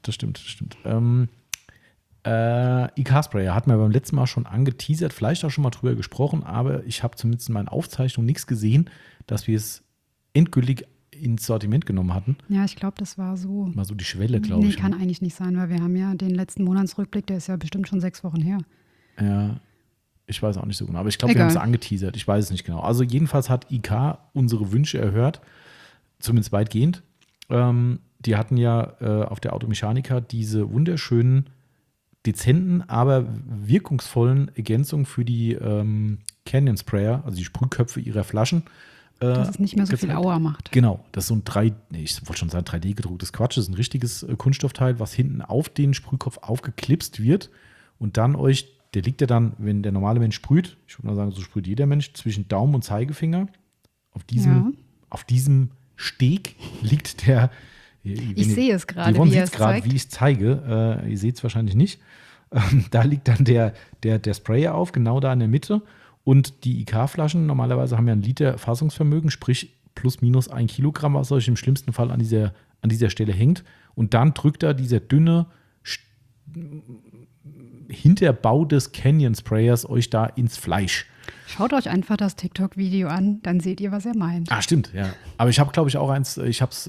IK-Sprayer hatten wir beim letzten Mal schon angeteasert, vielleicht auch schon mal drüber gesprochen, aber ich habe zumindest in meinen Aufzeichnungen nichts gesehen, dass wir es endgültig ins Sortiment genommen hatten. Ja, ich glaube, das war so. Mal so die Schwelle, glaube Nee, ich. kann eigentlich nicht sein, weil wir haben ja den letzten Monatsrückblick, der ist ja bestimmt schon 6 Wochen her. Ja, ich weiß auch nicht so genau, aber ich glaube, wir Egal. haben es angeteasert. Ich weiß es nicht genau. Also jedenfalls hat IK unsere Wünsche erhört, zumindest weitgehend. Die hatten ja auf der Automechanika diese wunderschönen, dezenten, aber wirkungsvollen Ergänzungen für die Canyon Sprayer, also die Sprühköpfe ihrer Flaschen. Dass es nicht mehr so viel gezeigt. Aua macht. Genau, das ist so ein ich wollte schon sagen 3D gedrucktes Quatsch, das ist ein richtiges Kunststoffteil, was hinten auf den Sprühkopf aufgeklipst wird und dann der liegt ja dann, wenn der normale Mensch sprüht, ich würde mal sagen, so sprüht jeder Mensch, zwischen Daumen und Zeigefinger. Auf diesem Steg liegt der. Ich sehe es gerade, Yvonne wie er sieht es gerade, zeigt. wie ich es zeige. Ihr seht es wahrscheinlich nicht. Da liegt dann der Sprayer auf, genau da in der Mitte. Und die IK-Flaschen normalerweise haben ja 1 Liter Fassungsvermögen, sprich plus minus 1 Kilogramm, was euch im schlimmsten Fall an dieser Stelle hängt. Und dann drückt da dieser dünne Hinterbau des Canyon Sprayers euch da ins Fleisch. Schaut euch einfach das TikTok-Video an, dann seht ihr, was er meint. Ah, stimmt, ja. Aber ich habe, glaube ich, auch eins, ich habe es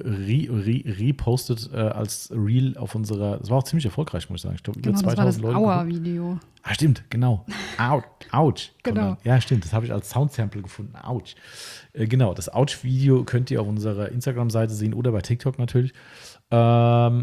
repostet als Reel auf unserer, das war auch ziemlich erfolgreich, muss ich sagen. Ich glaube, über Genau, das war 2000 das Leute. Auer-Video. Ah, stimmt, genau. Ouch. Genau. Ja, stimmt, das habe ich als Soundsample gefunden. Ouch. Genau, das Ouch-Video könnt ihr auf unserer Instagram-Seite sehen oder bei TikTok natürlich. Das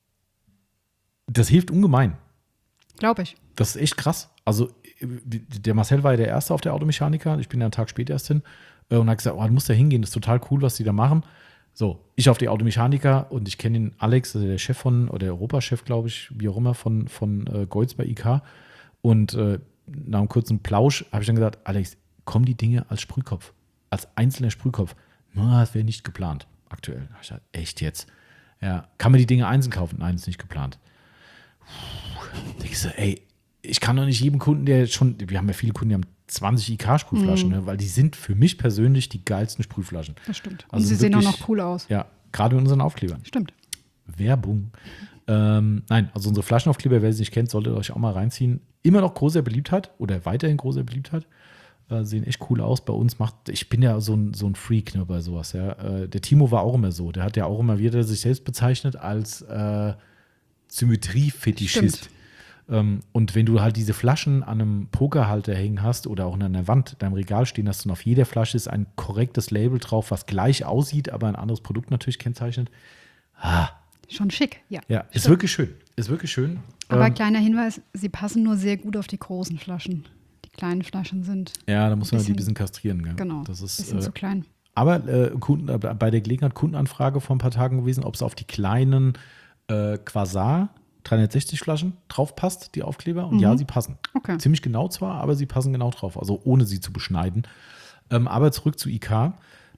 hilft ungemein. Glaube ich. Das ist echt krass. Also, der Marcel war ja der Erste auf der Automechaniker. Ich bin ja einen Tag später erst hin und hat gesagt, oh, du musst da hingehen, das ist total cool, was die da machen. So, ich auf die Automechaniker und ich kenne den Alex, also der Chef oder der Europachef, glaube ich, wie auch immer, von Goltz bei IK. Und nach einem kurzen Plausch habe ich dann gesagt, Alex, kommen die Dinge als Sprühkopf, als einzelner Sprühkopf? Na, das wäre nicht geplant aktuell. Da hab ich gesagt, echt jetzt? Ja, kann man die Dinge einzeln kaufen? Nein, ist nicht geplant. Ich so, ey, ich kann doch nicht jedem Kunden, wir haben ja viele Kunden, die haben 20 IK-Sprühflaschen, ne, weil die sind für mich persönlich die geilsten Sprühflaschen. Das stimmt. Und Also sie sehen auch wirklich, noch cool aus. Ja, gerade mit unseren Aufklebern. Stimmt. Werbung. Nein, also unsere Flaschenaufkleber, wer sie nicht kennt, solltet euch auch mal reinziehen. Immer noch großer Beliebtheit oder weiterhin großer Beliebtheit. Sehen echt cool aus. Bei uns ich bin ja so ein Freak, ne, bei sowas. Ja. Der Timo war auch immer so. Der hat ja auch immer wieder sich selbst bezeichnet als Symmetrie-Fetischist. Und wenn du halt diese Flaschen an einem Pokerhalter hängen hast oder auch an einer Wand in deinem Regal stehen hast und auf jeder Flasche ist ein korrektes Label drauf, was gleich aussieht, aber ein anderes Produkt natürlich kennzeichnet. Schon schick, ja. Ja, ist wirklich schön. Ist wirklich schön. Aber kleiner Hinweis, sie passen nur sehr gut auf die großen Flaschen. Die kleinen Flaschen sind. Ja, da muss man die ein bisschen kastrieren. Gell? Genau, Das ist bisschen zu klein. Aber bei der Gelegenheit Kundenanfrage vor ein paar Tagen gewesen, ob es auf die kleinen Quasar 360 Flaschen drauf passt, die Aufkleber. Und ja, sie passen. Okay. Ziemlich genau zwar, aber sie passen genau drauf. Also ohne sie zu beschneiden. Aber zurück zu IK.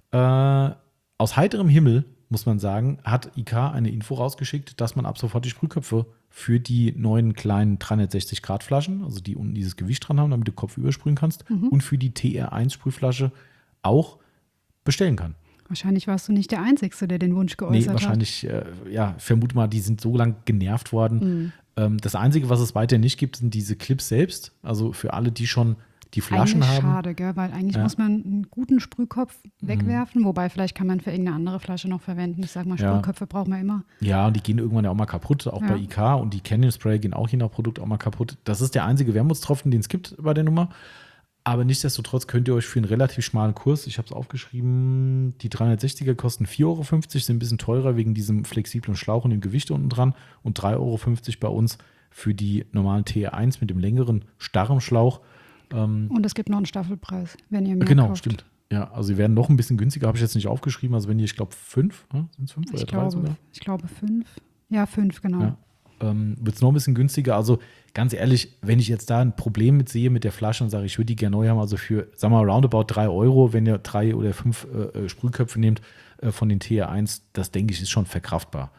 Aus heiterem Himmel, muss man sagen, hat IK eine Info rausgeschickt, dass man ab sofort die Sprühköpfe für die neuen kleinen 360-Grad-Flaschen, also die unten dieses Gewicht dran haben, damit du Kopf übersprühen kannst, und für die TR1-Sprühflasche auch bestellen kann. Wahrscheinlich warst du nicht der Einzige, der den Wunsch geäußert hat. Wahrscheinlich, ich vermute mal, die sind so lang genervt worden. Das Einzige, was es weiter nicht gibt, sind diese Clips selbst. Also für alle, die schon die Flaschen eigentlich haben. Schade, gell? Weil eigentlich muss man einen guten Sprühkopf wegwerfen, wobei vielleicht kann man für irgendeine andere Flasche noch verwenden. Ich sag mal, Sprühköpfe braucht man immer. Ja, und die gehen irgendwann ja auch mal kaputt, auch bei IK, und die Canyon Spray gehen auch je nach Produkt auch mal kaputt. Das ist der einzige Wermutstropfen, den es gibt bei der Nummer. Aber nichtsdestotrotz könnt ihr euch für einen relativ schmalen Kurs, ich habe es aufgeschrieben, die 360er kosten 4,50 Euro, sind ein bisschen teurer wegen diesem flexiblen Schlauch und dem Gewicht unten dran, und 3,50 Euro bei uns für die normalen TR1 mit dem längeren, starren Schlauch. Und es gibt noch einen Staffelpreis, wenn ihr mehr Genau, kauft. stimmt. Ja, also sie werden noch ein bisschen günstiger, habe ich jetzt nicht aufgeschrieben. Also wenn ihr, ich glaube, 5, sind es 5 oder 3 sogar? Ich glaube 5. Ja, 5, genau. Ja. Wird es noch ein bisschen günstiger. Also ganz ehrlich, wenn ich jetzt da ein Problem mit sehe mit der Flasche und sage, ich würde die gerne neu haben, also für, sagen wir mal, roundabout 3 Euro, wenn ihr 3 oder 5 Sprühköpfe nehmt von den TR1, das denke ich, ist schon verkraftbar.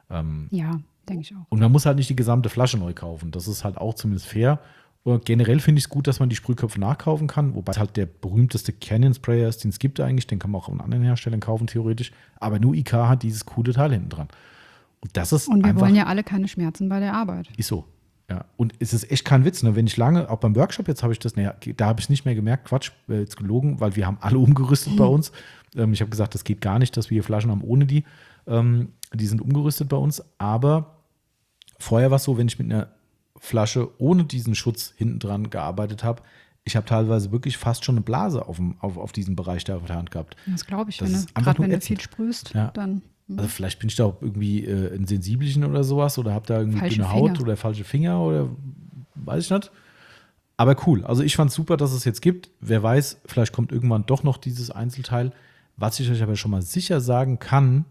Ja, denke ich auch. Und man muss halt nicht die gesamte Flasche neu kaufen. Das ist halt auch zumindest fair. Und generell finde ich es gut, dass man die Sprühköpfe nachkaufen kann, wobei es halt der berühmteste Canyon Sprayer ist, den es gibt eigentlich. Den kann man auch von anderen Herstellern kaufen, theoretisch. Aber nur IK hat dieses coole Teil hinten dran. Und das ist Und wir einfach, wollen ja alle keine Schmerzen bei der Arbeit. ist so. Ja. Und es ist echt kein Witz, ne? Wenn ich lange, auch beim Workshop, jetzt habe ich das, da habe ich es nicht mehr gemerkt, Quatsch, jetzt gelogen, weil wir haben alle umgerüstet bei uns. Ich habe gesagt, das geht gar nicht, dass wir hier Flaschen haben ohne die. Die sind umgerüstet bei uns. Aber vorher war es so, wenn ich mit einer Flasche ohne diesen Schutz hinten dran gearbeitet habe, ich habe teilweise wirklich fast schon eine Blase auf diesem Bereich da auf der Hand gehabt. Das glaube ich, Das wenn ist du, einfach gerade nur wenn du ätzend. viel sprühst, Ja. dann. Also vielleicht bin ich da auch irgendwie ein Sensibelchen oder sowas oder habe da irgendwie Falsche dünne Haut Finger. oder falsche Finger oder weiß ich nicht. Aber cool. Also ich fand es super, dass es jetzt gibt. Wer weiß, vielleicht kommt irgendwann doch noch dieses Einzelteil. Was ich euch aber schon mal sicher sagen kann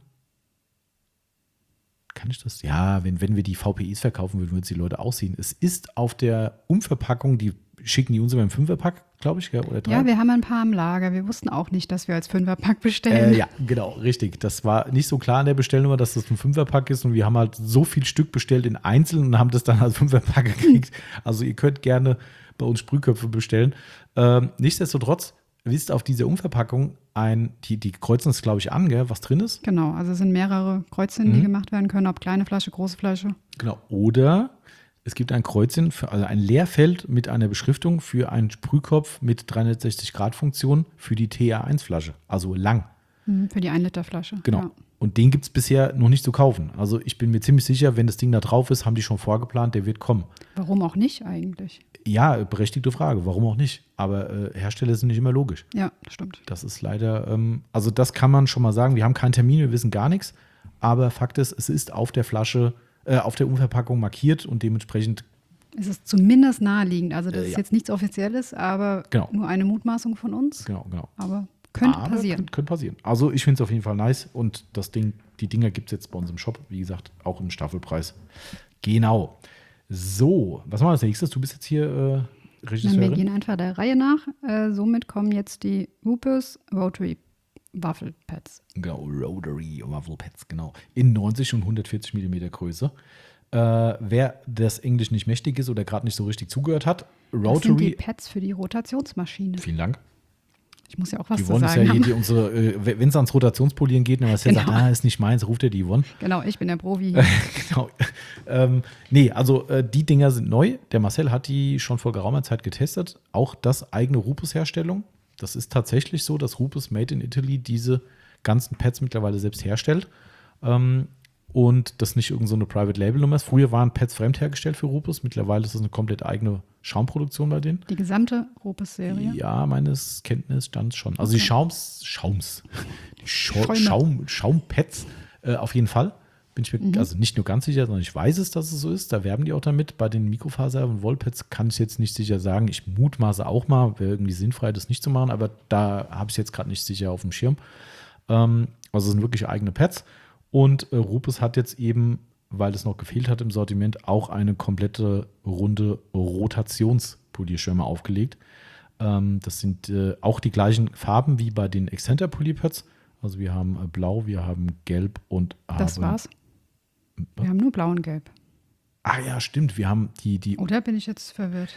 ich das? Ja, wenn wir die VPIs verkaufen würden, würden es die Leute auch sehen. Es ist auf der Umverpackung, die schicken die uns immer im 5er-Pack, glaube ich, oder 3. Ja, wir haben ein paar im Lager. Wir wussten auch nicht, dass wir als 5er-Pack bestellen. Ja, genau, richtig. Das war nicht so klar in der Bestellnummer, dass das ein 5er-Pack ist, und wir haben halt so viel Stück bestellt in Einzelnen und haben das dann als 5er-Pack gekriegt. Also ihr könnt gerne bei uns Sprühköpfe bestellen. Nichtsdestotrotz wisst auf dieser Umverpackung die kreuzen es, glaube ich, an, gell, was drin ist. Genau, also es sind mehrere Kreuzchen, die gemacht werden können, ob kleine Flasche, große Flasche. Genau. Oder Es gibt ein Kreuzchen, also ein Leerfeld mit einer Beschriftung für einen Sprühkopf mit 360-Grad-Funktion für die TA1-Flasche, also lang. Für die 1-Liter-Flasche. Genau. Ja. Und den gibt es bisher noch nicht zu kaufen. Also ich bin mir ziemlich sicher, wenn das Ding da drauf ist, haben die schon vorgeplant, der wird kommen. Warum auch nicht eigentlich? Ja, berechtigte Frage, warum auch nicht? Aber Hersteller sind nicht immer logisch. Ja, das stimmt. Das ist leider, also das kann man schon mal sagen. Wir haben keinen Termin, wir wissen gar nichts. Aber Fakt ist, es ist auf der Flasche, auf der Umverpackung markiert und dementsprechend. Es ist zumindest naheliegend. Also das ist ja. Jetzt nichts Offizielles, aber Genau. nur eine Mutmaßung von uns. Genau. Aber könnte passieren. Könnte passieren. Also ich finde es auf jeden Fall nice. Und die Dinger gibt es jetzt bei uns im Shop, wie gesagt, auch im Staffelpreis. Genau. So, was machen wir als nächstes? Du bist jetzt hier Regisseurin. Wir gehen einfach der Reihe nach. Somit kommen jetzt die Rupes Rotary Waffelpads. Genau, Rotary Waffelpads, genau. In 90 und 140 mm Größe. Wer das Englisch nicht mächtig ist oder gerade nicht so richtig zugehört hat, Rotary. Das sind die Pads für die Rotationsmaschine. Vielen Dank. Ich muss ja auch was Die zu Yvonne ist sagen ja haben. hier unsere, wenn es ans Rotationspolieren geht, dann Marcel Genau. sagt, ist nicht meins, ruft er die Yvonne. Genau, ich bin der Profi hier. Genau. Die Dinger sind neu. Der Marcel hat die schon vor geraumer Zeit getestet. Auch das eigene Rupes-Herstellung. Das ist tatsächlich so, dass Rupes Made in Italy diese ganzen Pads mittlerweile selbst herstellt. Und das nicht irgendeine so Private-Label-Nummer ist. Früher waren Pads fremd hergestellt für Rupes. Mittlerweile ist das eine komplett eigene Schaumproduktion bei denen. Die gesamte Rupes-Serie. Ja, meines Kenntnisstands schon. Also die Schaumpads auf jeden Fall. Bin ich mir also nicht nur ganz sicher, sondern ich weiß es, dass es so ist. Da werben die auch damit. Bei den Mikrofaser- und Wollpads kann ich jetzt nicht sicher sagen. Ich mutmaße auch mal, wäre irgendwie sinnfrei, das nicht zu machen, aber da habe ich es jetzt gerade nicht sicher auf dem Schirm. Also es sind wirklich eigene Pads. Und Rupes hat jetzt eben, weil es noch gefehlt hat im Sortiment, auch eine komplette runde Rotationspolierschirme aufgelegt. Das sind auch die gleichen Farben wie bei den Excenter Polierpads. Also wir haben blau, wir haben gelb und Das war's. Wir haben nur blau und gelb. Ah ja, stimmt. Wir haben die. Oder bin ich jetzt verwirrt?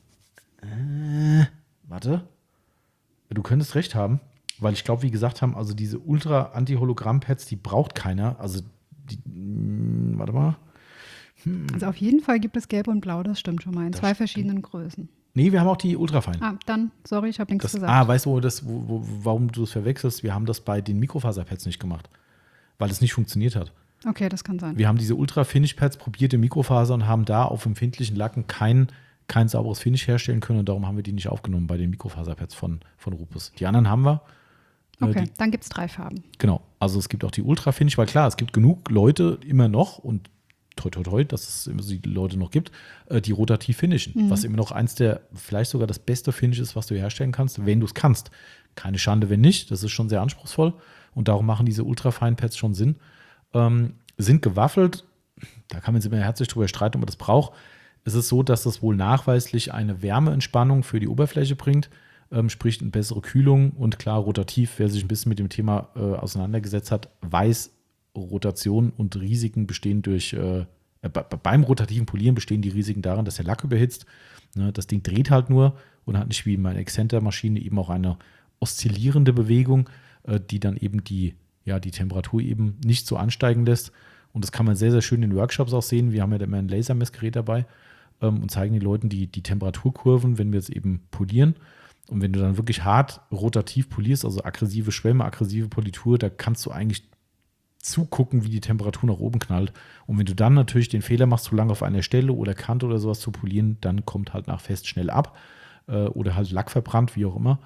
Warte. Du könntest recht haben, weil ich glaube, wie gesagt haben, also diese Ultra-Anti-Hologramm-Pads, die braucht keiner. Also warte mal. Also auf jeden Fall gibt es gelb und blau, das stimmt schon mal, in Das 2 verschiedenen Größen. Nee, wir haben auch die Ultrafein. Dann, sorry, ich habe nichts gesagt. Weißt du, warum du das verwechselst? Wir haben das bei den Mikrofaserpads nicht gemacht, weil es nicht funktioniert hat. Okay, das kann sein. Wir haben diese Ultra-Finish-Pads probiert in Mikrofaser und haben da auf empfindlichen Lacken kein sauberes Finish herstellen können und darum haben wir die nicht aufgenommen bei den Mikrofaserpads von Rupes. Die anderen haben wir. Okay, dann gibt es 3 Farben. Genau, also es gibt auch die Ultra-Finish, weil klar, es gibt genug Leute immer noch und toi toi toi, dass es immer die Leute noch gibt, die rotativ finishen, was immer noch vielleicht sogar das beste Finish ist, was du herstellen kannst, wenn du es kannst. Keine Schande, wenn nicht, das ist schon sehr anspruchsvoll und darum machen diese Ultra-Fine-Pads schon Sinn. Sind gewaffelt, da kann man sich immer herzlich drüber streiten, ob man das braucht. Es ist so, dass das wohl nachweislich eine Wärmeentspannung für die Oberfläche bringt, sprich eine bessere Kühlung und klar, rotativ, wer sich ein bisschen mit dem Thema auseinandergesetzt hat, weiß, Rotation und Risiken bestehen beim rotativen Polieren bestehen die Risiken darin, dass der Lack überhitzt. Ne, das Ding dreht halt nur und hat nicht wie meine Excenter-Maschine eben auch eine oszillierende Bewegung, die dann eben die Temperatur eben nicht so ansteigen lässt. Und das kann man sehr, sehr schön in Workshops auch sehen. Wir haben ja immer ein Lasermessgerät dabei und zeigen den Leuten die Temperaturkurven, wenn wir es eben polieren. Und wenn du dann wirklich hart rotativ polierst, also aggressive Schwämme, aggressive Politur, da kannst du eigentlich zugucken, wie die Temperatur nach oben knallt. Und wenn du dann natürlich den Fehler machst, zu lange auf einer Stelle oder Kante oder sowas zu polieren, dann kommt halt nach Fest schnell ab oder halt Lack verbrannt, wie auch immer.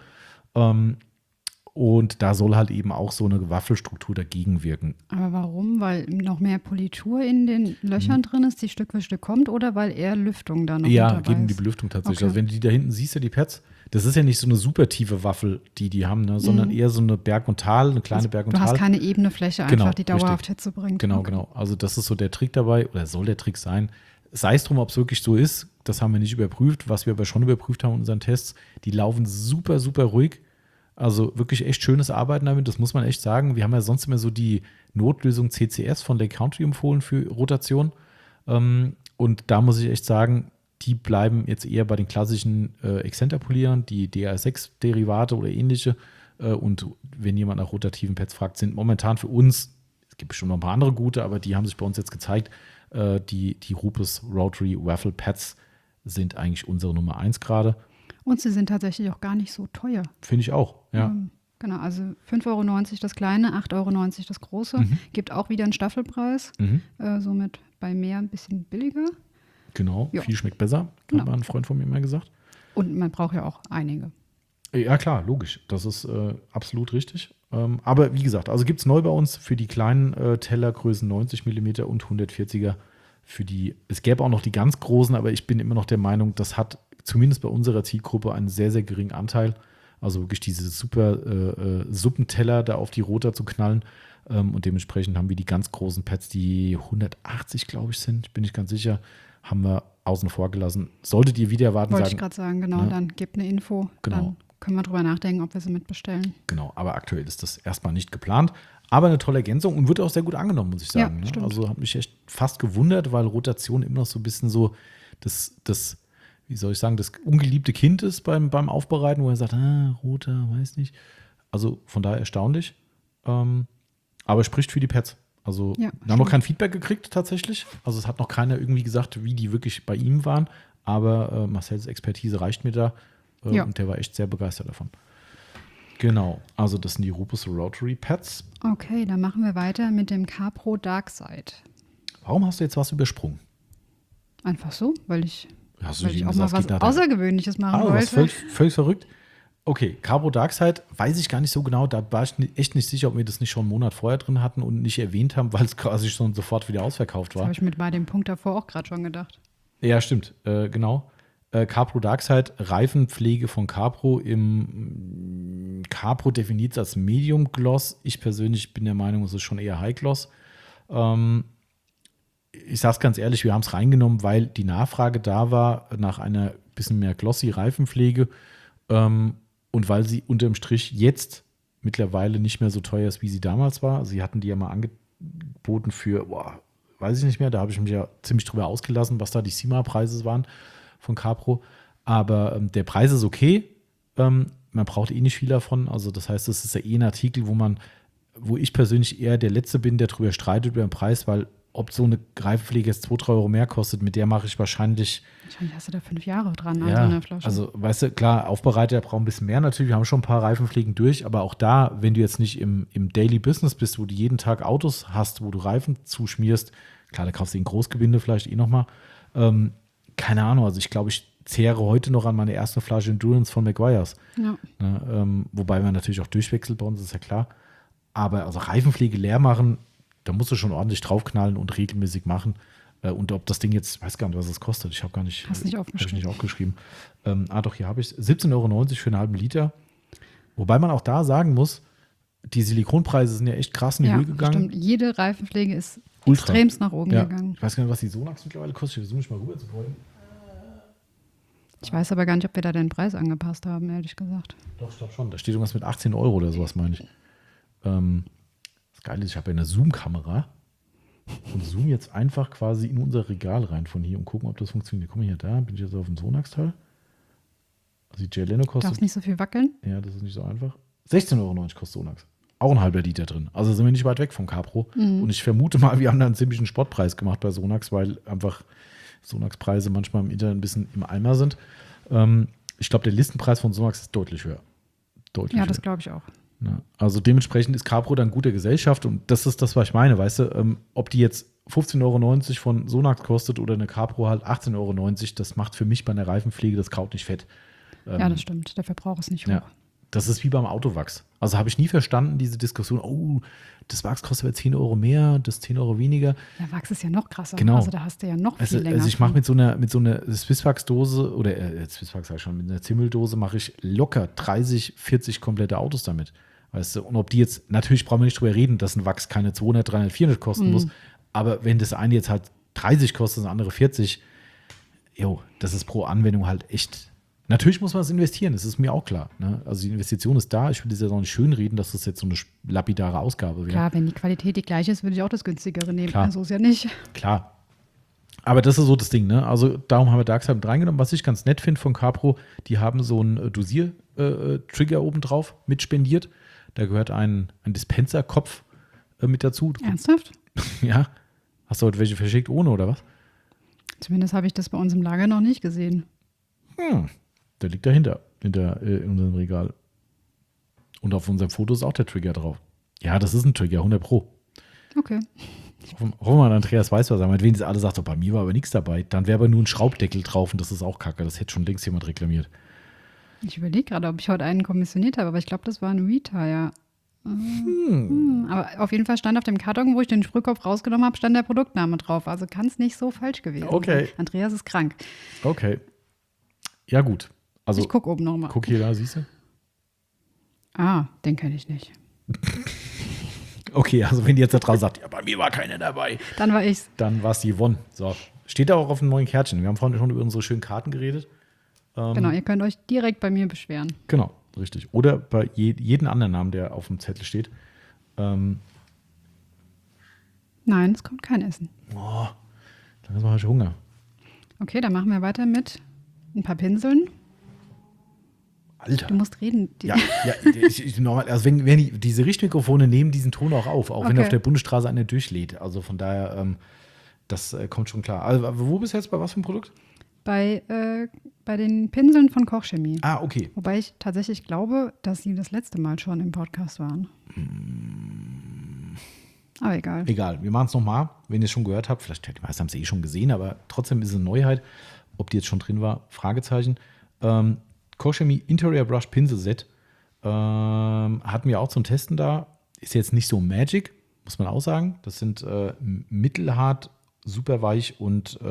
Und da soll halt eben auch so eine Waffelstruktur dagegen wirken. Aber warum? Weil noch mehr Politur in den Löchern drin ist, die Stück für Stück kommt, oder weil eher Lüftung da noch Ja, dabei geht um die ist? Belüftung tatsächlich. Okay. Also wenn du die da hinten siehst, ja die Pads, das ist ja nicht so eine super tiefe Waffel, die haben, ne, sondern eher so eine Berg- und Tal, eine kleine Berg- und Du Tal. hast keine ebene Fläche einfach, Genau, die dauerhaft richtig. Hitze bringt. Genau, Okay. genau. Also das ist so der Trick dabei, oder soll der Trick sein. Sei es drum, ob es wirklich so ist, das haben wir nicht überprüft. Was wir aber schon überprüft haben in unseren Tests, die laufen super, super ruhig. Also wirklich echt schönes Arbeiten damit, das muss man echt sagen. Wir haben ja sonst immer so die Notlösung CCS von Lake Country empfohlen für Rotation. Und da muss ich echt sagen, die bleiben jetzt eher bei den klassischen Excenter-Polieren, die DA6-Derivate oder ähnliche. Und wenn jemand nach rotativen Pads fragt, sind momentan für uns gibt bestimmt noch ein paar andere gute, aber die haben sich bei uns jetzt gezeigt. Die Rupes Rotary Waffle Pads sind eigentlich unsere Nummer 1 gerade. Und sie sind tatsächlich auch gar nicht so teuer. Finde ich auch, ja. Genau, also 5,90 € das kleine, 8,90 € das große. Gibt auch wieder einen Staffelpreis. Somit bei mehr ein bisschen billiger. Genau, viel schmeckt besser, hat mal ein Freund von mir immer gesagt. Und man braucht ja auch einige. Ja klar, logisch. Das ist absolut richtig. Aber wie gesagt, also gibt es neu bei uns für die kleinen Tellergrößen 90 mm und 140er. Es gäbe auch noch die ganz großen, aber ich bin immer noch der Meinung, das hat zumindest bei unserer Zielgruppe einen sehr, sehr geringen Anteil. Also wirklich diese super Suppenteller da auf die Rota zu knallen. Und dementsprechend haben wir die ganz großen Pads, die 180, glaube ich, sind, bin ich ganz sicher, haben wir außen vor gelassen. Solltet ihr wieder erwarten, wollte ich gerade sagen, genau, dann gebt eine Info. Genau. Dann können wir drüber nachdenken, ob wir sie mitbestellen. Genau, aber aktuell ist das erstmal nicht geplant. Aber eine tolle Ergänzung und wird auch sehr gut angenommen, muss ich sagen. Ja, ne? Also hat mich echt fast gewundert, weil Rotation immer noch so ein bisschen so das wie soll ich sagen, das ungeliebte Kind ist beim Aufbereiten, wo er sagt, Rota, weiß nicht. Also von daher erstaunlich. Aber spricht für die Pads. Also wir haben noch kein Feedback gekriegt tatsächlich. Also es hat noch keiner irgendwie gesagt, wie die wirklich bei ihm waren. Aber Marcells Expertise reicht mir da. Und der war echt sehr begeistert davon. Genau, also das sind die Rupes Rotary Pads. Okay, dann machen wir weiter mit dem Capro Darkside. Warum hast du jetzt was übersprungen? Einfach so, weil ich auch mal was Außergewöhnliches machen wollte. Was völlig verrückt. Okay, Capro Darkside weiß ich gar nicht so genau. Da war ich echt nicht sicher, ob wir das nicht schon einen Monat vorher drin hatten und nicht erwähnt haben, weil es quasi schon sofort wieder ausverkauft war. Das habe ich mit bei dem Punkt davor auch gerade schon gedacht. Ja, stimmt. Genau. Capro Darkside, Reifenpflege von Capro. Capro definiert es als Medium Gloss. Ich persönlich bin der Meinung, es ist schon eher High Gloss. Ich sage es ganz ehrlich, wir haben es reingenommen, weil die Nachfrage da war nach einer bisschen mehr glossy Reifenpflege und weil sie unterm Strich jetzt mittlerweile nicht mehr so teuer ist, wie sie damals war. Sie hatten die ja mal angeboten für, weiß ich nicht mehr, da habe ich mich ja ziemlich drüber ausgelassen, was da die CIMA-Preise waren von Capro. Aber der Preis ist okay. Man braucht nicht viel davon. Also das heißt, das ist ja ein Artikel, wo ich persönlich eher der Letzte bin, der drüber streitet über den Preis, weil ob so eine Reifenpflege jetzt 2-3 € mehr kostet, mit der mache ich wahrscheinlich hast du da 5 Jahre dran an so einer Flasche. Also, weißt du, klar, Aufbereiter brauchen ein bisschen mehr natürlich. Wir haben schon ein paar Reifenpflegen durch, aber auch da, wenn du jetzt nicht im Daily Business bist, wo du jeden Tag Autos hast, wo du Reifen zuschmierst, klar, da kaufst du den Großgebinde vielleicht nochmal. Keine Ahnung, also ich glaube, ich zehre heute noch an meine erste Flasche Endurance von Meguiar's. Ja. Wobei man natürlich auch durchwechselt bei uns, ist ja klar. Aber also Reifenpflege leer machen, da musst du schon ordentlich draufknallen und regelmäßig machen. Und ob das Ding jetzt, weiß gar nicht, was es kostet. Ich habe gar nicht, Hast nicht aufgeschrieben. Nicht aufgeschrieben. Doch, hier habe ich es. 17,90 € für einen halben Liter. Wobei man auch da sagen muss, die Silikonpreise sind ja echt krass in die Höhe gegangen. Stimmt. Jede Reifenpflege ist Ultra. extremst nach oben gegangen. Ich weiß gar nicht, was die Sonax mittlerweile kostet. Ich versuche mich mal rüber zu beugen. Ich weiß aber gar nicht, ob wir da den Preis angepasst haben, ehrlich gesagt. Doch, ich glaube schon. Da steht irgendwas mit 18 € oder sowas, meine ich. Das Geile ist, ich habe ja eine Zoom-Kamera und zoom jetzt einfach quasi in unser Regal rein von hier und gucken, ob das funktioniert. Guck mal hier, da bin ich jetzt auf dem Sonax-Teil. Also die Jay Leno kostet. Darfst nicht so viel wackeln? Ja, das ist nicht so einfach. 16,90 € kostet Sonax. Auch ein halber Liter drin. Also sind wir nicht weit weg vom Capro. Und ich vermute mal, wir haben da einen ziemlichen Spottpreis gemacht bei Sonax, weil einfach Sonax-Preise manchmal im Internet ein bisschen im Eimer sind. Ich glaube, der Listenpreis von Sonax ist deutlich höher. Ja, das glaube ich auch. Ja, also dementsprechend ist Capro dann guter Gesellschaft und das ist das, was ich meine, weißt du, ob die jetzt 15,90 € von Sonax kostet oder eine Capro halt 18,90 €, das macht für mich bei einer Reifenpflege das Kraut nicht fett. Ja, das stimmt, der Verbrauch ist nicht hoch. Ja, das ist wie beim Autowachs. Also habe ich nie verstanden, diese Diskussion, das Wachs kostet aber 10 € mehr, das 10 € weniger. Ja, Wachs ist ja noch krasser. Genau. Also da hast du ja noch viel länger. Also ich mache mit so einer Swisswachs-Dose oder Swisswachs sag ich schon, mit einer Zimmeldose mache ich locker 30, 40 komplette Autos damit. Weißt du, und ob die jetzt, natürlich brauchen wir nicht drüber reden, dass ein Wachs keine 200, 300, 400 kosten muss, aber wenn das eine jetzt halt 30 kostet, das andere 40, das ist pro Anwendung halt echt. Natürlich muss man es investieren, das ist mir auch klar. Ne? Also die Investition ist da, ich will das ja auch nicht schönreden, dass das jetzt so eine lapidare Ausgabe wäre. Klar, wenn die Qualität die gleiche ist, würde ich auch das günstigere nehmen. Klar. Also ist ja nicht. Klar. Aber das ist so das Ding, ne? Also darum haben wir Darkside mit reingenommen. Was ich ganz nett finde von Capro, die haben so einen Dosier-Trigger oben drauf mit spendiert. Da gehört ein Dispenserkopf mit dazu. Ernsthaft? Ja. Hast du heute welche verschickt ohne, oder was? Zumindest habe ich das bei uns im Lager noch nicht gesehen. Der liegt dahinter, in unserem Regal. Und auf unserem Foto ist auch der Trigger drauf. Ja, das ist ein Trigger, 100 Pro. Okay. Hoffen wir mal, Andreas weiß, was er meint. Wenn jetzt alle sagt, so, bei mir war aber nichts dabei, dann wäre aber nur ein Schraubdeckel drauf und das ist auch kacke. Das hätte schon längst jemand reklamiert. Ich überlege gerade, ob ich heute einen kommissioniert habe, aber ich glaube, das war ein Retire. Aber auf jeden Fall stand auf dem Karton, wo ich den Sprühkopf rausgenommen habe, stand der Produktname drauf. Also kann es nicht so falsch gewesen sein. Andreas ist krank. Okay. Ja, gut. Also, ich gucke oben nochmal. Guck hier da, siehst du? Ah, den kenne ich nicht. Okay, also wenn die jetzt da draußen sagt, ja, bei mir war keiner dabei. Dann war ich's. Dann war es die Yvonne. So. Steht da auch auf dem neuen Kärtchen. Wir haben vorhin schon über unsere schönen Karten geredet. Genau, ihr könnt euch direkt bei mir beschweren. Genau, richtig. Oder bei jedem anderen Namen, der auf dem Zettel steht. Nein, es kommt kein Essen. Oh, dann haben wir schon Hunger. Okay, dann machen wir weiter mit ein paar Pinseln. Alter. Du musst reden. Ja, normal, also wenn diese Richtmikrofone nehmen diesen Ton auch auf, auch wenn Okay. auf der Bundesstraße einer durchlädt. Also von daher, das kommt schon klar. Also wo bist du jetzt bei was für einem Produkt? Bei den Pinseln von Kochchemie. Ah, okay. Wobei ich tatsächlich glaube, dass sie das letzte Mal schon im Podcast waren. Aber egal. Egal, wir machen es nochmal, wenn ihr es schon gehört habt. Vielleicht die meisten haben es eh schon gesehen, aber trotzdem ist es eine Neuheit. Ob die jetzt schon drin war, Fragezeichen. Kochchemie Interior Brush Pinsel Set hatten wir auch zum Testen da. Ist jetzt nicht so Magic, muss man auch sagen. Das sind mittelhart, super weich und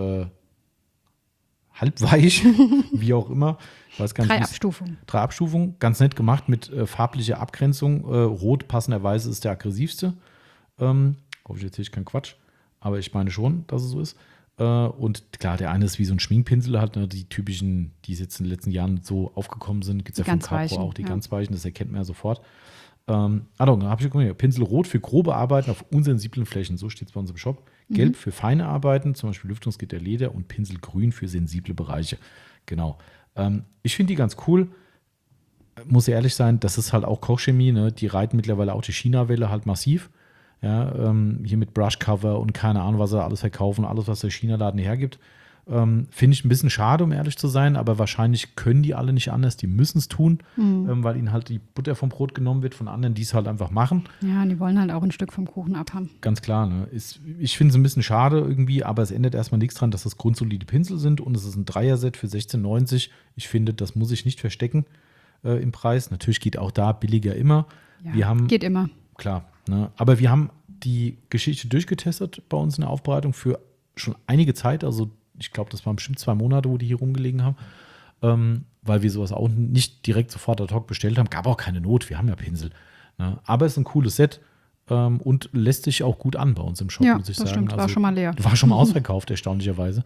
halbweich, wie auch immer. Ich weiß gar nicht, 3 Abstufungen. 3 Abstufungen, ganz nett gemacht mit farblicher Abgrenzung. Rot passenderweise ist der aggressivste. Hoffe ich erzähle ich keinen Quatsch, aber ich meine schon, dass es so ist. Und klar, der eine ist wie so ein Schminkpinsel, halt, ne, die typischen, die jetzt in den letzten Jahren so aufgekommen sind. Gibt es ja von Capro auch, die ganz weichen, das erkennt man ja sofort. Da habe ich geguckt, Pinsel rot für grobe Arbeiten auf unsensiblen Flächen, so steht es bei uns im Shop. Gelb für feine Arbeiten, zum Beispiel Lüftungsgitter, Leder und Pinselgrün für sensible Bereiche. Genau. Ich finde die ganz cool. Muss ehrlich sein, das ist halt auch Kochchemie, ne? Die reiten mittlerweile auch die China-Welle halt massiv. Ja, hier mit Brushcover und keine Ahnung, was sie alles verkaufen, alles, was der China-Laden hergibt. Finde ich ein bisschen schade, um ehrlich zu sein, aber wahrscheinlich können die alle nicht anders, die müssen es tun, weil ihnen halt die Butter vom Brot genommen wird von anderen, die es halt einfach machen. Ja, und die wollen halt auch ein Stück vom Kuchen abhaben. Ganz klar, ne? Ich finde es ein bisschen schade irgendwie, aber es ändert erstmal nichts dran, dass das grundsolide Pinsel sind und es ist ein Dreier-Set für 16,90. Ich finde, das muss ich nicht verstecken im Preis. Natürlich geht auch da billiger immer. Ja, geht immer. Klar, ne? Aber wir haben die Geschichte durchgetestet bei uns in der Aufbereitung für schon einige Zeit. Also ich glaube, das waren bestimmt 2 Monate, wo die hier rumgelegen haben, weil wir sowas auch nicht direkt sofort ad hoc bestellt haben. Gab auch keine Not, wir haben ja Pinsel. Ne? Aber es ist ein cooles Set und lässt sich auch gut an bei uns im Shop, Ja, muss ich das sagen. stimmt, war schon mal leer. War schon mal ausverkauft, erstaunlicherweise.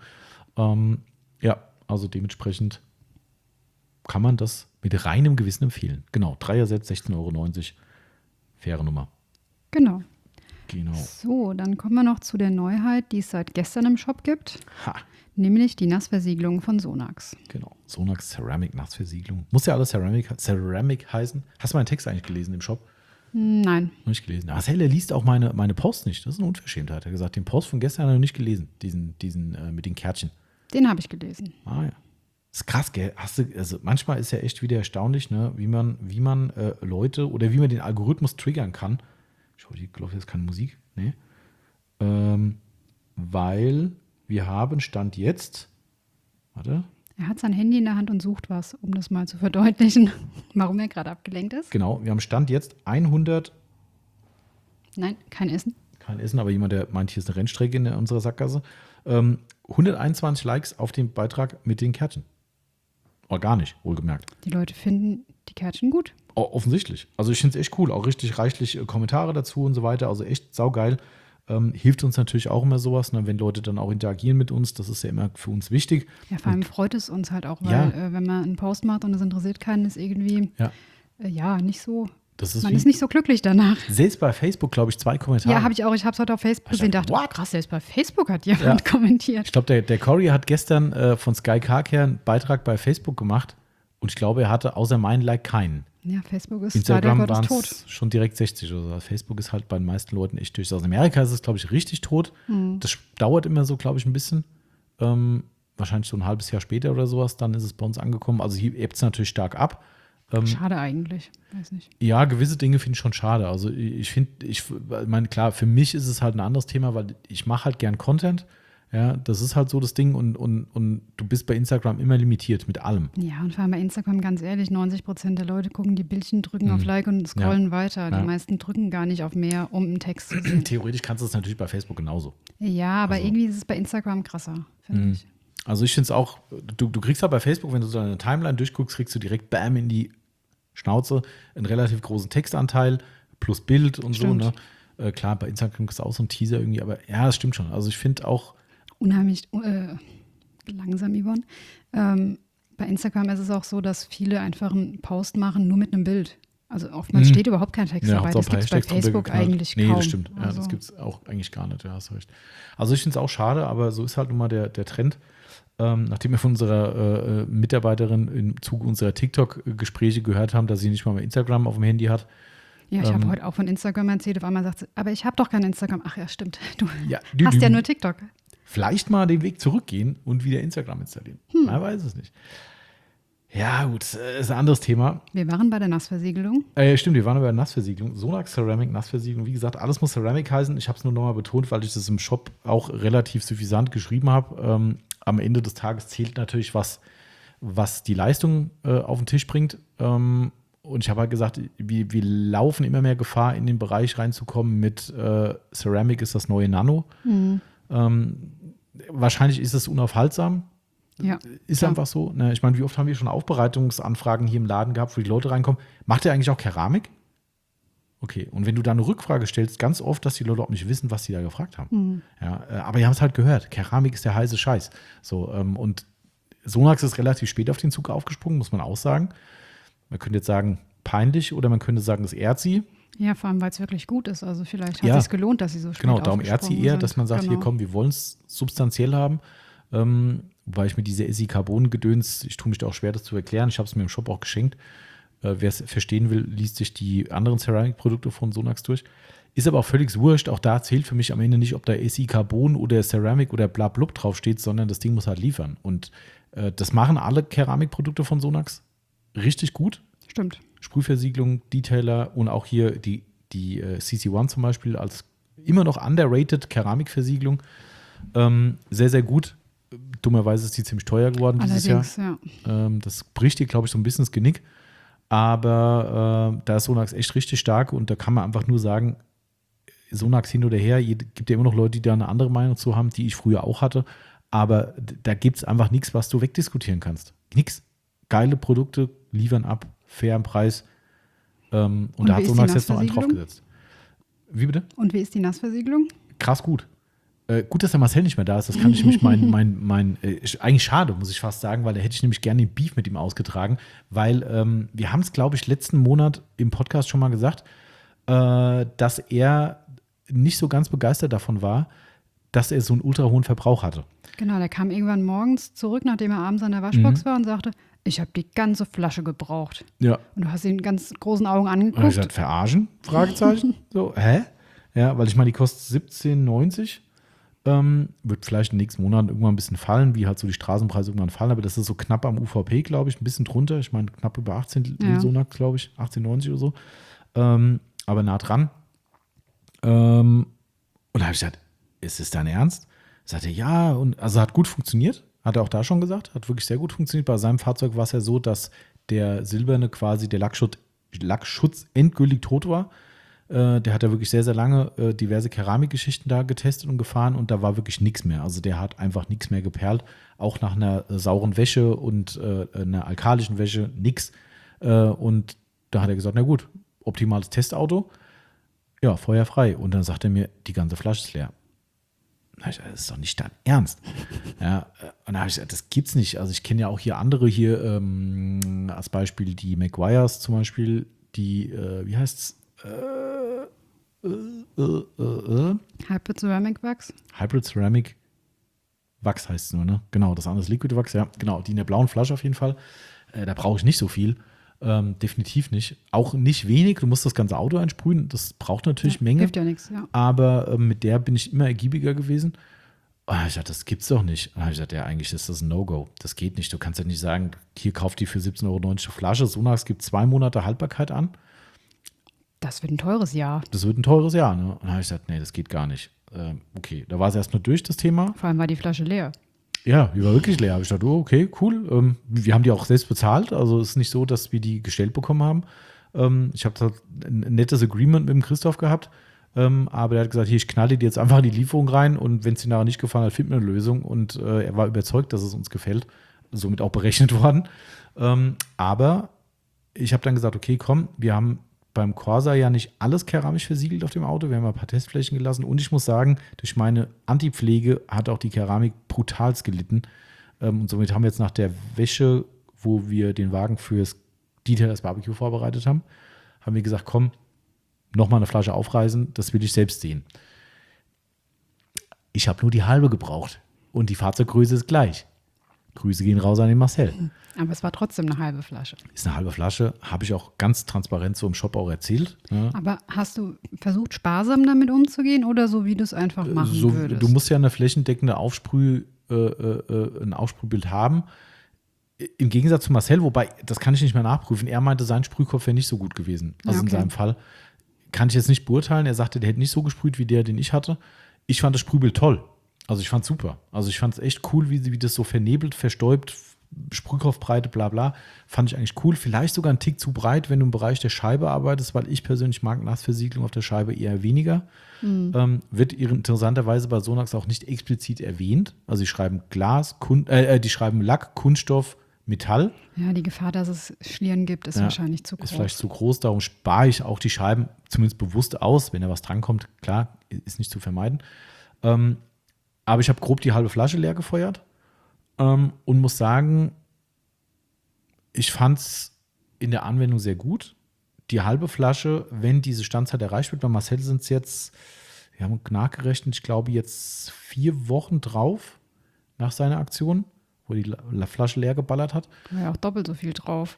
Ja, also dementsprechend kann man das mit reinem Gewissen empfehlen. Genau, Dreier-Set, 16,90 €. Faire Nummer. Genau. Genau. So, dann kommen wir noch zu der Neuheit, die es seit gestern im Shop gibt. Ha, Nämlich die Nassversiegelung von Sonax. genau. Sonax Ceramic Nassversiegelung. Muss ja alles Ceramic heißen. Hast du meinen Text eigentlich gelesen im Shop? Nein. Noch nicht gelesen. Marcel, er liest auch meine Post nicht. Das ist eine Unverschämtheit. Er hat gesagt, den Post von gestern hat er noch nicht gelesen. Diesen mit den Kärtchen. Den habe ich gelesen. Ah ja. Das ist krass, gell? Also manchmal ist ja echt wieder erstaunlich, ne? wie man Leute oder wie man den Algorithmus triggern kann. Ich glaube, jetzt keine Musik. Nee. Weil wir haben Stand jetzt, warte. Er hat sein Handy in der Hand und sucht was, um das mal zu verdeutlichen, warum er gerade abgelenkt ist. Genau, wir haben Stand jetzt 100, Nein, kein Essen. kein Essen, aber jemand, der meint, hier ist eine Rennstrecke in unserer Sackgasse. 121 Likes auf den Beitrag mit den Kärtchen. Organisch, wohlgemerkt. Die Leute finden die Kärtchen gut. Offensichtlich. Also ich finde es echt cool. Auch richtig reichlich Kommentare dazu und so weiter. Also echt saugeil. Hilft uns natürlich auch immer sowas, ne, wenn Leute dann auch interagieren mit uns. Das ist ja immer für uns wichtig. Ja, vor allem freut es uns halt auch, weil wenn man einen Post macht und es interessiert keinen, ist irgendwie nicht so. Man ist nicht so glücklich danach. Selbst bei Facebook, glaube ich, 2 Kommentare. Ja, habe ich auch. Ich habe es heute auf Facebook gesehen und dachte, what? krass, selbst bei Facebook hat jemand kommentiert. Ich glaube, der Cory hat gestern von Sky Car Care einen Beitrag bei Facebook gemacht Und ich glaube, er hatte außer meinen Like keinen. Ja, Facebook ist Instagram leider waren Gottes es tot. schon direkt 60 oder so. Facebook ist halt bei den meisten Leuten echt durch. Aus Amerika ist es, glaube ich, richtig tot. Das dauert immer so, glaube ich, ein bisschen. Wahrscheinlich so ein halbes Jahr später oder sowas. Dann ist es bei uns angekommen. Also hier ebbt es natürlich stark ab. Schade eigentlich. Weiß nicht. Ja, gewisse Dinge finde ich schon schade. Also ich meine, klar, für mich ist es halt ein anderes Thema, weil ich mache halt gern Content. Ja, das ist halt so das Ding und du bist bei Instagram immer limitiert mit allem. Ja, und vor allem bei Instagram, ganz ehrlich, 90% der Leute gucken die Bildchen, drücken auf Like und scrollen weiter. Die meisten drücken gar nicht auf mehr, um einen Text zu sehen. Theoretisch kannst du das natürlich bei Facebook genauso. Ja, aber Also- irgendwie ist es bei Instagram krasser, finde ich. Also ich finde es auch, du kriegst halt bei Facebook, wenn du so deine Timeline durchguckst, kriegst du direkt bam in die Schnauze einen relativ großen Textanteil plus Bild und Stimmt. so. Ne? Klar, bei Instagram ist auch so ein Teaser irgendwie, aber ja, das stimmt schon. Also ich finde auch, Unheimlich langsam, Yvonne. Bei Instagram ist es auch so, dass viele einfach einen Post machen, nur mit einem Bild. Also oftmals steht überhaupt kein Text dabei. hat so ein Das paar gibt es bei Hashtags drunter Facebook geknallt. eigentlich Nee, kaum. das stimmt. Ja, Also, das gibt es auch eigentlich gar nicht. Ja, hast recht. Also ich finde es auch schade, aber so ist halt nun mal der Trend. Nachdem wir von unserer Mitarbeiterin im Zuge unserer TikTok-Gespräche gehört haben, dass sie nicht mal mehr Instagram auf dem Handy hat. ja, ich habe heute auch von Instagram erzählt. Auf einmal sagt sie, aber ich habe doch kein Instagram. Ach ja, stimmt. Du Ja, hast ja nur TikTok. Vielleicht mal den Weg zurückgehen und wieder Instagram installieren. Man weiß es nicht. Ja, gut, ist ein anderes Thema. Wir waren bei der Nassversiegelung. Stimmt, wir waren bei der Nassversiegelung. Sonax Ceramic, Nassversiegelung. Wie gesagt, alles muss Ceramic heißen. Ich habe es nur nochmal betont, weil ich das im Shop auch relativ suffisant geschrieben habe. Am Ende des Tages zählt natürlich, was die Leistung auf den Tisch bringt. Und ich habe halt gesagt, wir laufen immer mehr Gefahr, in den Bereich reinzukommen mit Ceramic ist das neue Nano. Wahrscheinlich ist es unaufhaltsam. Ja, Ist klar. einfach so. Ne? Ich meine, wie oft haben wir schon Aufbereitungsanfragen hier im Laden gehabt, wo die Leute reinkommen? Macht ihr eigentlich auch Keramik? Okay, und wenn du da eine Rückfrage stellst, ganz oft, dass die Leute auch nicht wissen, was sie da gefragt haben. Ja, aber die haben es halt gehört. Keramik ist der heiße Scheiß. So, und Sonax ist relativ spät auf den Zug aufgesprungen, muss man auch sagen. Man könnte jetzt sagen, peinlich oder man könnte sagen, es ehrt sie. Ja, vor allem, weil es wirklich gut ist. Also vielleicht hat Ja. es sich gelohnt, dass sie so spät Genau, darum ehrt sie aufgesprungen eher, sind. dass man sagt, Genau. hier komm, wir wollen es substanziell haben. Wobei ich mit dieser Esi-Carbon-Gedöns, ich tue mich da auch schwer, das zu erklären. Ich habe es mir im Shop auch geschenkt. Wer es verstehen will, liest sich die anderen Ceramic-Produkte von Sonax durch. Ist aber auch völlig wurscht. Auch da zählt für mich am Ende nicht, ob da Esi-Carbon oder Ceramic oder blablub draufsteht, sondern das Ding muss halt liefern. Und das machen alle Keramikprodukte von Sonax richtig gut. Stimmt. Sprühversiegelung, Detailer und auch hier die CC1 zum Beispiel als immer noch underrated Keramikversiegelung. Sehr, sehr gut. Dummerweise ist die ziemlich teuer geworden dieses Jahr. Allerdings, ja. Das bricht dir, glaube ich, so ein bisschen das Genick. Aber da ist Sonax echt richtig stark und da kann man einfach nur sagen, Sonax hin oder her, gibt ja immer noch Leute, die da eine andere Meinung zu haben, die ich früher auch hatte. Aber da gibt es einfach nichts, was du wegdiskutieren kannst. Nix. Geile Produkte liefern ab, fairen Preis. Und da wie hat ist Sonax die jetzt noch einen Nassversiegelung? draufgesetzt. Wie bitte? Und wie ist die Nassversiegelung? Krass gut. Gut, dass der Marcel nicht mehr da ist. Das kann ich nämlich eigentlich schade, muss ich fast sagen, weil da hätte ich nämlich gerne den Beef mit ihm ausgetragen, weil wir haben es, glaube ich, letzten Monat im Podcast schon mal gesagt, dass er nicht so ganz begeistert davon war, dass er so einen ultra hohen Verbrauch hatte. Genau, der kam irgendwann morgens zurück, nachdem er abends an der Waschbox war und sagte, ich habe die ganze Flasche gebraucht. Ja. Und du hast ihn ganz großen Augen Und ich angeguckt. gesagt, verarschen? Fragezeichen. So, hä? Ja, weil ich meine, die kostet 17,90. Wird vielleicht in den nächsten Monaten irgendwann ein bisschen fallen, wie halt so die Straßenpreise irgendwann fallen, aber das ist so knapp am UVP, glaube ich, ein bisschen drunter. Ich meine, knapp über 18 Ja. Sonax, glaube ich, 18,90 oder so. Aber nah dran. Und da habe ich gesagt, ist es dein Ernst? Sagte ja, und also hat gut funktioniert, hat er auch da schon gesagt, hat wirklich sehr gut funktioniert. Bei seinem Fahrzeug war es ja so, dass der silberne quasi, der Lackschutz endgültig tot war. Der hat ja wirklich sehr, sehr lange diverse Keramikgeschichten da getestet und gefahren und da war wirklich nichts mehr. Also der hat einfach nichts mehr geperlt. Auch nach einer sauren Wäsche und einer alkalischen Wäsche nix. Und da hat er gesagt, na gut, optimales Testauto. Ja, feuerfrei. Und dann sagt er mir, die ganze Flasche ist leer. Da hab ich gesagt, das ist doch nicht dein Ernst. Ja, und da habe ich gesagt, das gibt's nicht. Also ich kenne ja auch hier andere hier, als Beispiel die Maguires zum Beispiel, die, wie heißt's? Hybrid Ceramic Wax. Hybrid Ceramic Wachs heißt es nur, ne? Genau, das andere ist Liquid Wachs, ja, genau, die in der blauen Flasche auf jeden Fall. Da brauche ich nicht so viel. Definitiv nicht. Auch nicht wenig. Du musst das ganze Auto einsprühen. Das braucht natürlich Menge. Hilft ja nichts, ja. Aber mit der bin ich immer ergiebiger gewesen. Ich dachte, das gibt's doch nicht. Ich dachte, ja, eigentlich ist das ein No-Go. Das geht nicht. Du kannst ja nicht sagen, hier kauft die für 17,90 € eine Flasche. Sonax gibt 2 Monate Haltbarkeit an. Das wird ein teures Jahr. Das wird ein teures Jahr. Ne? Und dann habe ich gesagt, nee, das geht gar nicht. Okay, da war es erst nur durch, das Thema. Vor allem war die Flasche leer. Ja, die war wirklich leer. Habe ich gedacht, oh, okay, cool. Wir haben die auch selbst bezahlt. Also es ist nicht so, dass wir die gestellt bekommen haben. Ich habe da ein nettes Agreement mit dem Christoph gehabt. Aber er hat gesagt, hier, ich knalle die jetzt einfach in die Lieferung rein und wenn es dir nachher nicht gefallen hat, finden wir eine Lösung. Und er war überzeugt, dass es uns gefällt. Somit auch berechnet worden. Aber ich habe dann gesagt, okay, komm, wir haben beim Corsa ja nicht alles keramisch versiegelt auf dem Auto. Wir haben ein paar Testflächen gelassen. Und ich muss sagen, durch meine Antipflege hat auch die Keramik brutalst gelitten. Und somit haben wir jetzt nach der Wäsche, wo wir den Wagen fürs Detail das Barbecue vorbereitet haben, haben wir gesagt, komm, nochmal eine Flasche aufreißen, das will ich selbst sehen. Ich habe nur die halbe gebraucht. Und die Fahrzeuggröße ist gleich. Grüße gehen raus an den Marcel. Aber es war trotzdem eine halbe Flasche. Ist eine halbe Flasche, habe ich auch ganz transparent so im Shop auch erzählt. Ja. Aber hast du versucht, sparsam damit umzugehen oder so, wie du es einfach machen würdest? Du musst ja eine flächendeckende ein Aufsprühbild haben. Im Gegensatz zu Marcel, wobei, das kann ich nicht mehr nachprüfen. Er meinte, sein Sprühkopf wäre nicht so gut gewesen. Also Ja, okay. in seinem Fall. Kann ich jetzt nicht beurteilen. Er sagte, der hätte nicht so gesprüht wie der, den ich hatte. Ich fand das Sprühbild toll. Also ich fand es super. Also ich fand es echt cool, wie das so vernebelt, verstäubt, Sprühkopfbreite, bla bla. Fand ich eigentlich cool. Vielleicht sogar ein Tick zu breit, wenn du im Bereich der Scheibe arbeitest, weil ich persönlich mag Nassversiegelung auf der Scheibe eher weniger. Wird interessanterweise bei Sonax auch nicht explizit erwähnt. Also die schreiben die schreiben Lack, Kunststoff, Metall. Ja, die Gefahr, dass es Schlieren gibt, ist Ja, wahrscheinlich zu groß. Ist vielleicht zu groß, darum spare ich auch die Scheiben zumindest bewusst aus. Wenn da was drankommt, klar, ist nicht zu vermeiden. Aber ich habe grob die halbe Flasche leer gefeuert und muss sagen, ich fand es in der Anwendung sehr gut. Die halbe Flasche, wenn diese Standzeit erreicht wird, bei Marcel sind es jetzt, wir haben nachgerechnet, ich glaube jetzt 4 Wochen drauf nach seiner Aktion, wo die Flasche leer geballert hat. Da war ja auch doppelt so viel drauf.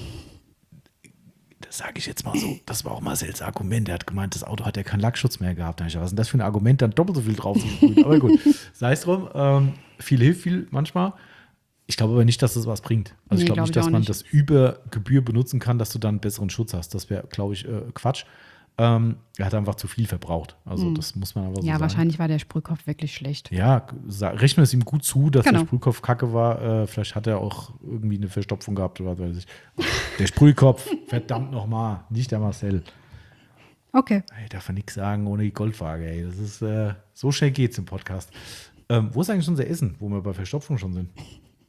Das sage ich jetzt mal so, das war auch Marcels Argument. Er hat gemeint, das Auto hat ja keinen Lackschutz mehr gehabt. Da hab ich gedacht, was ist denn das für ein Argument, dann doppelt so viel drauf zu sprühen? Aber gut, sei es drum. Viel hilft viel manchmal. Ich glaube aber nicht, dass das was bringt. Also ich glaube nicht, dass man das über Gebühr benutzen kann, dass du dann einen besseren Schutz hast. Das wäre, glaube ich, Quatsch. Er hat einfach zu viel verbraucht. Also das muss man aber so sagen. Ja, wahrscheinlich war der Sprühkopf wirklich schlecht. Ja, rechnen wir es ihm gut zu, dass Genau. der Sprühkopf kacke war. Vielleicht hat er auch irgendwie eine Verstopfung gehabt oder was weiß ich. Der Sprühkopf, verdammt nochmal, nicht der Marcel. Okay. Ey, darf man nichts sagen ohne die Goldwaage. Ey. Das ist, so schnell geht's im Podcast. Wo ist eigentlich unser Essen, wo wir bei Verstopfung schon sind?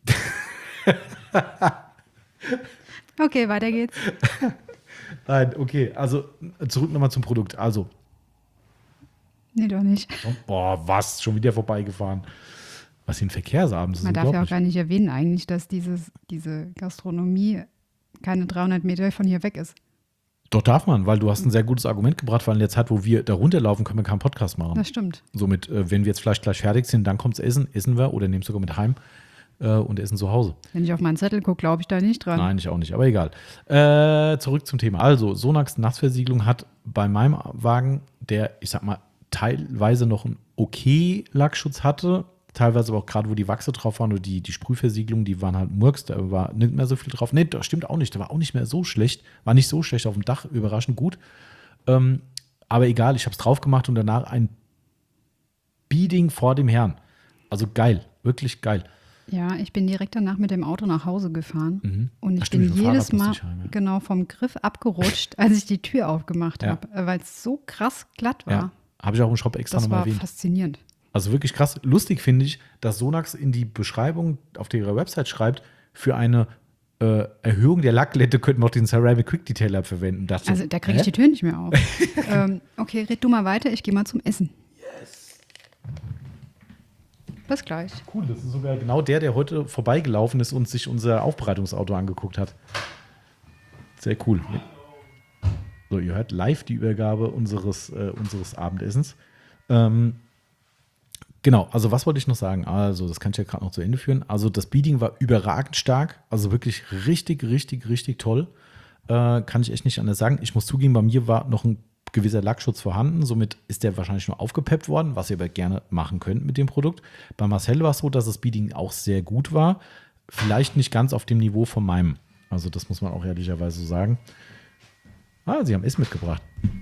Okay, weiter geht's. Nein, okay, also zurück nochmal zum Produkt. Also, Nee, doch nicht. boah, was? Schon wieder vorbeigefahren. Was für ein Verkehrsabend. Das ist Man darf ja auch unglaublich. gar nicht erwähnen eigentlich, dass diese Gastronomie keine 300 Meter von hier weg ist. Doch darf man, weil du hast ein sehr gutes Argument gebracht, weil in der Zeit, wo wir da runterlaufen, können wir keinen Podcast machen. Das stimmt. Somit, wenn wir jetzt vielleicht gleich fertig sind, dann kommt's essen wir oder nehmen es sogar mit heim und essen zu Hause. Wenn ich auf meinen Zettel gucke, glaube ich da nicht dran. Nein, ich auch nicht, aber egal. Zurück zum Thema. Also, Sonax Nassversiegelung hat bei meinem Wagen, der, ich sag mal, teilweise noch einen okay Lackschutz hatte, teilweise aber auch gerade, wo die Wachse drauf waren oder die Sprühversiegelung, die waren halt Murks, da war nicht mehr so viel drauf. Nee, das stimmt auch nicht, da war auch nicht mehr so schlecht, war nicht so schlecht auf dem Dach, überraschend gut. Aber egal, ich habe es drauf gemacht und danach ein Beading vor dem Herrn. Also geil, wirklich geil. Ja, ich bin direkt danach mit dem Auto nach Hause gefahren und ich Ach stimmt, bin mit dem jedes Fahrrad Mal musste ich heim, ja. genau vom Griff abgerutscht, als ich die Tür aufgemacht Ja. habe, weil es so krass glatt war. Ja, habe ich auch im Shop extra Das nochmal war erwähnt. faszinierend. Also wirklich krass. Lustig finde ich, dass Sonax in die Beschreibung auf ihrer Website schreibt, für eine Erhöhung der Lackglätte könnten wir auch den Ceramic Quick Detailer verwenden. Dachte Also so, da kriege ich die Tür nicht mehr auf. Okay, red du mal weiter, ich gehe mal zum Essen. Yes. Bis gleich. Cool, das ist sogar genau der heute vorbeigelaufen ist und sich unser Aufbereitungsauto angeguckt hat. Sehr cool. So, ihr hört live die Übergabe unseres Abendessens. Genau, Genau, also was wollte ich noch sagen? Also das kann ich ja gerade noch zu Ende führen. Also das Beading war überragend stark, also wirklich richtig, richtig, richtig toll. Kann ich echt nicht anders sagen. Ich muss zugeben, bei mir war noch ein gewisser Lackschutz vorhanden, somit ist der wahrscheinlich nur aufgepeppt worden, was ihr aber gerne machen könnt mit dem Produkt. Bei Marcel war es so, dass das Beading auch sehr gut war, vielleicht nicht ganz auf dem Niveau von meinem. Also das muss man auch ehrlicherweise so sagen. Sie haben Essen mitgebracht.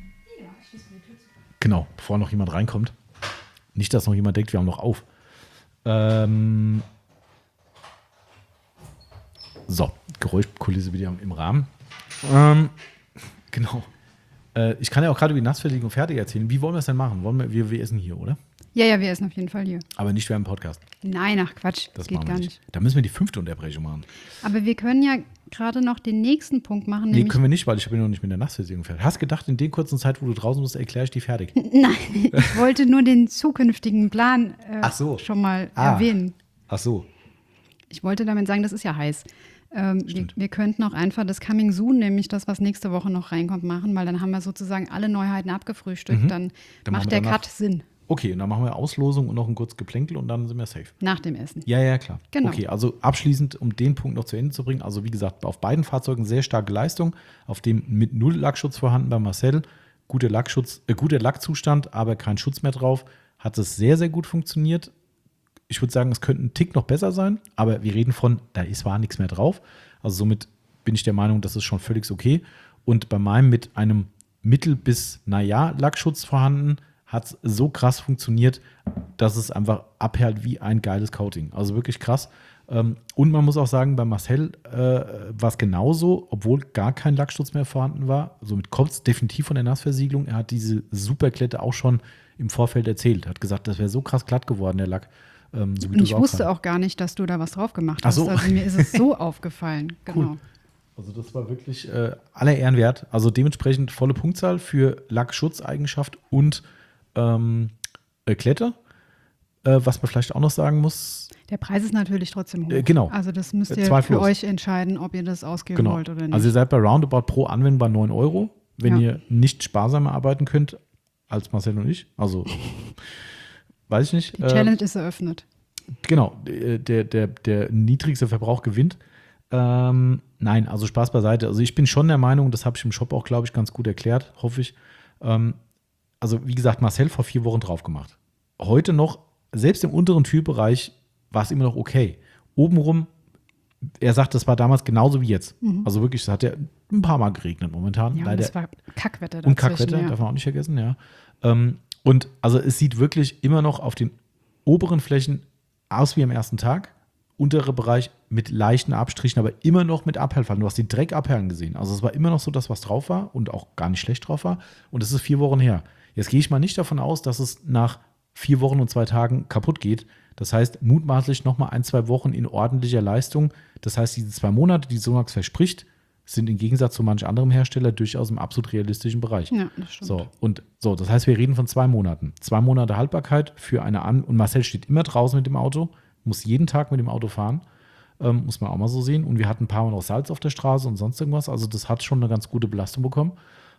Genau, bevor noch jemand reinkommt. Nicht, dass noch jemand denkt, wir haben noch auf. So, Geräuschkulisse wieder im Rahmen. Genau. Ich kann ja auch gerade über die Nassfertigung fertig erzählen. Wie wollen wir es denn machen? Wir essen hier, oder? Ja, wir essen auf jeden Fall hier. Aber nicht während dem Podcast. Nein, ach Quatsch, das geht gar nicht. Da müssen wir die 5. Unterbrechung machen. Aber wir können ja gerade noch den nächsten Punkt machen. Nee, können wir nicht, weil ich bin noch nicht mit der Nassfertigung fertig. Hast gedacht, in der kurzen Zeit, wo du draußen bist, erkläre ich die fertig? Nein, ich wollte nur den zukünftigen Plan schon mal erwähnen. Ach so. Ich wollte damit sagen, das ist ja heiß. Wir könnten auch einfach das Coming Soon, nämlich das, was nächste Woche noch reinkommt, machen, weil dann haben wir sozusagen alle Neuheiten abgefrühstückt. Dann macht der Cut Sinn. Okay, und dann machen wir Auslosung und noch ein kurzes Geplänkel und dann sind wir safe. Nach dem Essen. Ja, klar. Genau. Okay, also abschließend, um den Punkt noch zu Ende zu bringen, also wie gesagt, auf beiden Fahrzeugen sehr starke Leistung, auf dem mit 0 Lackschutz vorhanden bei Marcel, guter Lackzustand, aber kein Schutz mehr drauf, hat es sehr, sehr gut funktioniert. Ich würde sagen, es könnte ein Tick noch besser sein, aber wir reden von, war nichts mehr drauf. Also somit bin ich der Meinung, das ist schon völlig okay. Und bei meinem mit einem Mittel- bis Lackschutz vorhanden, hat es so krass funktioniert, dass es einfach abperlt wie ein geiles Coating. Also wirklich krass. Und man muss auch sagen, bei Marcel war es genauso, obwohl gar kein Lackschutz mehr vorhanden war. Somit kommt es definitiv von der Nassversiegelung. Er hat diese Superklette auch schon im Vorfeld erzählt. Hat gesagt, das wäre so krass glatt geworden, der Lack. Und ich wusste auch gar nicht, dass du da was drauf gemacht hast. So. Also mir ist es so aufgefallen. Genau. Cool. Also das war wirklich aller Ehren wert. Also dementsprechend volle Punktzahl für Lackschutzeigenschaft und Klette. Was man vielleicht auch noch sagen muss. Der Preis ist natürlich trotzdem hoch. Genau. Also das müsst ihr für euch entscheiden, ob ihr das ausgeben wollt oder nicht. Also ihr seid bei Roundabout pro Anwendung bei 9 €, wenn ihr nicht sparsamer arbeiten könnt als Marcel und ich. Also weiß ich nicht. Die Challenge ist eröffnet. Genau, der niedrigste Verbrauch gewinnt. Nein, also Spaß beiseite. Also ich bin schon der Meinung, das habe ich im Shop auch, glaube ich, ganz gut erklärt, hoffe ich. Also wie gesagt, Marcel vor 4 Wochen drauf gemacht. Heute noch, selbst im unteren Türbereich, war es immer noch okay. Obenrum, er sagt, das war damals genauso wie jetzt. Also wirklich, es hat ja ein paar Mal geregnet momentan. Ja, leider. Und es war Kackwetter dazwischen. Und Kackwetter, darf man auch nicht vergessen, ja. Und also es sieht wirklich immer noch auf den oberen Flächen aus wie am ersten Tag. Untere Bereich mit leichten Abstrichen, aber immer noch mit Abperlfallen. Du hast die Dreckabperlen gesehen. Also es war immer noch so, dass was drauf war und auch gar nicht schlecht drauf war. Und es ist 4 Wochen her. Jetzt gehe ich mal nicht davon aus, dass es nach 4 Wochen und 2 Tagen kaputt geht. Das heißt, mutmaßlich nochmal 1-2 Wochen in ordentlicher Leistung. Das heißt, diese 2 Monate, die Sonax verspricht, sind im Gegensatz zu manch anderem Hersteller durchaus im absolut realistischen Bereich. Ja, das stimmt. Das heißt, wir reden von 2 Monaten. 2 Monate Haltbarkeit für eine und Marcel steht immer draußen mit dem Auto, muss jeden Tag mit dem Auto fahren. Muss man auch mal so sehen. Und wir hatten ein paar Mal noch Salz auf der Straße und sonst irgendwas. Also das hat schon eine ganz gute Belastung bekommen.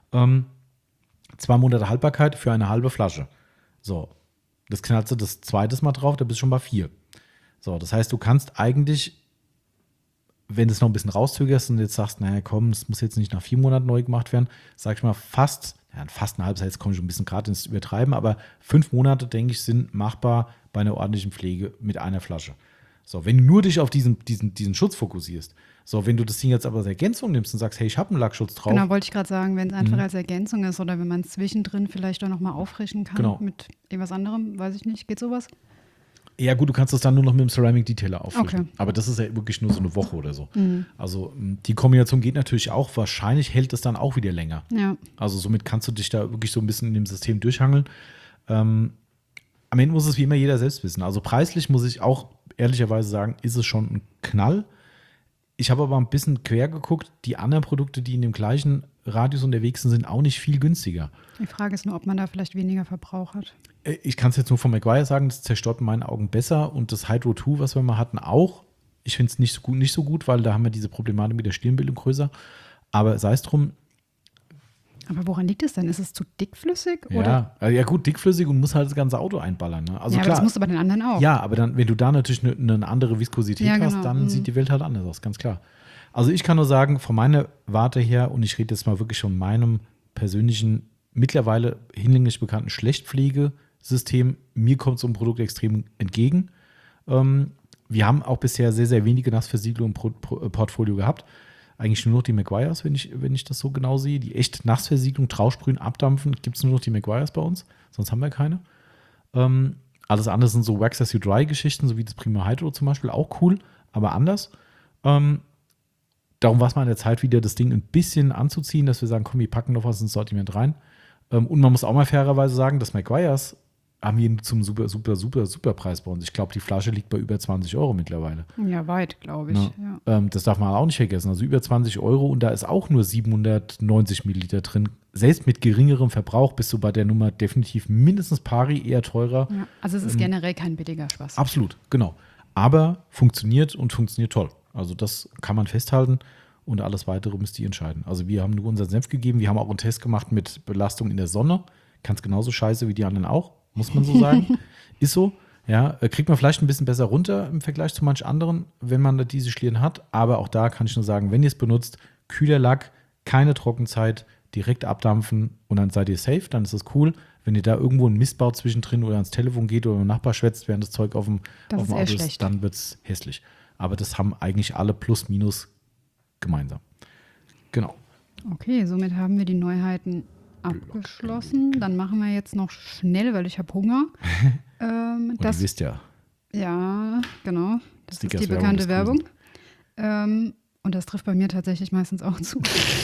2 Monate Haltbarkeit für eine halbe Flasche. So, das knallst du das zweites Mal drauf, da bist du schon bei 4. So, das heißt, du kannst eigentlich, wenn du es noch ein bisschen rauszögerst und jetzt sagst, naja komm, es muss jetzt nicht nach 4 Monaten neu gemacht werden, sag ich mal fast ein halbes Jahr, jetzt komme ich schon ein bisschen gerade ins Übertreiben, aber 5 Monate, denke ich, sind machbar bei einer ordentlichen Pflege mit einer Flasche. So, wenn du nur dich auf diesen Schutz fokussierst. So, wenn du das Ding jetzt aber als Ergänzung nimmst und sagst, hey, ich habe einen Lackschutz drauf. Genau, wollte ich gerade sagen, wenn es einfach als Ergänzung ist oder wenn man es zwischendrin vielleicht auch nochmal auffrischen kann mit irgendwas anderem, weiß ich nicht, geht sowas? Ja gut, du kannst das dann nur noch mit dem Ceramic Detailer auffrischen. Okay. Aber das ist ja wirklich nur so eine Woche oder so. Also die Kombination geht natürlich auch. Wahrscheinlich hält es dann auch wieder länger. Ja. Also somit kannst du dich da wirklich so ein bisschen in dem System durchhangeln. Am Ende muss es wie immer jeder selbst wissen. Also preislich muss ich auch ehrlicherweise sagen, ist es schon ein Knall. Ich habe aber ein bisschen quer geguckt. Die anderen Produkte, die in dem gleichen Radius unterwegs sind, sind auch nicht viel günstiger. Die Frage ist nur, ob man da vielleicht weniger Verbrauch hat. Ich kann es jetzt nur von Maguire sagen, das zerstört in meinen Augen besser. Und das Hydro 2, was wir mal hatten, auch. Ich finde es nicht so gut, weil da haben wir diese Problematik mit der Stirnbildung größer. Aber sei es drum, Aber woran liegt es denn? Ist es zu dickflüssig? Ja, Oder? ja gut, dickflüssig und muss halt das ganze Auto einballern. Ne? Also Ja, aber klar, das musst du bei den anderen auch. ja, aber dann, wenn du da natürlich eine andere Viskosität Ja, hast, genau. dann sieht die Welt halt anders aus, ganz klar. Also ich kann nur sagen, von meiner Warte her, und ich rede jetzt mal wirklich von meinem persönlichen, mittlerweile hinlänglich bekannten Schlechtpflegesystem, mir kommt so ein Produkt extrem entgegen. Wir haben auch bisher sehr, sehr wenige Nassversiegelung im Portfolio gehabt. Eigentlich nur noch die Meguiars, wenn ich das so genau sehe. Die echt Nassversiegelung, Trauschsprühen, Abdampfen, gibt es nur noch die Meguiars bei uns. Sonst haben wir keine. Alles andere sind so Wax as you dry Geschichten, so wie das Prima Hydro zum Beispiel. Auch cool, aber anders. Darum war es mal an der Zeit, wieder das Ding ein bisschen anzuziehen, dass wir sagen, komm, wir packen noch was ins Sortiment rein. Und man muss auch mal fairerweise sagen, dass Meguiars haben wir zum super Preis bei uns. Ich glaube, die Flasche liegt bei über 20 € mittlerweile. Ja, weit, glaube ich. Ja. Ja. Das darf man auch nicht vergessen. Also über 20 € und da ist auch nur 790 Milliliter drin. Selbst mit geringerem Verbrauch bist du bei der Nummer definitiv mindestens pari, eher teurer. Ja. Also es ist generell kein billiger Spaß. Absolut, genau. Aber funktioniert und funktioniert toll. Also das kann man festhalten und alles Weitere müsst ihr entscheiden. Also wir haben nur unseren Senf gegeben. Wir haben auch einen Test gemacht mit Belastung in der Sonne. Ganz genauso scheiße wie die anderen auch, muss man so sagen. Ist so. Ja, kriegt man vielleicht ein bisschen besser runter im Vergleich zu manch anderen, wenn man diese Schlieren hat. Aber auch da kann ich nur sagen, wenn ihr es benutzt, kühler Lack, keine Trockenzeit, direkt abdampfen und dann seid ihr safe, dann ist das cool. Wenn ihr da irgendwo einen Mist baut zwischendrin oder ans Telefon geht oder mit dem Nachbar schwätzt, während das Zeug auf dem Auto ist, dann wird es hässlich. Aber das haben eigentlich alle plus minus gemeinsam. Genau. Okay, somit haben wir die Neuheiten abgeschlossen. Dann machen wir jetzt noch schnell, weil ich habe Hunger. Und ihr wisst ja. Ja, genau. Das Stickers ist die bekannte Werbung. Und das trifft bei mir tatsächlich meistens auch zu.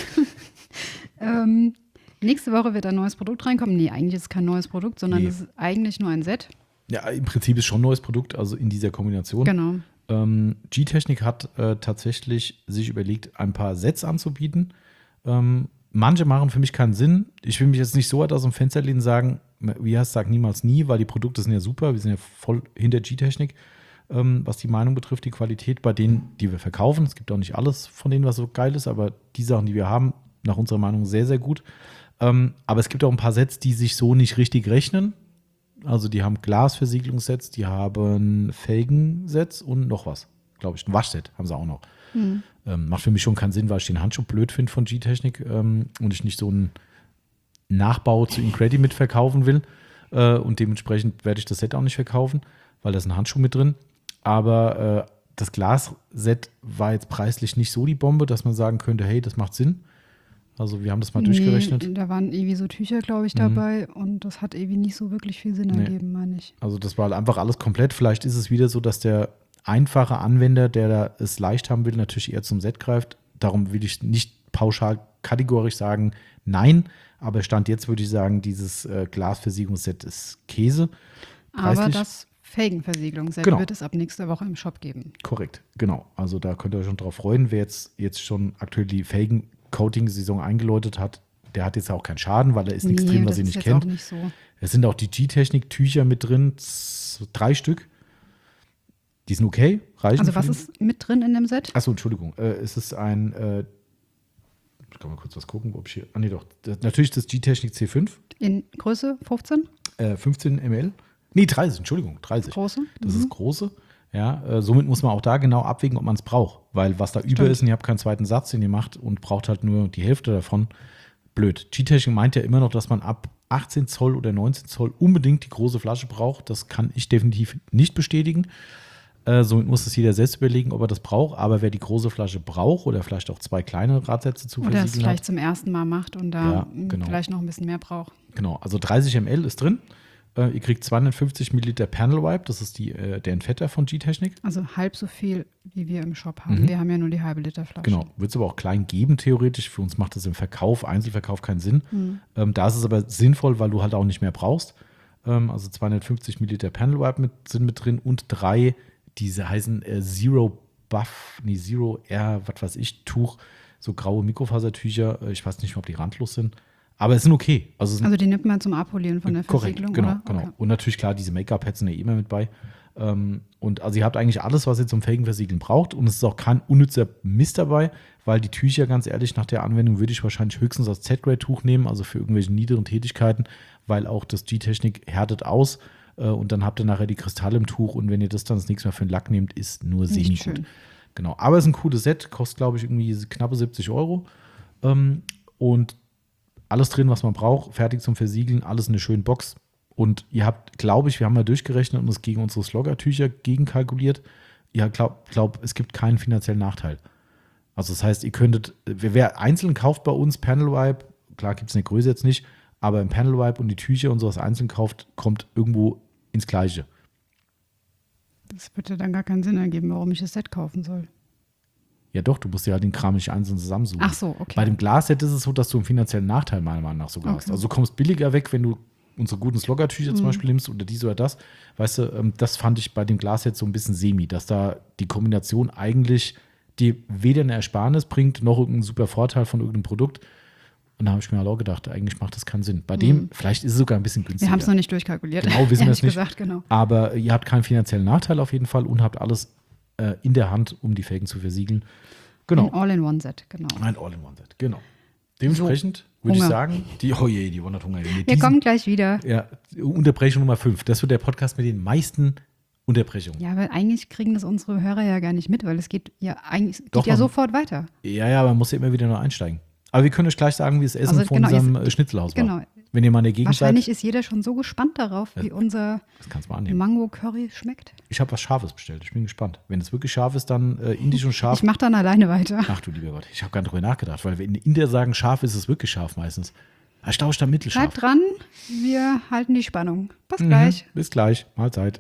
Nächste Woche wird ein neues Produkt reinkommen. Nee, eigentlich ist es kein neues Produkt, sondern es ist eigentlich nur ein Set. Ja, im Prinzip ist schon ein neues Produkt, also in dieser Kombination. Genau. G-Technik hat tatsächlich sich überlegt, ein paar Sets anzubieten. Manche machen für mich keinen Sinn. Ich will mich jetzt nicht so weit aus dem Fenster lehnen und sagen, wie heißt, sag niemals nie, weil die Produkte sind ja super. Wir sind ja voll hinter G-Technik, was die Meinung betrifft, die Qualität bei denen, die wir verkaufen. Es gibt auch nicht alles von denen, was so geil ist, aber die Sachen, die wir haben, nach unserer Meinung sehr, sehr gut. Aber es gibt auch ein paar Sets, die sich so nicht richtig rechnen. Also die haben Glasversiegelungssets, die haben Felgensets und noch was, glaube ich. Ein Waschset haben sie auch noch. Macht für mich schon keinen Sinn, weil ich den Handschuh blöd finde von G-Technik und ich nicht so einen Nachbau zu Incredi mitverkaufen will. Und dementsprechend werde ich das Set auch nicht verkaufen, weil da ist ein Handschuh mit drin. Aber das Glasset war jetzt preislich nicht so die Bombe, dass man sagen könnte, hey, das macht Sinn. Also wir haben das mal durchgerechnet. Da waren irgendwie so Tücher, glaube ich, dabei und das hat irgendwie nicht so wirklich viel Sinn ergeben, meine ich. Also das war einfach alles komplett. Vielleicht ist es wieder so, dass der einfache Anwender, der da es leicht haben will, natürlich eher zum Set greift. Darum will ich nicht pauschal kategorisch sagen, nein. Aber Stand jetzt würde ich sagen, dieses Glasversiegelungsset ist Käse. Preislich. Aber das Felgenversiegelungsset wird es ab nächster Woche im Shop geben. Korrekt, genau. Also da könnt ihr euch schon drauf freuen. Wer jetzt schon aktuell die Felgen-Coating-Saison eingeläutet hat, der hat jetzt auch keinen Schaden, weil da ist nichts drin, was ihr nicht kennt. Auch nicht so. Es sind auch die G-Technik-Tücher mit drin, 3 Stück. Die sind okay, reichen. Also was ist mit drin in dem Set? Achso, Entschuldigung. Es ist ein, ich kann mal kurz was gucken, ob ich hier, nee doch, natürlich das G-Technik C5. In Größe 15? 15 ml. Nee, 30, Entschuldigung, 30. Große? Das ist große. Ja, somit muss man auch da genau abwägen, ob man es braucht. Weil was da über ist und ihr habt keinen zweiten Satz, den ihr macht und braucht halt nur die Hälfte davon. Blöd. G-Technik meint ja immer noch, dass man ab 18 Zoll oder 19 Zoll unbedingt die große Flasche braucht. Das kann ich definitiv nicht bestätigen. Somit muss es jeder selbst überlegen, ob er das braucht. Aber wer die große Flasche braucht oder vielleicht auch 2 kleine Radsätze zu versiegeln hat. Oder es vielleicht zum ersten Mal macht und da vielleicht noch ein bisschen mehr braucht. Genau, also 30 ml ist drin. Ihr kriegt 250 Milliliter Panel Wipe, das ist der Entfetter von G-Technik. Also halb so viel, wie wir im Shop haben. Wir haben ja nur die halbe Liter Flasche. Genau, wird es aber auch klein geben, theoretisch. Für uns macht das im Einzelverkauf keinen Sinn. Da ist es aber sinnvoll, weil du halt auch nicht mehr brauchst. Also 250 Milliliter Panel Wipe sind mit drin und 3, diese heißen Zero Air, was weiß ich, Tuch, so graue Mikrofasertücher. Ich weiß nicht mehr, ob die randlos sind. Aber es sind okay. Also die nimmt man zum Abpolieren von der Versiegelung, genau, oder? Genau. Okay. Und natürlich, klar, diese Make-up-Pads sind ja immer mit bei. Und also ihr habt eigentlich alles, was ihr zum Felgenversiegeln braucht. Und es ist auch kein unnützer Mist dabei, weil die Tücher, ganz ehrlich, nach der Anwendung würde ich wahrscheinlich höchstens das Z-Grade-Tuch nehmen, also für irgendwelche niederen Tätigkeiten, weil auch das G-Technik härtet aus. Und dann habt ihr nachher die Kristalle im Tuch. Und wenn ihr das dann das nächste Mal für den Lack nehmt, ist nur Nicht semi-gut. schön. Genau, aber es ist ein cooles Set, kostet, glaube ich, irgendwie knappe 70 €. Und alles drin, was man braucht, fertig zum Versiegeln, alles in einer schönen Box. Und ihr habt, glaube ich, wir haben mal durchgerechnet und es gegen unsere Slogger-Tücher gegenkalkuliert. Ihr glaubt, es gibt keinen finanziellen Nachteil. Also das heißt, ihr könntet, wer einzeln kauft bei uns Panel Wipe, klar gibt es eine Größe jetzt nicht, aber im Panel Wipe und die Tücher und sowas einzeln kauft, kommt irgendwo ins Gleiche. Das würde dann gar keinen Sinn ergeben, warum ich das Set kaufen soll. Ja doch, du musst dir halt den Kram nicht einzeln zusammensuchen. Ach so, okay. Bei dem Glasset ist es so, dass du einen finanziellen Nachteil meiner Meinung nach sogar hast. Also du kommst billiger weg, wenn du unsere guten Slogger-Tücher zum Beispiel nimmst oder dies oder das. Weißt du, das fand ich bei dem Glasset so ein bisschen semi, dass da die Kombination eigentlich dir weder eine Ersparnis bringt, noch irgendeinen super Vorteil von irgendeinem Produkt. Und da habe ich mir halt auch gedacht, eigentlich macht das keinen Sinn. Bei dem, vielleicht ist es sogar ein bisschen günstiger. Wir haben es noch nicht durchkalkuliert. Genau, wissen wir es nicht. Gesagt, genau. Aber ihr habt keinen finanziellen Nachteil auf jeden Fall und habt alles in der Hand, um die Felgen zu versiegeln. Genau. Ein All-in-One-Set, genau. Ein All-in-One-Set, genau. Dementsprechend würde ich Hunger. sagen, die Yvonne hat Hunger. Wir kommen gleich wieder. Ja, Unterbrechung Nummer 5. Das wird der Podcast mit den meisten Unterbrechungen. Ja, weil eigentlich kriegen das unsere Hörer ja gar nicht mit, weil es geht ja eigentlich Doch, geht ja man- sofort weiter. Ja, man muss ja immer wieder neu einsteigen. Aber wir können euch gleich sagen, wie das Essen Also, von genau, unserem Schnitzelhaus war. genau. Wenn ihr mal in der Gegend Wahrscheinlich seid, ist jeder schon so gespannt darauf, wie unser das kannst du mal annehmen. Mango-Curry schmeckt. Ich habe was Scharfes bestellt. Ich bin gespannt. Wenn es wirklich scharf ist, dann indisch und scharf. Ich mache dann alleine weiter. Ach du lieber Gott, ich habe gar nicht drüber nachgedacht, weil wenn Inder sagen scharf, ist es wirklich scharf meistens. Ich tausche da mittelscharf. Bleibt dran, wir halten die Spannung. Bis gleich. Bis gleich. Mahlzeit.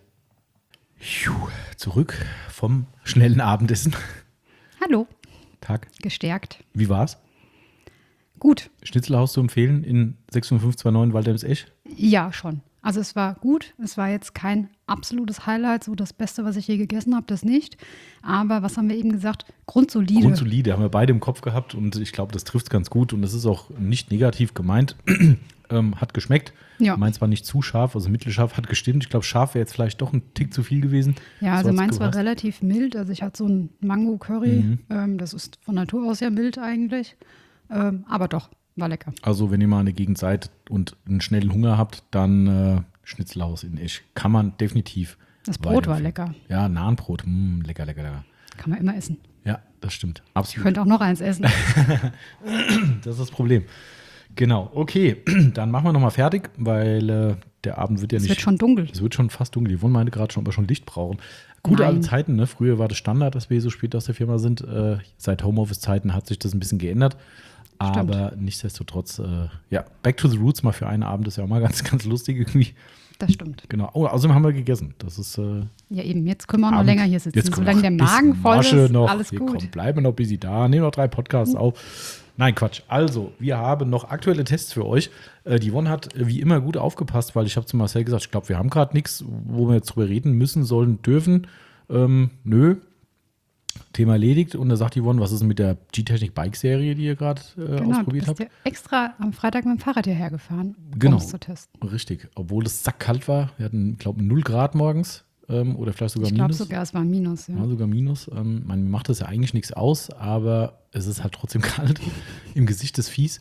Zurück vom schnellen Abendessen. Hallo, Tag. gestärkt. Wie war's? Gut, Schnitzelhaus zu empfehlen in 65529 Waldheim-Esch? ja schon. Also es war gut, es war jetzt kein absolutes Highlight, so das Beste, was ich je gegessen habe, das nicht. Aber was haben wir eben gesagt? Grundsolide. Grundsolide, haben wir beide im Kopf gehabt und ich glaube, das trifft es ganz gut und das ist auch nicht negativ gemeint. Hat geschmeckt. Ja. Meins war nicht zu scharf, also mittelscharf hat gestimmt. Ich glaube, scharf wäre jetzt vielleicht doch ein Tick zu viel gewesen. Ja, So also hat's meins war gepasst. relativ mild. Also ich hatte so ein Mango-Curry. Das ist von Natur aus ja mild eigentlich. Aber doch, war lecker. Also, wenn ihr mal in der Gegend seid und einen schnellen Hunger habt, dann Schnitzelhaus in Esch. Kann man definitiv. Das Brot war weiterempfehlen. lecker. Ja, Nahenbrot. Lecker, lecker, lecker. Kann man immer essen. Ja, das stimmt. Ich Absolut. könnte auch noch eins essen. Das ist das Problem. Genau, okay. Dann machen wir nochmal fertig, weil der Abend wird ja Es nicht. wird schon dunkel. Es wird schon fast dunkel. Yvonne meinte gerade schon, ob wir schon Licht brauchen. Gute alte Nein. Zeiten, ne? Früher war das Standard, dass wir so spät aus der Firma sind. Seit Homeoffice-Zeiten hat sich das ein bisschen geändert. Aber nichtsdestotrotz, ja, back to the roots mal für einen Abend ist ja auch mal ganz, ganz lustig irgendwie. Das stimmt. Genau. Oh, außerdem haben wir gegessen. Das ist Ja, eben. Jetzt können wir auch noch Abend. länger hier sitzen. Jetzt können wir Solange der noch ein Magen bisschen voll Masche ist, noch. alles Wir gut. kommen, bleiben noch bis sie da. Nehmen noch 3 Podcasts auf. Nein, Quatsch. Also, wir haben noch aktuelle Tests für euch. Die Yvonne hat wie immer gut aufgepasst, weil ich habe zu Marcel gesagt, ich glaube, wir haben gerade nichts, wo wir jetzt drüber reden müssen, sollen, dürfen. Nö. Thema erledigt. Und da sagt Yvonne, was ist denn mit der G-Technik-Bike-Serie, die ihr gerade Genau, ausprobiert du habt? bist ja extra am Freitag mit dem Fahrrad hierher gefahren, Genau. um es zu testen. Richtig. Obwohl es sackkalt war. Wir hatten, glaube ich, 0 Grad morgens oder vielleicht sogar Ich glaube Minus. sogar, es war ein Minus. Ja. Ja, sogar Minus. Man macht das ja eigentlich nichts aus, aber es ist halt trotzdem kalt. Im Gesicht ist fies.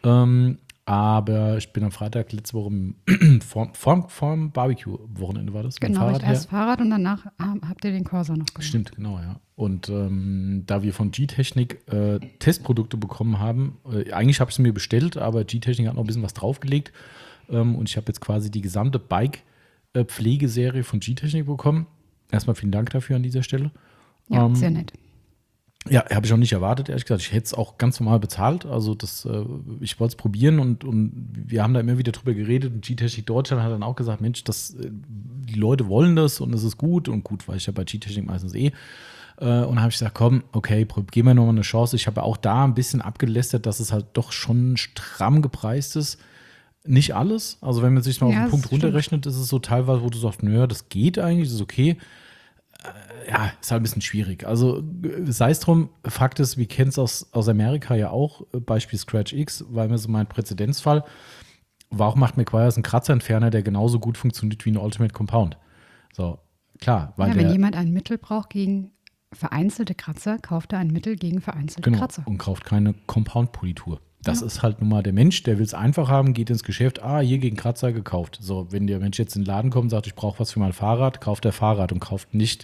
Aber ich bin am Freitag letzte Woche vorm Barbecue-Wochenende war das. mit dem Genau, Fahrrad erst Fahrrad und danach habt ihr den Corsa noch gemacht. Stimmt, genau, ja. Und da wir von G-Technik Testprodukte bekommen haben, eigentlich habe ich es mir bestellt, aber G-Technik hat noch ein bisschen was draufgelegt. Und ich habe jetzt quasi die gesamte Bike-Pflegeserie von G-Technik bekommen. Erstmal vielen Dank dafür an dieser Stelle. Ja, sehr nett. Ja, habe ich auch nicht erwartet, ehrlich gesagt. Ich hätte es auch ganz normal bezahlt. Also ich wollte es probieren und wir haben da immer wieder drüber geredet. Und G-Technik Deutschland hat dann auch gesagt, Mensch, die Leute wollen das und es ist gut. Und gut, weil ich ja bei G-Technik meistens Und dann habe ich gesagt, komm, okay, geben wir nochmal eine Chance. Ich habe auch da ein bisschen abgelästert, dass es halt doch schon stramm gepreist ist. Nicht alles. Also wenn man sich mal auf Ja, den Punkt das stimmt. runterrechnet, ist es so teilweise, wo du sagst, naja, das geht eigentlich, das ist okay. Ja, ist halt ein bisschen schwierig. Also sei es drum, Fakt ist, wir kennen es aus Amerika ja auch, Beispiel Scratch X, weil mir so mein Präzedenzfall, warum macht McGuire's einen Kratzerentferner, der genauso gut funktioniert wie ein Ultimate Compound? So, klar. Weil Ja, wenn jemand ein Mittel braucht gegen vereinzelte Kratzer, kauft er ein Mittel gegen vereinzelte genau, Kratzer. und kauft keine Compound-Politur. Das ist halt nun mal der Mensch, der will es einfach haben, geht ins Geschäft, hier gegen Kratzer gekauft. So, wenn der Mensch jetzt in den Laden kommt und sagt, ich brauche was für mein Fahrrad, kauft er Fahrrad und kauft nicht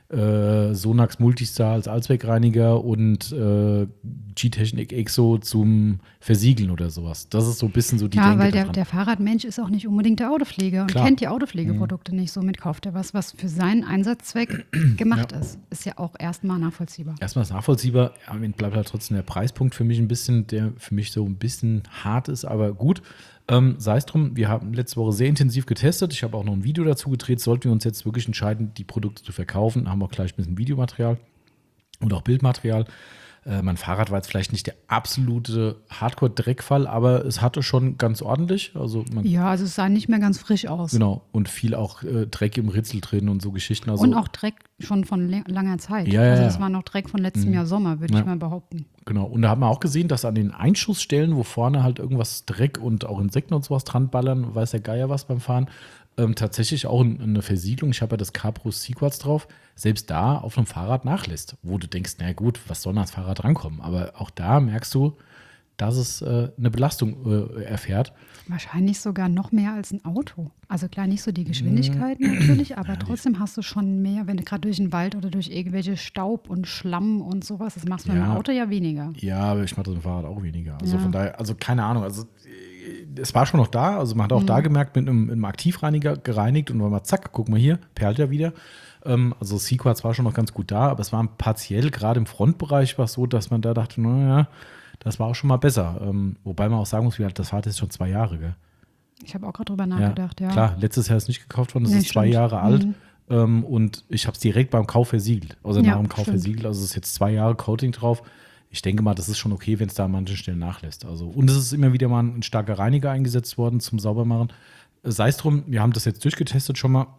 Sonax Multistar als Allzweckreiniger und G-Technik Exo zum Versiegeln oder sowas. Das ist so ein bisschen so die Denke weil daran. der Fahrradmensch ist auch nicht unbedingt der Autopfleger und Klar. kennt die Autopflegeprodukte nicht. Somit kauft er was für seinen Einsatzzweck gemacht ist. Ist ja auch erstmal nachvollziehbar. Erstmal ist nachvollziehbar, aber bleibt halt trotzdem der Preispunkt für mich ein bisschen, der für mich so ein bisschen hart ist, aber gut. Sei es drum, wir haben letzte Woche sehr intensiv getestet. Ich habe auch noch ein Video dazu gedreht. Sollten wir uns jetzt wirklich entscheiden, die Produkte zu verkaufen, haben wir auch gleich ein bisschen Videomaterial und auch Bildmaterial. Mein Fahrrad war jetzt vielleicht nicht der absolute Hardcore-Dreckfall, aber es hatte schon ganz ordentlich. Also Also es sah nicht mehr ganz frisch aus. Genau, und viel auch Dreck im Ritzel drin und so Geschichten. Also, Und auch Dreck schon von langer Zeit. Ja, also ja. das war noch Dreck von letztem Jahr Sommer, würde ich mal behaupten. Genau, und da haben wir auch gesehen, dass an den Einschussstellen, wo vorne halt irgendwas Dreck und auch Insekten und sowas dran ballern, weiß der Geier was beim Fahren, tatsächlich auch eine Versiegelung. Ich habe ja das Capro Sequartz drauf, selbst da auf einem Fahrrad nachlässt, wo du denkst, na gut, was soll denn ans Fahrrad rankommen? Aber auch da merkst du, dass es eine Belastung erfährt. Wahrscheinlich sogar noch mehr als ein Auto. Also klar, nicht so die Geschwindigkeit natürlich, aber trotzdem hast du schon mehr, wenn du gerade durch den Wald oder durch irgendwelche Staub und Schlamm und sowas, das machst du mit dem Auto ja weniger. Ja, aber ich mache das mit dem Fahrrad auch weniger. Also von daher, also keine Ahnung, also es war schon noch da, also man hat auch da gemerkt, mit einem Aktivreiniger gereinigt und war mal zack, guck mal hier, perlt ja wieder. Also Sequartz war schon noch ganz gut da, aber es war partiell, gerade im Frontbereich war es so, dass man da dachte, naja, das war auch schon mal besser. Wobei man auch sagen muss, das Fahrrad ist schon 2 Jahre, gell? Ich habe auch gerade drüber nachgedacht, ja. Klar, letztes Jahr ist es nicht gekauft worden, das ist 2 Jahre alt. Und ich habe es direkt beim Kauf versiegelt. Also nach dem Kauf versiegelt. Also es ist jetzt 2 Jahre Coating drauf. Ich denke mal, das ist schon okay, wenn es da an manchen Stellen nachlässt. Also, und es ist immer wieder mal ein starker Reiniger eingesetzt worden zum Saubermachen. Sei es drum, wir haben das jetzt durchgetestet schon mal.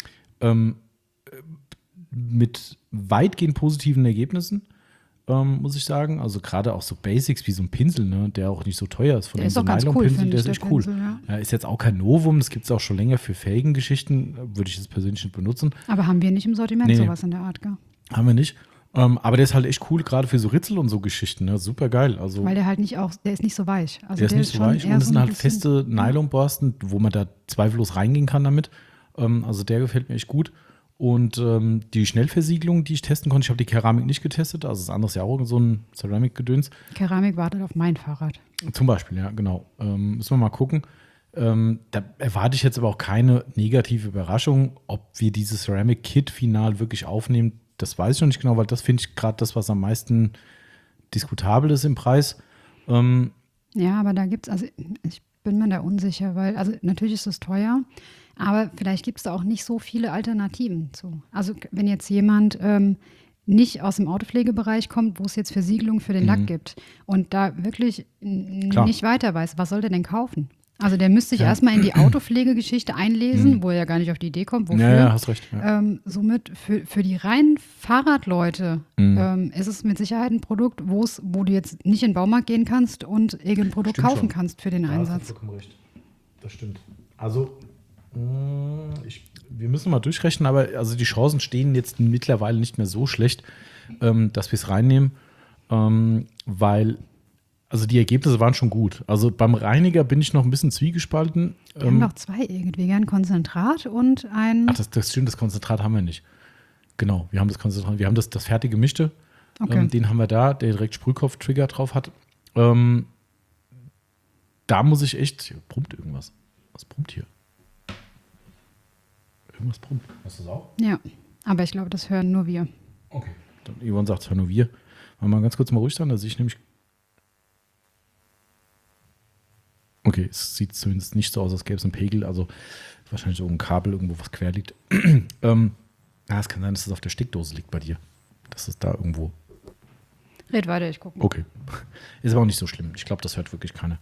Mit weitgehend positiven Ergebnissen, muss ich sagen. Also gerade auch so Basics wie so ein Pinsel, ne, der auch nicht so teuer ist. Von der ist so auch ganz cool, Nylon-Pinsel, der ist der echt cool. Pinsel, ja. Ist jetzt auch kein Novum, das gibt es auch schon länger für Felgengeschichten, würde ich jetzt persönlich nicht benutzen. Aber haben wir nicht im Sortiment sowas in der Art, gell? Haben wir nicht. Aber der ist halt echt cool, gerade für so Ritzel und so Geschichten. Ne? Super geil. Also, Weil der halt nicht auch, der ist nicht so weich. Also der ist nicht so weich. Und es sind halt feste Nylonborsten, wo man da zweifellos reingehen kann damit. Also der gefällt mir echt gut. Und die Schnellversiegelung, die ich testen konnte, ich habe die Keramik nicht getestet. Also das andere ist ja auch so ein Ceramic-Gedöns. Keramik wartet auf mein Fahrrad. Zum Beispiel, ja, genau. Müssen wir mal gucken. Da erwarte ich jetzt aber auch keine negative Überraschung, ob wir dieses Ceramic-Kit final wirklich aufnehmen. Das weiß ich noch nicht genau, weil das finde ich gerade das, was am meisten diskutabel ist im Preis. Ja, aber da gibt es, also ich bin mir da unsicher, weil, also natürlich ist es teuer, aber vielleicht gibt es da auch nicht so viele Alternativen zu. Also wenn jetzt jemand nicht aus dem Autopflegebereich kommt, wo es jetzt Versiegelung für den Lack gibt und da wirklich nicht weiter weiß, was soll der denn kaufen? Also der müsste sich erstmal in die Autopflegegeschichte einlesen, wo er ja gar nicht auf die Idee kommt, wofür. Ja, hast recht. Ja. Somit für die reinen Fahrradleute ist es mit Sicherheit ein Produkt, wo du jetzt nicht in den Baumarkt gehen kannst und irgendein Produkt kaufen kannst für den Einsatz. Hast du vollkommen recht. Das stimmt. Also wir müssen mal durchrechnen, aber also die Chancen stehen jetzt mittlerweile nicht mehr so schlecht, dass wir es reinnehmen, weil also die Ergebnisse waren schon gut. Also beim Reiniger bin ich noch ein bisschen zwiegespalten. Wir haben noch 2 irgendwie, ein Konzentrat und ein… Ach, das stimmt, das Konzentrat haben wir nicht. Genau, wir haben das Konzentrat, wir haben das fertig gemischte. Okay. Den haben wir da, der direkt Sprühkopf-Trigger drauf hat. Da muss ich echt… Hier brummt irgendwas. Was brummt hier? Irgendwas brummt. Hast du das auch? Ja, aber ich glaube, das hören nur wir. Okay. Dann Yvonne sagt es hören nur wir. Wollen wir mal ganz kurz mal ruhig sein, da sehe ich nämlich… Okay, es sieht zumindest nicht so aus, als gäbe es einen Pegel, also wahrscheinlich so ein Kabel irgendwo, was quer liegt. Es kann sein, dass es auf der Steckdose liegt bei dir. Dass es da irgendwo… Red weiter, ich gucke. Okay. Ist aber auch nicht so schlimm. Ich glaube, das hört wirklich keiner.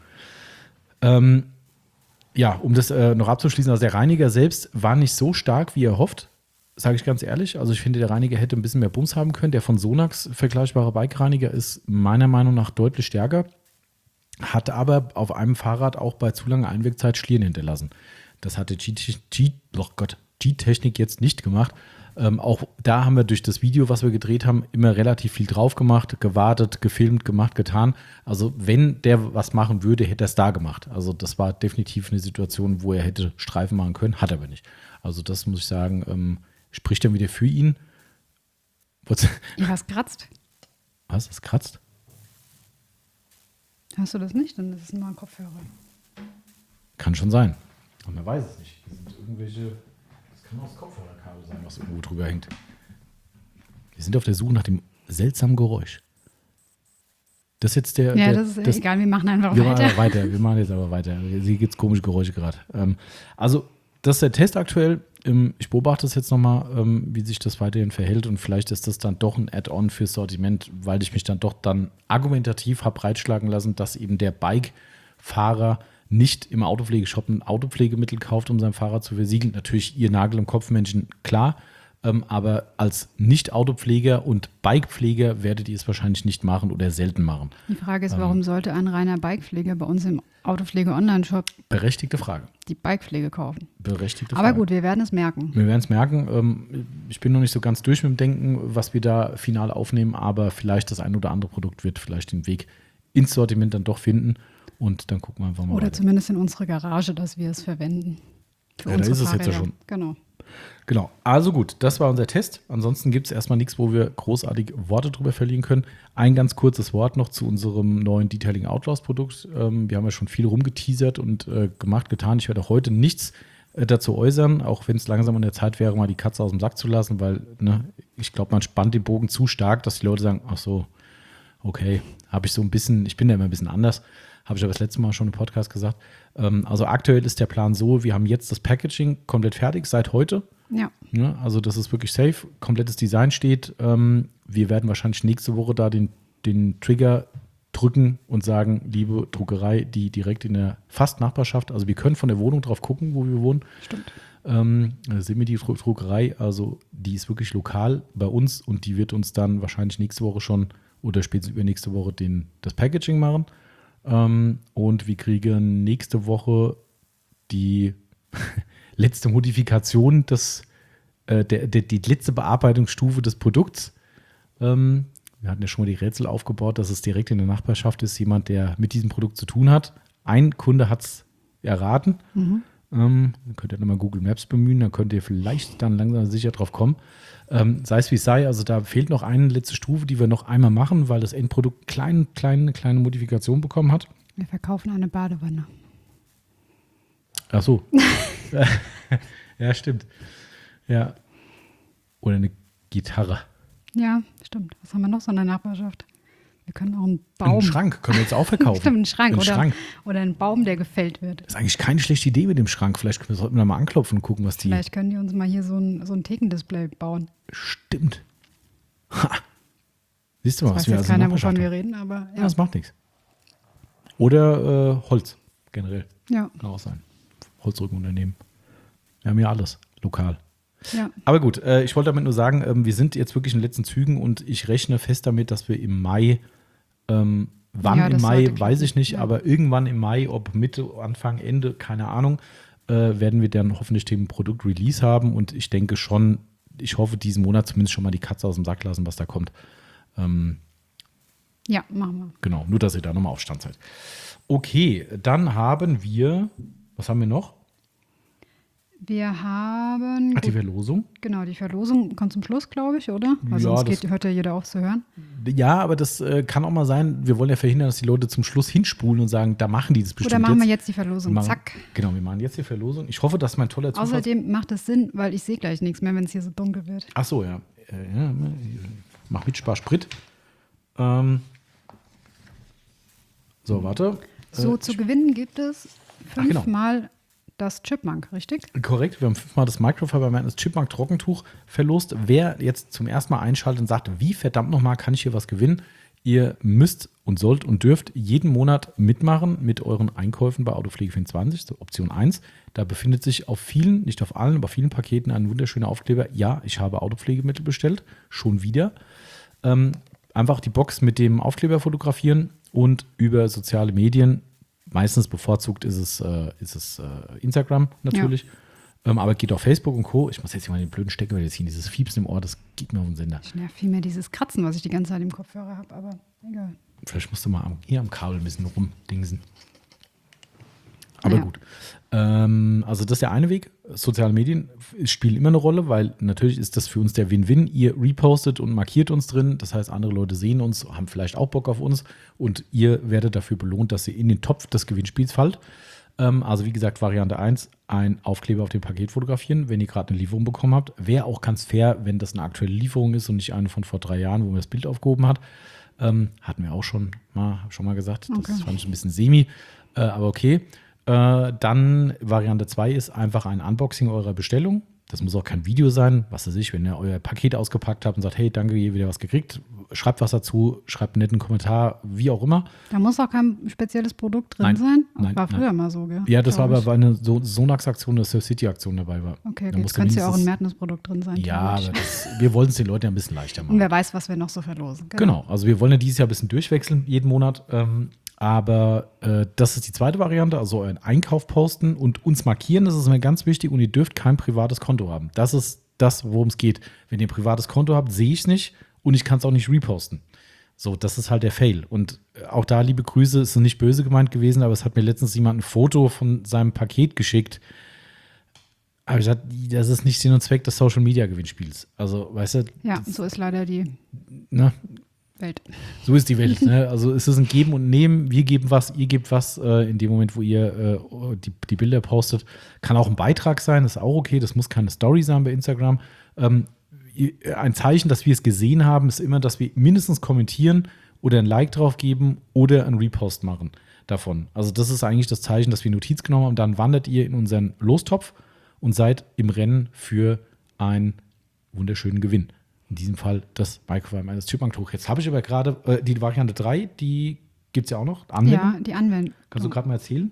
Ja, um das noch abzuschließen, also der Reiniger selbst war nicht so stark, wie er hofft, sage ich ganz ehrlich. Also ich finde, der Reiniger hätte ein bisschen mehr Bums haben können. Der von Sonax vergleichbare Bike-Reiniger ist meiner Meinung nach deutlich stärker. Hat aber auf einem Fahrrad auch bei zu langer Einwirkzeit Schlieren hinterlassen. Das hatte Cheat-Technik jetzt nicht gemacht. Auch da haben wir durch das Video, was wir gedreht haben, immer relativ viel drauf gemacht, gewartet, gefilmt, gemacht, getan. Also wenn der was machen würde, hätte er es da gemacht. Also das war definitiv eine Situation, wo er hätte Streifen machen können, hat er aber nicht. Also das muss ich sagen, spricht dann wieder für ihn. Ja, was kratzt? Was, das kratzt? Hast du das nicht? Dann ist es nur ein Kopfhörer. Kann schon sein. Aber man weiß es nicht. Das sind irgendwelche, das kann auch das Kopfhörerkabel sein, was irgendwo drüber hängt. Wir sind auf der Suche nach dem seltsamen Geräusch. Das ist jetzt der. Ja, der, das ist egal, wir machen einfach wir weiter. Machen weiter. Wir machen jetzt aber weiter. Hier gibt es komische Geräusche gerade. Also, das ist der Test aktuell. Ich beobachte das jetzt nochmal, wie sich das weiterhin verhält. Und vielleicht ist das dann doch ein Add-on fürs Sortiment, weil ich mich dann doch dann argumentativ habe breitschlagen lassen, dass eben der Bike-Fahrer nicht im Autopflegeshop ein Autopflegemittel kauft, um sein Fahrrad zu versiegeln. Natürlich ihr Nagel im Kopf Menschen, klar. Aber als Nicht-Autopfleger und Bikepfleger werdet ihr es wahrscheinlich nicht machen oder selten machen. Die Frage ist, warum sollte ein reiner Bikepfleger bei uns im Autopflege-Online-Shop Berechtigte Frage. die Bikepflege kaufen? Berechtigte Frage. Aber gut, wir werden es merken. Wir werden es merken. Ich bin noch nicht so ganz durch mit dem Denken, was wir da final aufnehmen, aber vielleicht das ein oder andere Produkt wird vielleicht den Weg ins Sortiment dann doch finden und dann gucken wir einfach mal Oder weiter. zumindest in unsere Garage, dass wir es verwenden. Für Ja, da unsere ist es jetzt ja Fahrräder. schon. Genau. Also gut, das war unser Test. Ansonsten gibt es erstmal nichts, wo wir großartig Worte drüber verlieren können. Ein ganz kurzes Wort noch zu unserem neuen Detailing Outlaws Produkt. Wir haben ja schon viel rumgeteasert und gemacht, getan. Ich werde auch heute nichts dazu äußern, auch wenn es langsam an der Zeit wäre, mal die Katze aus dem Sack zu lassen, weil ich glaube, man spannt den Bogen zu stark, dass die Leute sagen, ach so, okay, habe ich so ein bisschen, ich bin da immer ein bisschen anders. Habe ich aber das letzte Mal schon im Podcast gesagt. Also aktuell ist der Plan so, wir haben jetzt das Packaging komplett fertig, seit heute. Ja. Ja, also das ist wirklich safe. Komplettes Design steht. Wir werden wahrscheinlich nächste Woche da den Trigger drücken und sagen, liebe Druckerei, die direkt in der fast Nachbarschaft, also wir können von der Wohnung drauf gucken, wo wir wohnen. Stimmt. Sehen wir die Druckerei, also die ist wirklich lokal bei uns und die wird uns dann wahrscheinlich nächste Woche schon oder spätestens übernächste Woche das Packaging machen. Und wir kriegen nächste Woche die letzte Modifikation, die letzte Bearbeitungsstufe des Produkts. Wir hatten ja schon mal die Rätsel aufgebaut, dass es direkt in der Nachbarschaft ist, jemand, der mit diesem Produkt zu tun hat. Ein Kunde hat es erraten. Dann könnt ihr nochmal Google Maps bemühen, dann könnt ihr vielleicht dann langsam sicher drauf kommen. Sei es wie es sei, also da fehlt noch eine letzte Stufe, die wir noch einmal machen, weil das Endprodukt kleine Modifikation bekommen hat. Wir verkaufen eine Badewanne. Ach so. Ja, stimmt. Ja. Oder eine Gitarre. Ja, stimmt. Was haben wir noch so in der Nachbarschaft? Wir können auch einen Baum. Einen Schrank können wir jetzt auch verkaufen. Stimmt, einen Schrank, Einen Schrank. Oder einen Baum, der gefällt wird. Das ist eigentlich keine schlechte Idee mit dem Schrank. Vielleicht sollten wir da mal anklopfen und gucken, was die... Vielleicht können die uns mal hier so ein Thekendisplay bauen. Stimmt. Ha. Siehst du mal, Das was weiß wir jetzt also keiner, Nachbarschaft wovon wir haben. reden, aber Ja, ja. das macht nichts. Oder Holz, generell. Ja. Kann auch sein. Holzrückenunternehmen. Wir haben ja alles, lokal. Ja. Aber gut, ich wollte damit nur sagen, wir sind jetzt wirklich in den letzten Zügen und ich rechne fest damit, dass wir im Mai, wann Ja, im das Mai, sollte weiß ich nicht, klappen, ja. aber irgendwann im Mai, ob Mitte, Anfang, Ende, keine Ahnung, werden wir dann hoffentlich den Produkt-Release haben und ich denke schon, ich hoffe, diesen Monat zumindest schon mal die Katze aus dem Sack lassen, was da kommt. Ja, machen wir. Genau, nur, dass ihr da nochmal auf Stand seid. Okay, dann haben wir, was haben wir noch? Wir haben. Ach, die Verlosung. Genau, die Verlosung kommt zum Schluss, glaube ich, oder? Weil Ja, sonst hört ja jeder auf zu hören. Ja, aber das kann auch mal sein, wir wollen ja verhindern, dass die Leute zum Schluss hinspulen und sagen, da machen die das bestimmt Oder machen wir jetzt die Verlosung. Wir machen- Zack. Genau, wir machen jetzt die Verlosung. Ich hoffe, dass mein toller Zufall... Außerdem macht es Sinn, weil ich sehe gleich nichts mehr, wenn es hier so dunkel wird. Ach so, ja. Ja, mach mit, spar Sprit. So, warte. So, zu gewinnen gibt es Ach, genau. 5-mal das Chipmunk, richtig? Korrekt, wir haben 5-mal das Microfiber Madness Chipmunk Trockentuch verlost. Wer jetzt zum ersten Mal einschaltet und sagt, wie verdammt nochmal kann ich hier was gewinnen? Ihr müsst und sollt und dürft jeden Monat mitmachen mit euren Einkäufen bei Autopflege24, so Option 1. Da befindet sich auf vielen, nicht auf allen, aber auf vielen Paketen ein wunderschöner Aufkleber. Ja, ich habe Autopflegemittel bestellt, schon wieder. Einfach die Box mit dem Aufkleber fotografieren und über soziale Medien, meistens bevorzugt ist es Instagram natürlich, Aber geht auf Facebook und Co. Ich muss jetzt hier mal den blöden Stecker wieder ziehen. Dieses Fiepsen im Ohr, das geht mir auf den Sender. Ich nerv vielmehr dieses Kratzen, was ich die ganze Zeit im Kopfhörer habe, aber egal. Vielleicht musst du mal hier am Kabel ein bisschen rumdingsen. Aber Ja. gut. Also das ist der eine Weg. Soziale Medien spielen immer eine Rolle, weil natürlich ist das für uns der Win-Win. Ihr repostet und markiert uns drin. Das heißt, andere Leute sehen uns, haben vielleicht auch Bock auf uns und ihr werdet dafür belohnt, dass ihr in den Topf des Gewinnspiels fallt. Also wie gesagt, Variante 1, ein Aufkleber auf dem Paket fotografieren, wenn ihr gerade eine Lieferung bekommen habt. Wäre auch ganz fair, wenn das eine aktuelle Lieferung ist und nicht eine von vor 3 Jahren, wo man das Bild aufgehoben hat. Hatten wir auch schon mal gesagt. Das Okay. fand ich ein bisschen semi, aber okay. Dann Variante 2 ist einfach ein Unboxing eurer Bestellung. Das muss auch kein Video sein. Was weiß ich, wenn ihr euer Paket ausgepackt habt und sagt, hey, danke, ihr habt wieder was gekriegt, schreibt was dazu, schreibt einen netten Kommentar, wie auch immer. Da muss auch kein spezielles Produkt drin Nein, sein. nein, War früher mal so, gell? Ja, das war Glaub aber, weil eine Sonax-Aktion, eine Surf City-Aktion dabei war. Okay, Da jetzt musste könnte es ja auch ein wenigstens- Mertens-Produkt drin sein. Ja, theoretisch. aber wir wollten es den Leuten ja ein bisschen leichter Und machen. wer weiß, was wir noch so verlosen. Genau, also wir wollen ja dieses Jahr ein bisschen durchwechseln, jeden Monat. Aber das ist die zweite Variante, also euren Einkauf posten und uns markieren, das ist mir ganz wichtig und ihr dürft kein privates Konto haben. Das ist das, worum es geht. Wenn ihr ein privates Konto habt, sehe ich es nicht und ich kann es auch nicht reposten. So, das ist halt der Fail. Und auch da, liebe Grüße, ist nicht böse gemeint gewesen, aber es hat mir letztens jemand ein Foto von seinem Paket geschickt. Aber ich gesagt, das ist nicht Sinn und Zweck des Social-Media-Gewinnspiels. Also, weißt du, Ja, so ist leider die ne? Welt. So ist die Welt. Ne? Also es ist ein Geben und Nehmen. Wir geben was, ihr gebt was. In dem Moment, wo ihr die Bilder postet, kann auch ein Beitrag sein. Das ist auch okay. Das muss keine Story sein bei Instagram. Ein Zeichen, dass wir es gesehen haben, ist immer, dass wir mindestens kommentieren oder ein Like drauf geben oder einen Repost machen davon. Also das ist eigentlich das Zeichen, dass wir Notiz genommen haben. Dann wandert ihr in unseren Lostopf und seid im Rennen für einen wunderschönen Gewinn. In diesem Fall das Microfiber eines Chipmunk-Tuch. Jetzt habe ich aber gerade die Variante 3, die gibt es ja auch noch. Ja, die Anwendung. Kannst du gerade mal erzählen?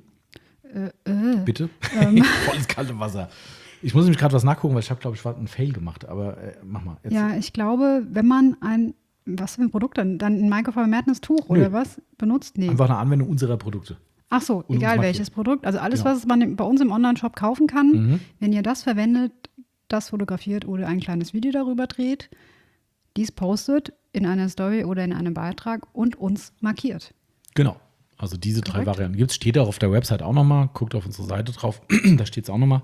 Bitte? Ähm. Volles kalte Wasser. Ich muss nämlich gerade was nachgucken, weil ich habe, glaube ich, einen Fail gemacht. Aber mach mal. Erzähl. Ja, ich glaube, wenn man was für ein Produkt dann ein Microfiber Madness Tuch Nö. oder was benutzt? Nee. Einfach eine Anwendung unserer Produkte. Ach so, Und egal uns welches Produkt. Also alles, Genau. was man bei uns im Online-Shop kaufen kann, Mhm. wenn ihr das verwendet, das fotografiert oder ein kleines Video darüber dreht, dies postet in einer Story oder in einem Beitrag und uns markiert. Genau. Also diese 3 Korrekt. Varianten gibt es. Steht auch auf der Website auch nochmal. Guckt auf unsere Seite drauf. Da steht es auch nochmal.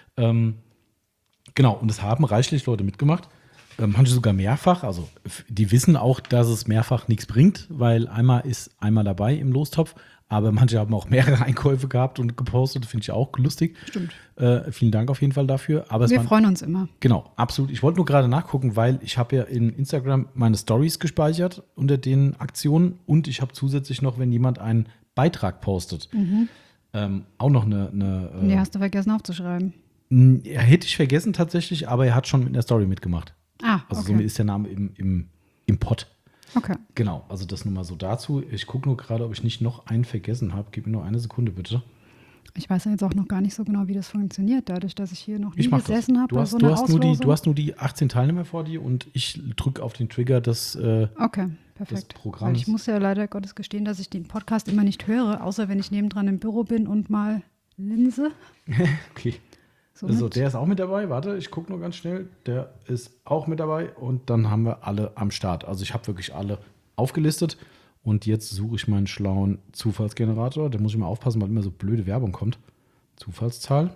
Genau. Und es haben reichlich Leute mitgemacht. Manche sogar mehrfach. Also die wissen auch, dass es mehrfach nichts bringt, weil einmal ist einmal dabei im Lostopf. Aber manche haben auch mehrere Einkäufe gehabt und gepostet. Finde ich auch lustig. Stimmt. Vielen Dank auf jeden Fall dafür. Aber es Wir waren, freuen uns immer. genau, absolut. Ich wollte nur gerade nachgucken, weil ich habe ja in Instagram meine Stories gespeichert unter den Aktionen und ich habe zusätzlich noch, wenn jemand einen Beitrag postet, auch noch eine Die hast du vergessen aufzuschreiben. hätte ich vergessen tatsächlich, aber er hat schon mit der Story mitgemacht. Ah, Also okay. somit ist der Name im Pod. Okay. Genau, also das nur mal so dazu. Ich gucke nur gerade, ob ich nicht noch einen vergessen habe. Gib mir nur eine Sekunde, bitte. Ich weiß ja jetzt auch noch gar nicht so genau, wie das funktioniert, dadurch, dass ich hier noch nie Ich mach das. gesessen habe. Du hast, bei so einer du hast nur die 18 Teilnehmer vor dir und ich drücke auf den Trigger des Okay, perfekt. Programms. Weil ich muss ja leider Gottes gestehen, dass ich den Podcast immer nicht höre, außer wenn ich nebendran im Büro bin und mal linse. Okay. Somit- Also der ist auch mit dabei. Warte, ich gucke nur ganz schnell. Der ist auch mit dabei und dann haben wir alle am Start. Also ich habe wirklich alle aufgelistet und jetzt suche ich meinen schlauen Zufallsgenerator. Da muss ich mal aufpassen, weil immer so blöde Werbung kommt. Zufallszahl.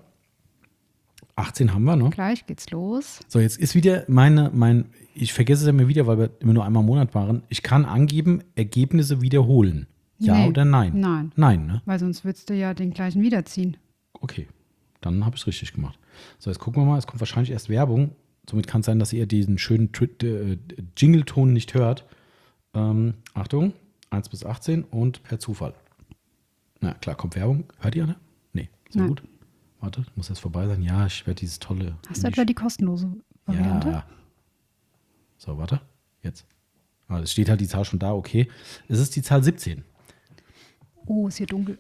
18 haben wir, ne? Gleich geht's los. So, jetzt ist wieder ich vergesse es immer wieder, weil wir immer nur einmal im Monat waren. Ich kann angeben, Ergebnisse wiederholen. Ja Nee. oder nein? Nein. Nein, ne? Weil sonst würdest du ja den gleichen wiederziehen. Okay, dann habe ich es richtig gemacht. So, jetzt gucken wir mal. Es kommt wahrscheinlich erst Werbung. Somit kann es sein, dass ihr diesen schönen Jingle-Ton nicht hört. Achtung, 1 bis 18 und per Zufall. Na klar, kommt Werbung. Hört ihr alle? Nee, sehr Nein. gut. Warte, muss das vorbei sein? Ja, ich werde dieses tolle. Hast du etwa die kostenlose Variante? Ja. So, warte. Jetzt. Es steht halt die Zahl schon da, okay. Es ist die Zahl 17. Oh, ist hier dunkel.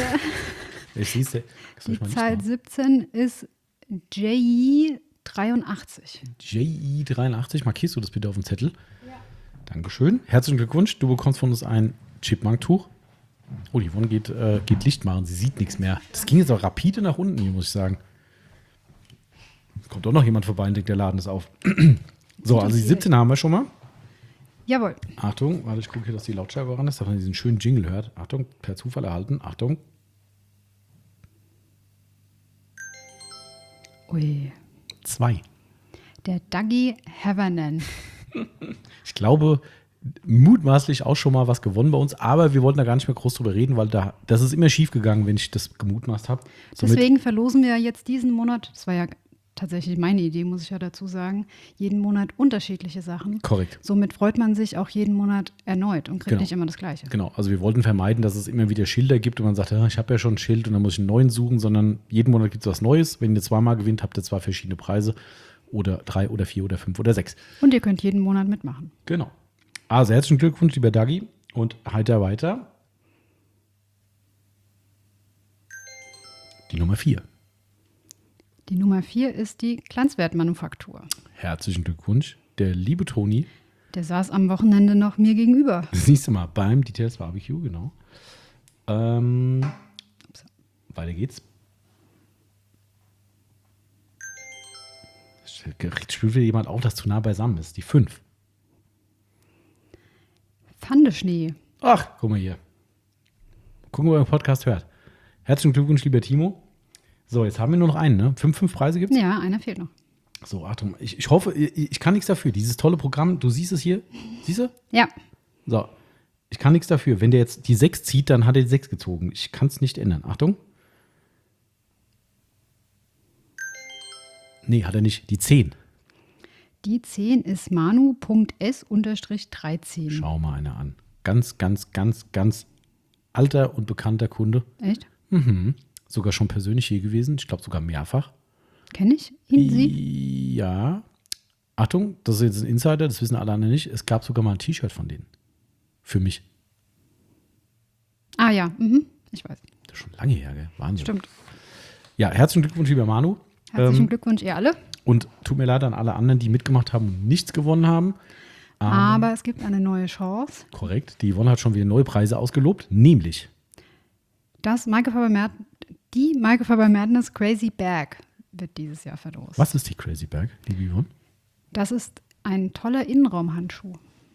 Ich sieh's dir. Die Zahl 17 ist JI83. JI83, markierst du das bitte auf dem Zettel? Ja. Dankeschön. Herzlichen Glückwunsch. Du bekommst von uns ein Chipmunk-Tuch. Oh, die Yvonne geht Licht machen. Sie sieht nichts mehr. Das ging jetzt auch rapide nach unten hier, muss ich sagen. Es kommt doch noch jemand vorbei und denkt, der Laden ist auf. So, also die 17 haben wir schon mal. Jawohl. Achtung, warte, ich gucke hier, dass die Lautstärke ran ist, dass man diesen schönen Jingle hört. Achtung, per Zufall erhalten. Achtung. Ui. 2. Der Dougie Havernan. Ich glaube, mutmaßlich auch schon mal was gewonnen bei uns, aber wir wollten da gar nicht mehr groß drüber reden, weil das ist immer schief gegangen, wenn ich das gemutmaßt habe. Deswegen verlosen wir jetzt diesen Monat, das war ja tatsächlich meine Idee, muss ich ja dazu sagen, jeden Monat unterschiedliche Sachen. Korrekt. Somit freut man sich auch jeden Monat erneut und kriegt nicht immer das Gleiche. Genau, also wir wollten vermeiden, dass es immer wieder Schilder gibt und man sagt, ja, ich habe ja schon ein Schild und dann muss ich einen neuen suchen, sondern jeden Monat gibt es was Neues. Wenn ihr zweimal gewinnt, habt ihr zwar verschiedene Preise oder 3 oder 4 oder 5 oder 6. Und ihr könnt jeden Monat mitmachen. Genau. Also herzlichen Glückwunsch, lieber Dougie, und heiter weiter. Die Nummer 4. Die Nummer 4 ist die Glanzwertmanufaktur. Herzlichen Glückwunsch, der liebe Toni. Der saß am Wochenende noch mir gegenüber. Das nächste Mal beim Details Barbecue, genau. Weiter geht's. Spürt wieder jemand auf, das zu nah beisammen ist. Die 5. Pfandeschnee. Ach, guck mal hier. Gucken, ob ihr den Podcast hört. Herzlichen Glückwunsch, lieber Timo. So, jetzt haben wir nur noch einen, ne? 5 Preise gibt's? Ja, einer fehlt noch. So, Achtung, ich hoffe, ich kann nichts dafür. Dieses tolle Programm, du siehst es hier. Siehst du? Ja. So, ich kann nichts dafür. Wenn der jetzt die 6 zieht, dann hat er die 6 gezogen. Ich kann es nicht ändern. Achtung. Nee, hat er nicht. Die 10. Die 10 ist Manu.s_13. Schau mal einer an. Ganz, ganz, ganz, ganz alter und bekannter Kunde. Echt? Mhm. Sogar schon persönlich hier gewesen. Ich glaube sogar mehrfach. Kenne ich ihn, sie? Ja. Achtung, das ist jetzt ein Insider, das wissen alle anderen nicht. Es gab sogar mal ein T-Shirt von denen. Für mich. Ah ja, ich weiß. Das ist schon lange her, gell? Wahnsinn. Stimmt. Ja, herzlichen Glückwunsch, lieber Manu. Herzlichen Glückwunsch, ihr alle. Und tut mir leid an alle anderen, die mitgemacht haben und nichts gewonnen haben. Aber es gibt eine neue Chance. Korrekt. Die Yvonne hat schon wieder neue Preise ausgelobt, nämlich die Maike Faber Madness Crazy Bag wird dieses Jahr verlost. Was ist die Crazy Bag, liebe Yvonne? Das ist ein toller Innenraumhandschuh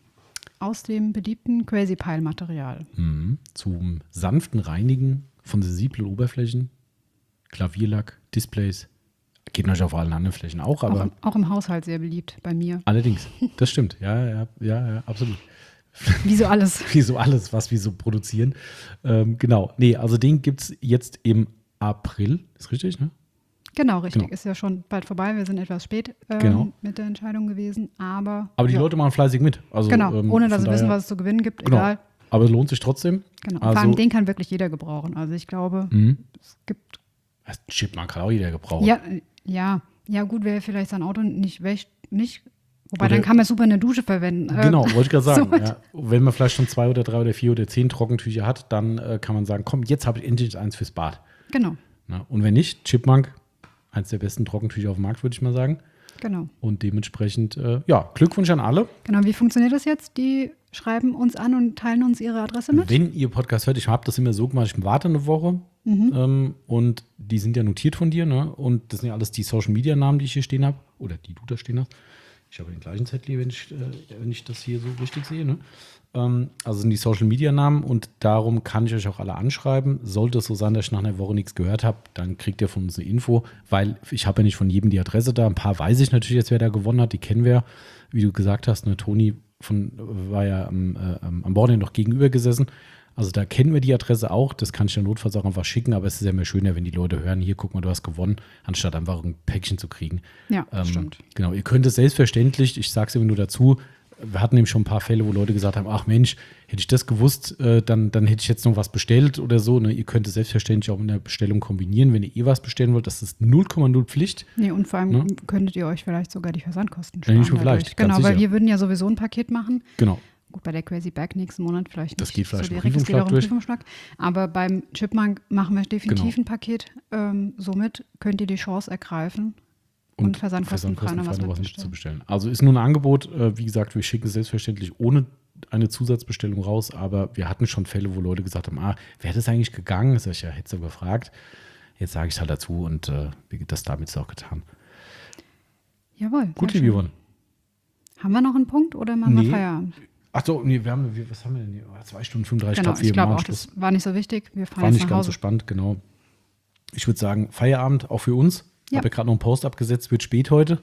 aus dem beliebten Crazy Pile Material. Zum sanften Reinigen von sensiblen Oberflächen, Klavierlack, Displays. Geht natürlich auf allen anderen Flächen auch, aber Auch im Haushalt sehr beliebt bei mir. allerdings, das stimmt. Ja, absolut. Wie so alles. Wie so alles, was wir so produzieren. Genau. Nee, also den gibt es jetzt im April. Ist richtig, ne? Genau, richtig. Genau. Ist ja schon bald vorbei. Wir sind etwas spät Genau. mit der Entscheidung gewesen. Aber Die Leute machen fleißig mit. Also, genau, ohne dass sie von wissen, daher- was es zu gewinnen gibt. Genau. Egal. Aber es lohnt sich trotzdem. Genau. Also, Vor allem den kann wirklich jeder gebrauchen. Also ich glaube, es gibt. Chipmunk kann auch jeder gebrauchen. Ja, gut, wäre vielleicht sein Auto nicht. Wobei, Oder- dann kann man es super in der Dusche verwenden. Genau, wollte ich gerade sagen. so- Ja. Wenn man vielleicht schon 2 oder 3 oder 4 oder 10 Trockentücher hat, dann kann man sagen, komm, jetzt habe ich endlich eins fürs Bad. Genau, Na, und wenn nicht, Chipmunk, eins der besten Trockentücher auf dem Markt, würde ich mal sagen. genau. Und dementsprechend, Glückwunsch an alle. Genau, wie funktioniert das jetzt? Die schreiben uns an und teilen uns ihre Adresse mit? Wenn ihr Podcast hört, ich habe das immer so gemacht, ich warte eine Woche und die sind ja notiert von dir, ne? Und das sind ja alles die Social-Media-Namen, die ich hier stehen habe oder die du da stehen hast. Ich habe den gleichen Zettel, wenn ich das hier so richtig sehe, ne? Also sind die Social-Media-Namen und darum kann ich euch auch alle anschreiben. Sollte es so sein, dass ich nach einer Woche nichts gehört habe, dann kriegt ihr von uns eine Info, weil ich habe ja nicht von jedem die Adresse da. Ein paar weiß ich natürlich jetzt, wer da gewonnen hat, die kennen wir. Wie du gesagt hast, ne, Toni war ja am Wochenende noch gegenüber gesessen. Also da kennen wir die Adresse auch. Das kann ich ja notfalls auch einfach schicken, aber es ist ja immer schöner, wenn die Leute hören, hier, guck mal, du hast gewonnen, anstatt einfach ein Päckchen zu kriegen. Ja, stimmt. Genau, ihr könnt es selbstverständlich, ich sage es immer nur dazu, wir hatten nämlich schon ein paar Fälle, wo Leute gesagt haben, ach Mensch, hätte ich das gewusst, dann hätte ich jetzt noch was bestellt oder so. Ne? Ihr könnt es selbstverständlich auch in der Bestellung kombinieren, wenn ihr was bestellen wollt. Das ist 0,0 Pflicht. Nee, und vor allem Ne? könntet ihr euch vielleicht sogar die Versandkosten Ja, sparen. nicht nur vielleicht, dadurch. ganz Genau, weil sicher. wir würden ja sowieso ein Paket machen. Genau. Gut, bei der Crazy Bag nächsten Monat vielleicht nicht. Das geht vielleicht so im direkt, es geht auch im Briefumschlag Briefumschlag. Aber beim Chipmunk machen wir definitiv Genau. ein Paket. Somit könnt ihr die Chance ergreifen und versandkostenfrei noch was zu mitbestellen. bestellen. Also ist nur ein Angebot. Wie gesagt, wir schicken es selbstverständlich ohne eine Zusatzbestellung raus, aber wir hatten schon Fälle, wo Leute gesagt haben, wäre das eigentlich gegangen? Das habe ich ja, hätte gefragt. Jetzt sage ich es halt dazu und das damit ist auch getan. Jawohl. Gut, sehr liebe schön. Yvonne. Haben wir noch einen Punkt oder machen wir Feierabend? Ach so, nee, was haben wir denn hier? 2 Stunden 35, Genau, ich glaube auch, Schluss. das war nicht so wichtig. Wir fahren War jetzt nicht nach ganz Hause. so spannend, genau. Ich würde sagen, Feierabend auch für uns. Ja. Habe ja gerade noch einen Post abgesetzt, wird spät heute.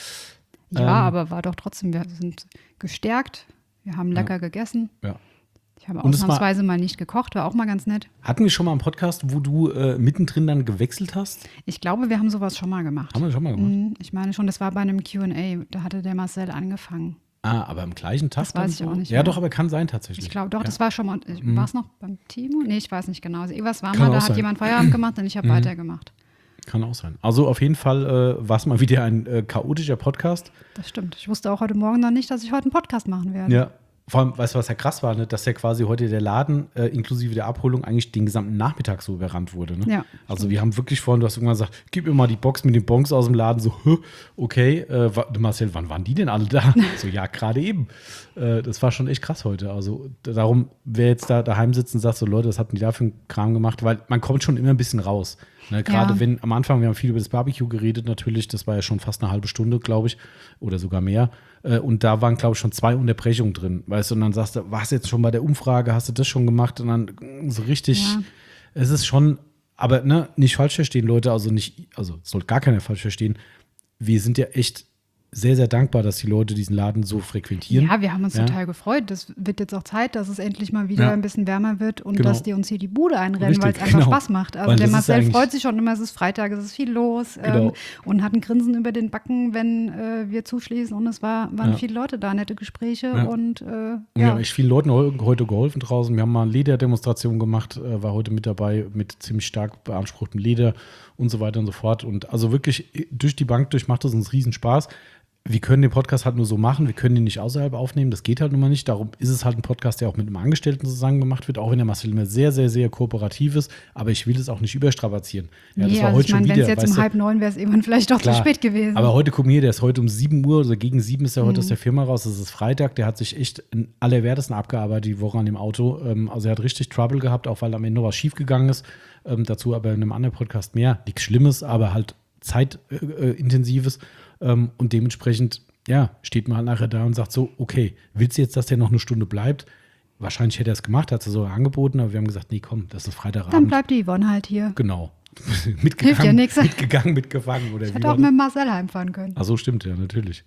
Ja, aber war doch trotzdem, wir sind gestärkt, wir haben lecker gegessen. Ja. Ich habe Und es war- ausnahmsweise mal nicht gekocht, war auch mal ganz nett. Hatten wir schon mal einen Podcast, wo du mittendrin dann gewechselt hast? Ich glaube, wir haben sowas schon mal gemacht. Haben wir schon mal gemacht? Ich meine schon, das war bei einem Q&A, da hatte der Marcel angefangen. Ah, aber am gleichen Tag? Das weiß ich dann auch nicht Ja, mehr. doch, aber kann sein tatsächlich. Ich glaube doch, ja. das war schon mal, war es noch beim Timo? Nee, ich weiß nicht genau. Also irgendwas war Kann mal, auch da hat sein. jemand Feierabend gemacht und ich habe weitergemacht. Kann auch sein. Also auf jeden Fall war es mal wieder ein chaotischer Podcast. Das stimmt. Ich wusste auch heute Morgen noch nicht, dass ich heute einen Podcast machen werde. Ja. Vor allem, weißt du, was ja krass war, ne? Dass ja quasi heute der Laden inklusive der Abholung eigentlich den gesamten Nachmittag so überrannt wurde. Ne? Ja, Also wir haben wirklich vorhin, du hast irgendwann gesagt, gib mir mal die Box mit den Bons aus dem Laden. So, okay, Marcel, wann waren die denn alle da? So, ja, gerade eben. Das war schon echt krass heute. Also darum, wer jetzt da daheim sitzt und sagt, so Leute, was habt ihr da für einen Kram gemacht? Weil man kommt schon immer ein bisschen raus. Ne? Gerade Ja. wenn am Anfang, wir haben viel über das Barbecue geredet natürlich, das war ja schon fast eine halbe Stunde, glaube ich, oder sogar mehr. Und da waren, glaube ich, schon 2 Unterbrechungen drin, weißt du, und dann sagst du, warst du jetzt schon bei der Umfrage, hast du das schon gemacht? Und dann so richtig, Ja. es ist schon, aber ne, nicht falsch verstehen, Leute, also soll gar keiner falsch verstehen. Wir sind ja echt sehr, sehr dankbar, dass die Leute diesen Laden so frequentieren. Ja, wir haben uns Ja. total gefreut. Das wird jetzt auch Zeit, dass es endlich mal wieder Ja. ein bisschen wärmer wird und Genau. dass die uns hier die Bude einrennen, Richtig, weil es einfach genau. Spaß macht. Also Weil der das ist Marcel eigentlich- freut sich schon immer, es ist Freitag, es ist viel los Genau. und hat ein Grinsen über den Backen, wenn wir zuschließen und es waren Ja. viele Leute da, nette Gespräche Ja. und Und wir haben echt vielen Leuten heute geholfen draußen. Wir haben mal eine Lederdemonstration gemacht, war heute mit dabei mit ziemlich stark beanspruchtem Leder und so weiter und so fort. Und also wirklich durch die Bank durch macht es uns riesen Spaß. Wir können den Podcast halt nur so machen, wir können ihn nicht außerhalb aufnehmen, das geht halt nun mal nicht. Darum ist es halt ein Podcast, der auch mit einem Angestellten zusammen gemacht wird, auch wenn der Marcel immer sehr, sehr, sehr kooperativ ist. Aber ich will es auch nicht überstrapazieren. Ja, nee, also ich meine, wenn es jetzt um 8:30 wäre, es irgendwann vielleicht doch Klar. zu spät gewesen. Aber heute, guck mal hier, der ist heute um 7 Uhr oder gegen 7 ist er heute aus der Firma raus. Das ist Freitag. Der hat sich echt in allerwertesten abgearbeitet die Woche an dem Auto. Also er hat richtig Trouble gehabt, auch weil am Ende was schief gegangen ist. Dazu aber in einem anderen Podcast mehr. Nichts Schlimmes, aber halt zeitintensives. Und dementsprechend, ja, steht man halt nachher da und sagt so, okay, willst du jetzt, dass der noch eine Stunde bleibt? Wahrscheinlich hätte er es gemacht, hat es so angeboten, aber wir haben gesagt, nee, komm, das ist Freitagabend. Dann bleibt die Yvonne halt hier. Genau. Hilft ja nix. Mitgegangen, mitgefangen. Oder Ich wie hätte war auch das? mit Marcel heimfahren können. Ach so, stimmt, ja, natürlich.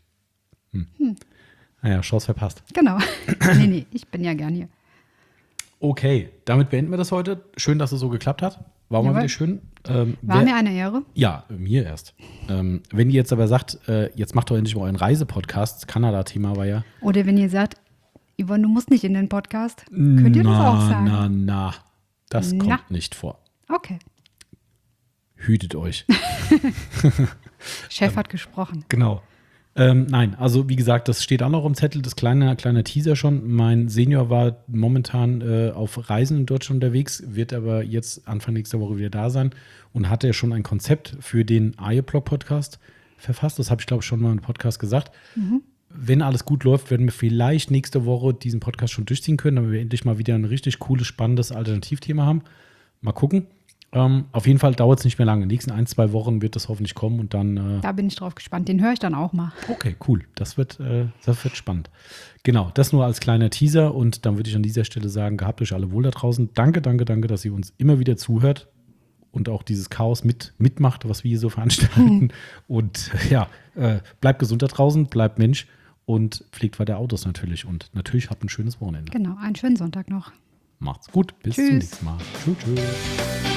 Naja, Chance verpasst. Genau. Nee, ich bin ja gern hier. Okay, damit beenden wir das heute. Schön, dass es so geklappt hat. War mal Jawohl. wieder schön. War mir eine Ehre. Ja, mir erst. Wenn ihr jetzt aber sagt, jetzt macht doch endlich mal euren Reisepodcast, das Kanada-Thema war ja. Oder wenn ihr sagt, Yvonne, du musst nicht in den Podcast, könnt ihr das auch sagen. Na, das Na. kommt nicht vor. Okay. Hütet euch. Chef hat gesprochen. Genau. Nein, also wie gesagt, das steht auch noch im Zettel, das kleine Teaser schon. Mein Senior war momentan auf Reisen in Deutschland unterwegs, wird aber jetzt Anfang nächster Woche wieder da sein und hatte schon ein Konzept für den Aje-Blog-Podcast verfasst. Das habe ich, glaube ich, schon mal im Podcast gesagt. Wenn alles gut läuft, werden wir vielleicht nächste Woche diesen Podcast schon durchziehen können, damit wir endlich mal wieder ein richtig cooles, spannendes Alternativthema haben. Mal gucken. Auf jeden Fall dauert es nicht mehr lange. In den nächsten 1-2 Wochen wird das hoffentlich kommen und dann. Da bin ich drauf gespannt. Den höre ich dann auch mal. Okay, cool. Das wird spannend. Genau, das nur als kleiner Teaser und dann würde ich an dieser Stelle sagen, gehabt euch alle wohl da draußen. Danke, dass ihr uns immer wieder zuhört und auch dieses Chaos mitmacht, was wir hier so veranstalten. Und ja, bleibt gesund da draußen, bleibt Mensch und pflegt weiter Autos natürlich. Und natürlich habt ein schönes Wochenende. Genau, einen schönen Sonntag noch. Macht's gut, bis zum Tschüss. nächsten Mal. Tschüss.